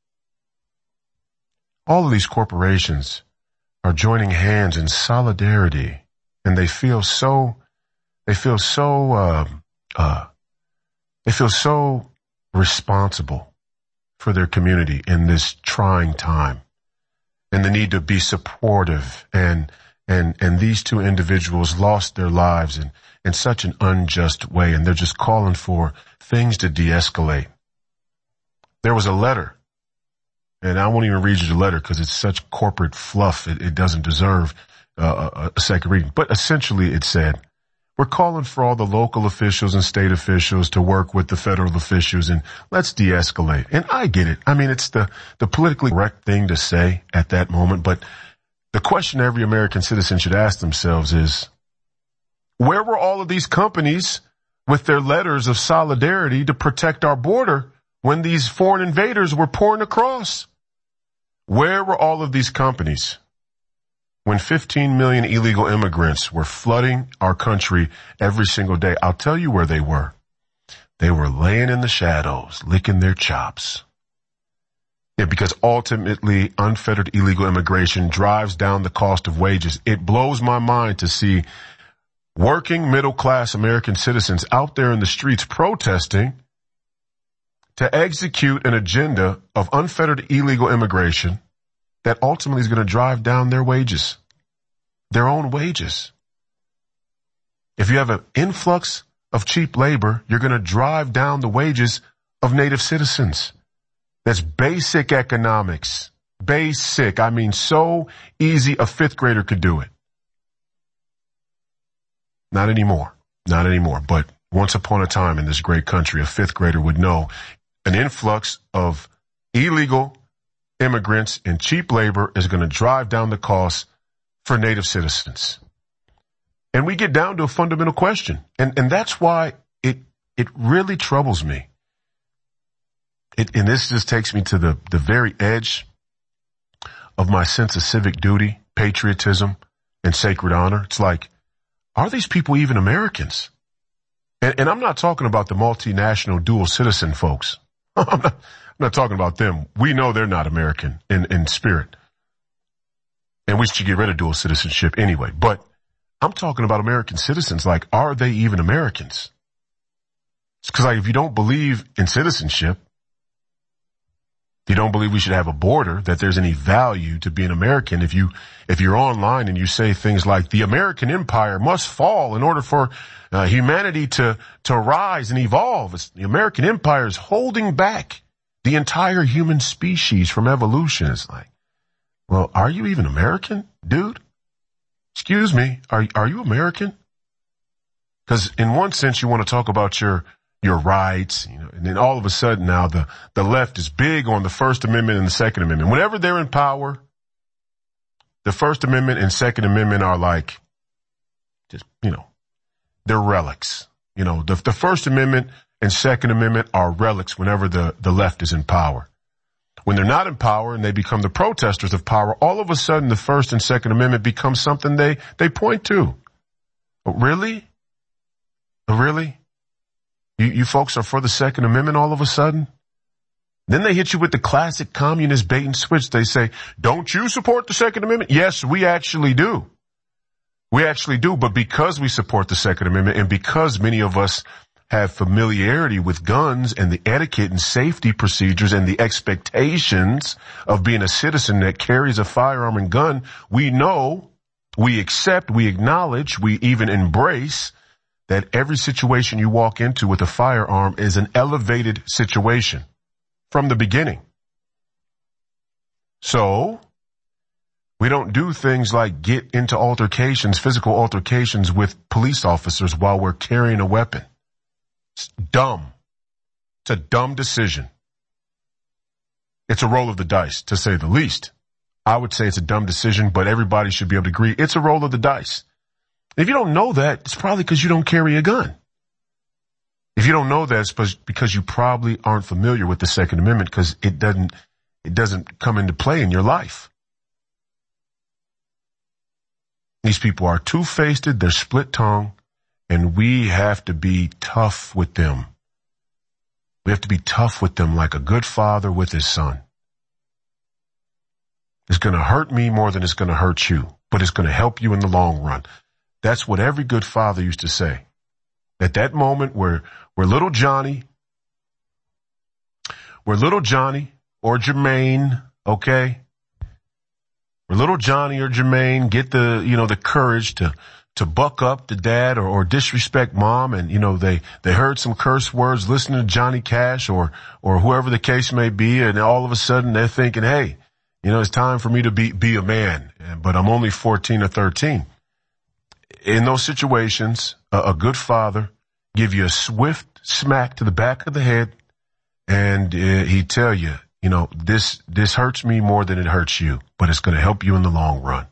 All of these corporations are joining hands in solidarity, and they feel so, they feel so, uh, uh, they feel so responsible for their community in this trying time, and the need to be supportive. And and and these two individuals lost their lives in in such an unjust way, and they're just calling for things to de-escalate. There was a letter, and I won't even read you the letter because it's such corporate fluff, it, it doesn't deserve uh, a, a second reading. But essentially it said, we're calling for all the local officials and state officials to work with the federal officials, and let's de-escalate. And I get it. I mean, it's the, the politically correct thing to say at that moment, but the question every American citizen should ask themselves is, where were all of these companies with their letters of solidarity to protect our border when these foreign invaders were pouring across? Where were all of these companies when fifteen million illegal immigrants were flooding our country every single day? I'll tell you where they were. They were laying in the shadows, licking their chops. Yeah, because ultimately unfettered illegal immigration drives down the cost of wages. It blows my mind to see working middle-class American citizens out there in the streets protesting to execute an agenda of unfettered illegal immigration that ultimately is going to drive down their wages, their own wages. If you have an influx of cheap labor, you're going to drive down the wages of native citizens. That's basic economics. Basic. I mean, so easy a fifth grader could do it. Not anymore. Not anymore. But once upon a time in this great country, a fifth grader would know an influx of illegal immigrants and cheap labor is going to drive down the costs for native citizens. And we get down to a fundamental question. And, and that's why it, it really troubles me. It, and this just takes me to the, the very edge of my sense of civic duty, patriotism, and sacred honor. It's like, are these people even Americans? And, and I'm not talking about the multinational dual citizen folks. I'm, not, I'm not talking about them. We know they're not American in, in spirit. And we should get rid of dual citizenship anyway. But I'm talking about American citizens. Like, are they even Americans? It's because, like, if you don't believe in citizenship, you don't believe we should have a border, that there's any value to being American. If you, if you're online and you say things like the American empire must fall in order for uh, humanity to, to rise and evolve, it's, the American empire is holding back the entire human species from evolution. It's like, well, are you even American, dude? Excuse me. Are, are you American? Because in one sense, you want to talk about your your rights, you know, and then all of a sudden now the, the left is big on the First Amendment and the Second Amendment. Whenever they're in power, the First Amendment and Second Amendment are like, just, you know, they're relics. You know, the, the First Amendment and Second Amendment are relics whenever the, the left is in power. When they're not in power and they become the protesters of power, all of a sudden the First and Second Amendment becomes something they, they point to. Really? Really? You, you folks are for the Second Amendment all of a sudden? Then they hit you with the classic communist bait and switch. They say, don't you support the Second Amendment? Yes, we actually do. We actually do. But because we support the Second Amendment and because many of us have familiarity with guns and the etiquette and safety procedures and the expectations of being a citizen that carries a firearm and gun, we know, we accept, we acknowledge, we even embrace that every situation you walk into with a firearm is an elevated situation from the beginning. So we don't do things like get into altercations, physical altercations with police officers while we're carrying a weapon. It's dumb. It's a dumb decision. It's a roll of the dice, to say the least. I would say it's a dumb decision, but everybody should be able to agree it's a roll of the dice. If you don't know that, it's probably because you don't carry a gun. If you don't know that, it's because you probably aren't familiar with the Second Amendment because it doesn't, it doesn't come into play in your life. These people are two-faced, they're split-tongued, and we have to be tough with them. We have to be tough with them like a good father with his son. It's going to hurt me more than it's going to hurt you, but it's going to help you in the long run. That's what every good father used to say. At that moment where, where little Johnny, where little Johnny or Jermaine, okay, where little Johnny or Jermaine get the, you know, the courage to, to buck up to dad or, or disrespect mom and, you know, they, they heard some curse words listening to Johnny Cash or, or whoever the case may be. And all of a sudden they're thinking, hey, you know, it's time for me to be, be a man, but I'm only fourteen or thirteen. In those situations, a, a good father give you a swift smack to the back of the head and uh, he'd tell you, you know, this, this hurts me more than it hurts you, but it's going to help you in the long run.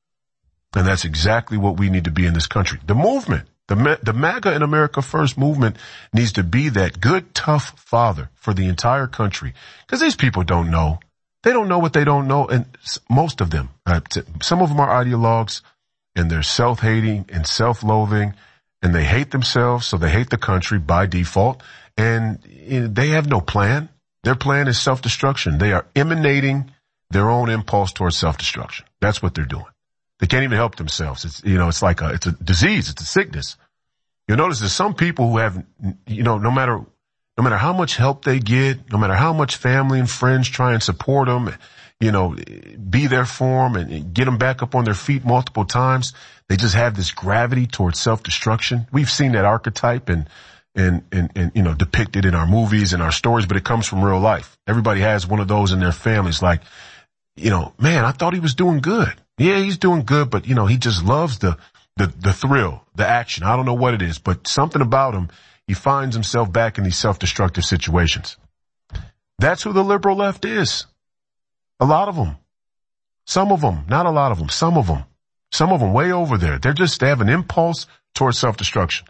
And that's exactly what we need to be in this country. The movement, the, the MAGA and America First movement needs to be that good, tough father for the entire country. Because these people don't know. They don't know what they don't know. And most of them, uh, some of them are ideologues and they're self-hating and self-loathing and they hate themselves. So they hate the country by default and you know, they have no plan. Their plan is self-destruction. They are emanating their own impulse towards self-destruction. That's what they're doing. They can't even help themselves. It's, you know, it's like a, it's a disease. It's a sickness. You'll notice there's some people who have, you know, no matter, no matter how much help they get, no matter how much family and friends try and support them, you know, be there for them and get them back up on their feet multiple times, they just have this gravity towards self-destruction. We've seen that archetype and, and, and, and, you know, depicted in our movies and our stories, but it comes from real life. Everybody has one of those in their families. Like, you know, man, I thought he was doing good. Yeah, he's doing good, but you know, he just loves the, the, the thrill, the action. I don't know what it is, but something about him, he finds himself back in these self-destructive situations. That's who the liberal left is. A lot of them. Some of them, not a lot of them, some of them. Some of them way over there. They're just, they have an impulse towards self-destruction.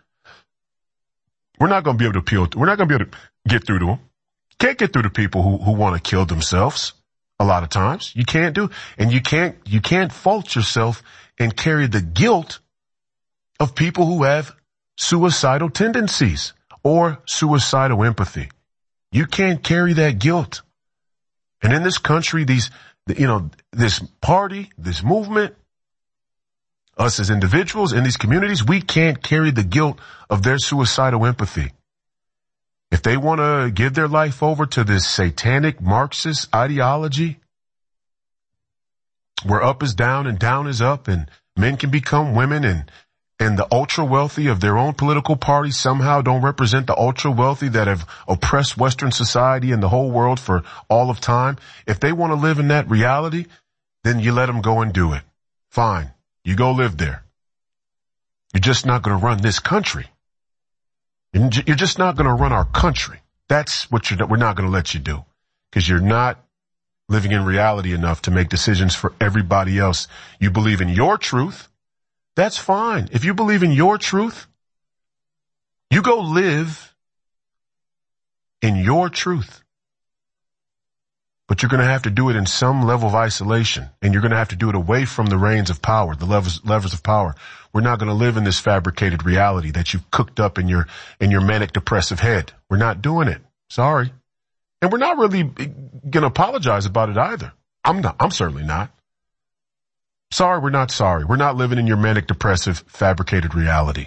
We're not going to be able to appeal, to, we're not going to be able to get through to them. Can't get through to people who, who want to kill themselves. A lot of times you can't do, and you can't, you can't fault yourself and carry the guilt of people who have suicidal tendencies or suicidal empathy. You can't carry that guilt. And in this country, these, you know, this party, this movement, us as individuals in these communities, we can't carry the guilt of their suicidal empathy. If they want to give their life over to this satanic Marxist ideology, where up is down and down is up and men can become women and, and the ultra wealthy of their own political party somehow don't represent the ultra wealthy that have oppressed Western society and the whole world for all of time. If they want to live in that reality, then you let them go and do it. Fine. You go live there. You're just not going to run this country. You're just not going to run our country. That's what you're, we're not going to let you do because you're not living in reality enough to make decisions for everybody else. You believe in your truth That's fine. If you believe in your truth, you go live in your truth. But you're going to have to do it in some level of isolation, and you're going to have to do it away from the reins of power, the levers, levers of power. We're not going to live in this fabricated reality that you've cooked up in your, in your manic depressive head. We're not doing it. Sorry. And we're not really going to apologize about it either. I'm not, I'm certainly not. Sorry, we're not sorry. We're not living in your manic depressive fabricated reality.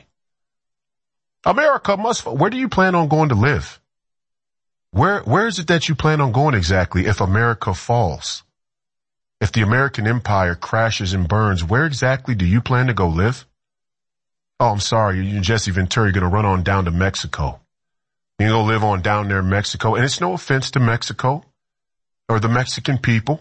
America must, where do you plan on going to live? Where, where is it that you plan on going exactly if America falls? If the American empire crashes and burns, where exactly do you plan to go live? Oh, I'm sorry. You and Jesse Ventura are going to run on down to Mexico. You're going to live on down there in Mexico. And it's no offense to Mexico or the Mexican people.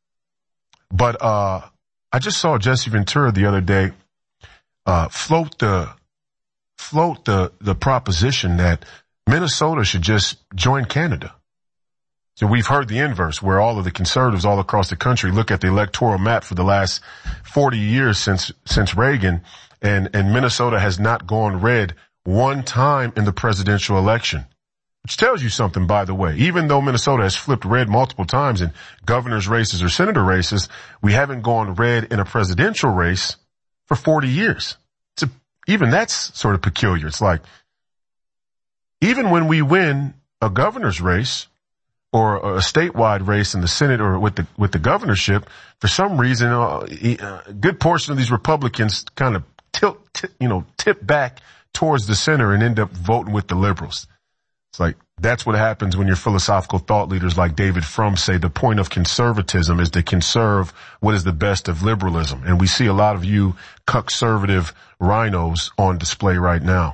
But, uh, I just saw Jesse Ventura the other day, uh, float the, float the, the proposition that Minnesota should just join Canada. So we've heard the inverse, where all of the conservatives all across the country look at the electoral map for the last forty years since, since Reagan, and, and Minnesota has not gone red one time in the presidential election. Which tells you something, by the way. Even though Minnesota has flipped red multiple times in governor's races or senator races, we haven't gone red in a presidential race for forty years. It's a, even that's sort of peculiar. It's like, even when we win a governor's race or a statewide race in the Senate or with the, with the governorship, for some reason, uh, a good portion of these Republicans kind of tilt, t- you know, tip back towards the center and end up voting with the liberals. It's like, that's what happens when your philosophical thought leaders like David Frum say the point of conservatism is to conserve what is the best of liberalism. And we see a lot of you conservative rhinos on display right now.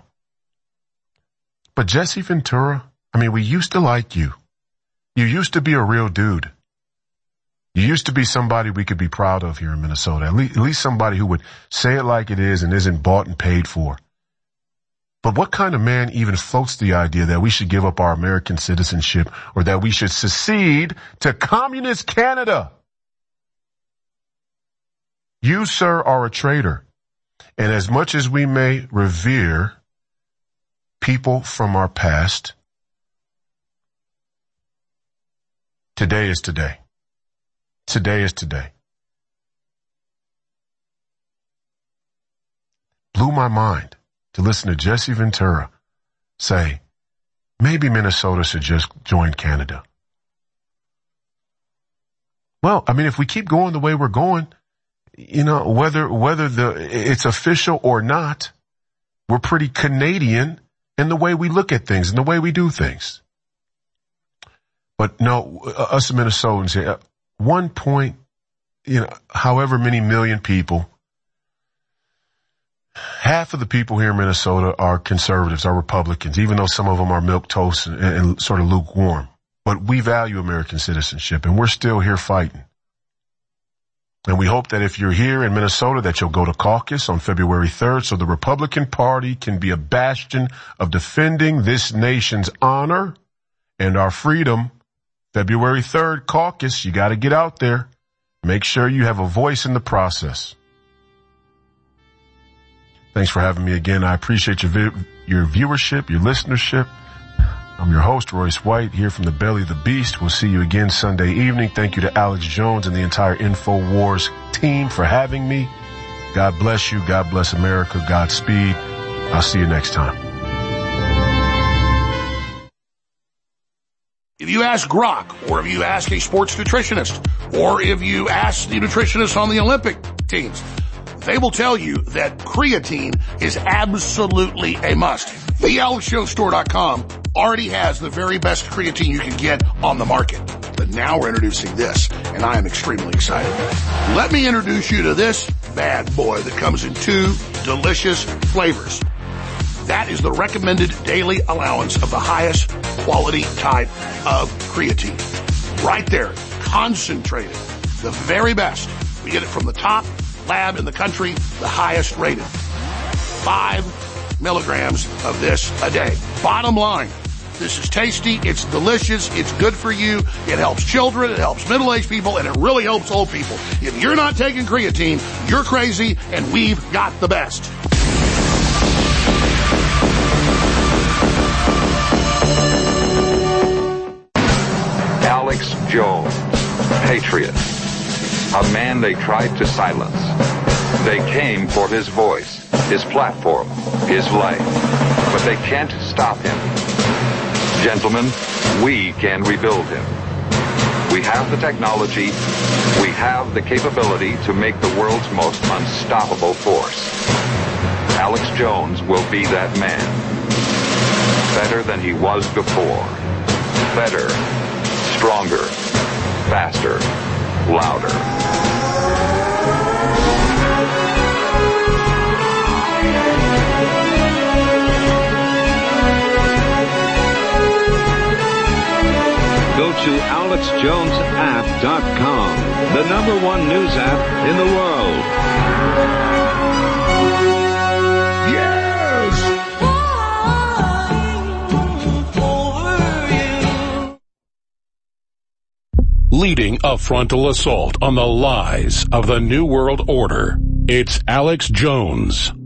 But Jesse Ventura, I mean, we used to like you. You used to be a real dude. You used to be somebody we could be proud of here in Minnesota. At least, at least somebody who would say it like it is and isn't bought and paid for. But what kind of man even floats the idea that we should give up our American citizenship or that we should secede to communist Canada? You, sir, are a traitor. And as much as we may revere people from our past, today is today. Today is today. Blew my mind to listen to Jesse Ventura say, maybe Minnesota should just join Canada. Well, I mean, if we keep going the way we're going, you know, whether, whether the, it's official or not, we're pretty Canadian in the way we look at things and the way we do things. But no, us Minnesotans, at one point, you know, however many million people, half of the people here in Minnesota are conservatives, are Republicans, even though some of them are milquetoast and, and sort of lukewarm. But we value American citizenship, and we're still here fighting. And we hope that if you're here in Minnesota, that you'll go to caucus on February third so the Republican Party can be a bastion of defending this nation's honor and our freedom. February third caucus, you got to get out there. Make sure you have a voice in the process. Thanks for having me again. I appreciate your vi- your viewership, your listenership. I'm your host, Royce White, here from the belly of the beast. We'll see you again Sunday evening. Thank you to Alex Jones and the entire InfoWars team for having me. God bless you. God bless America. Godspeed. I'll see you next time. If you ask Grok, or if you ask a sports nutritionist, or if you ask the nutritionist on the Olympic teams, they will tell you that creatine is absolutely a must. the alex jones store dot com already has the very best creatine you can get on the market. But now we're introducing this, and I am extremely excited. Let me introduce you to this bad boy that comes in two delicious flavors. That is the recommended daily allowance of the highest quality type of creatine. Right there, concentrated, the very best. We get it from the top lab in the country, the highest rated. Five milligrams of this a day. Bottom line, This is tasty. It's delicious. It's good for you. It helps children. It helps middle-aged people, and it really helps old people. If you're not taking creatine, you're crazy, and we've got the best. Alex Jones, patriot, a man they tried to silence. They came for his voice, his platform, his life, but they can't stop him. Gentlemen, we can rebuild him. We have the technology, we have the capability to make the world's most unstoppable force. Alex Jones will be that man. Better than he was before. Better. Stronger, faster, louder. Go to alex jones app dot com, the number one news app in the world. Leading a frontal assault on the lies of the New World Order, it's Alex Jones.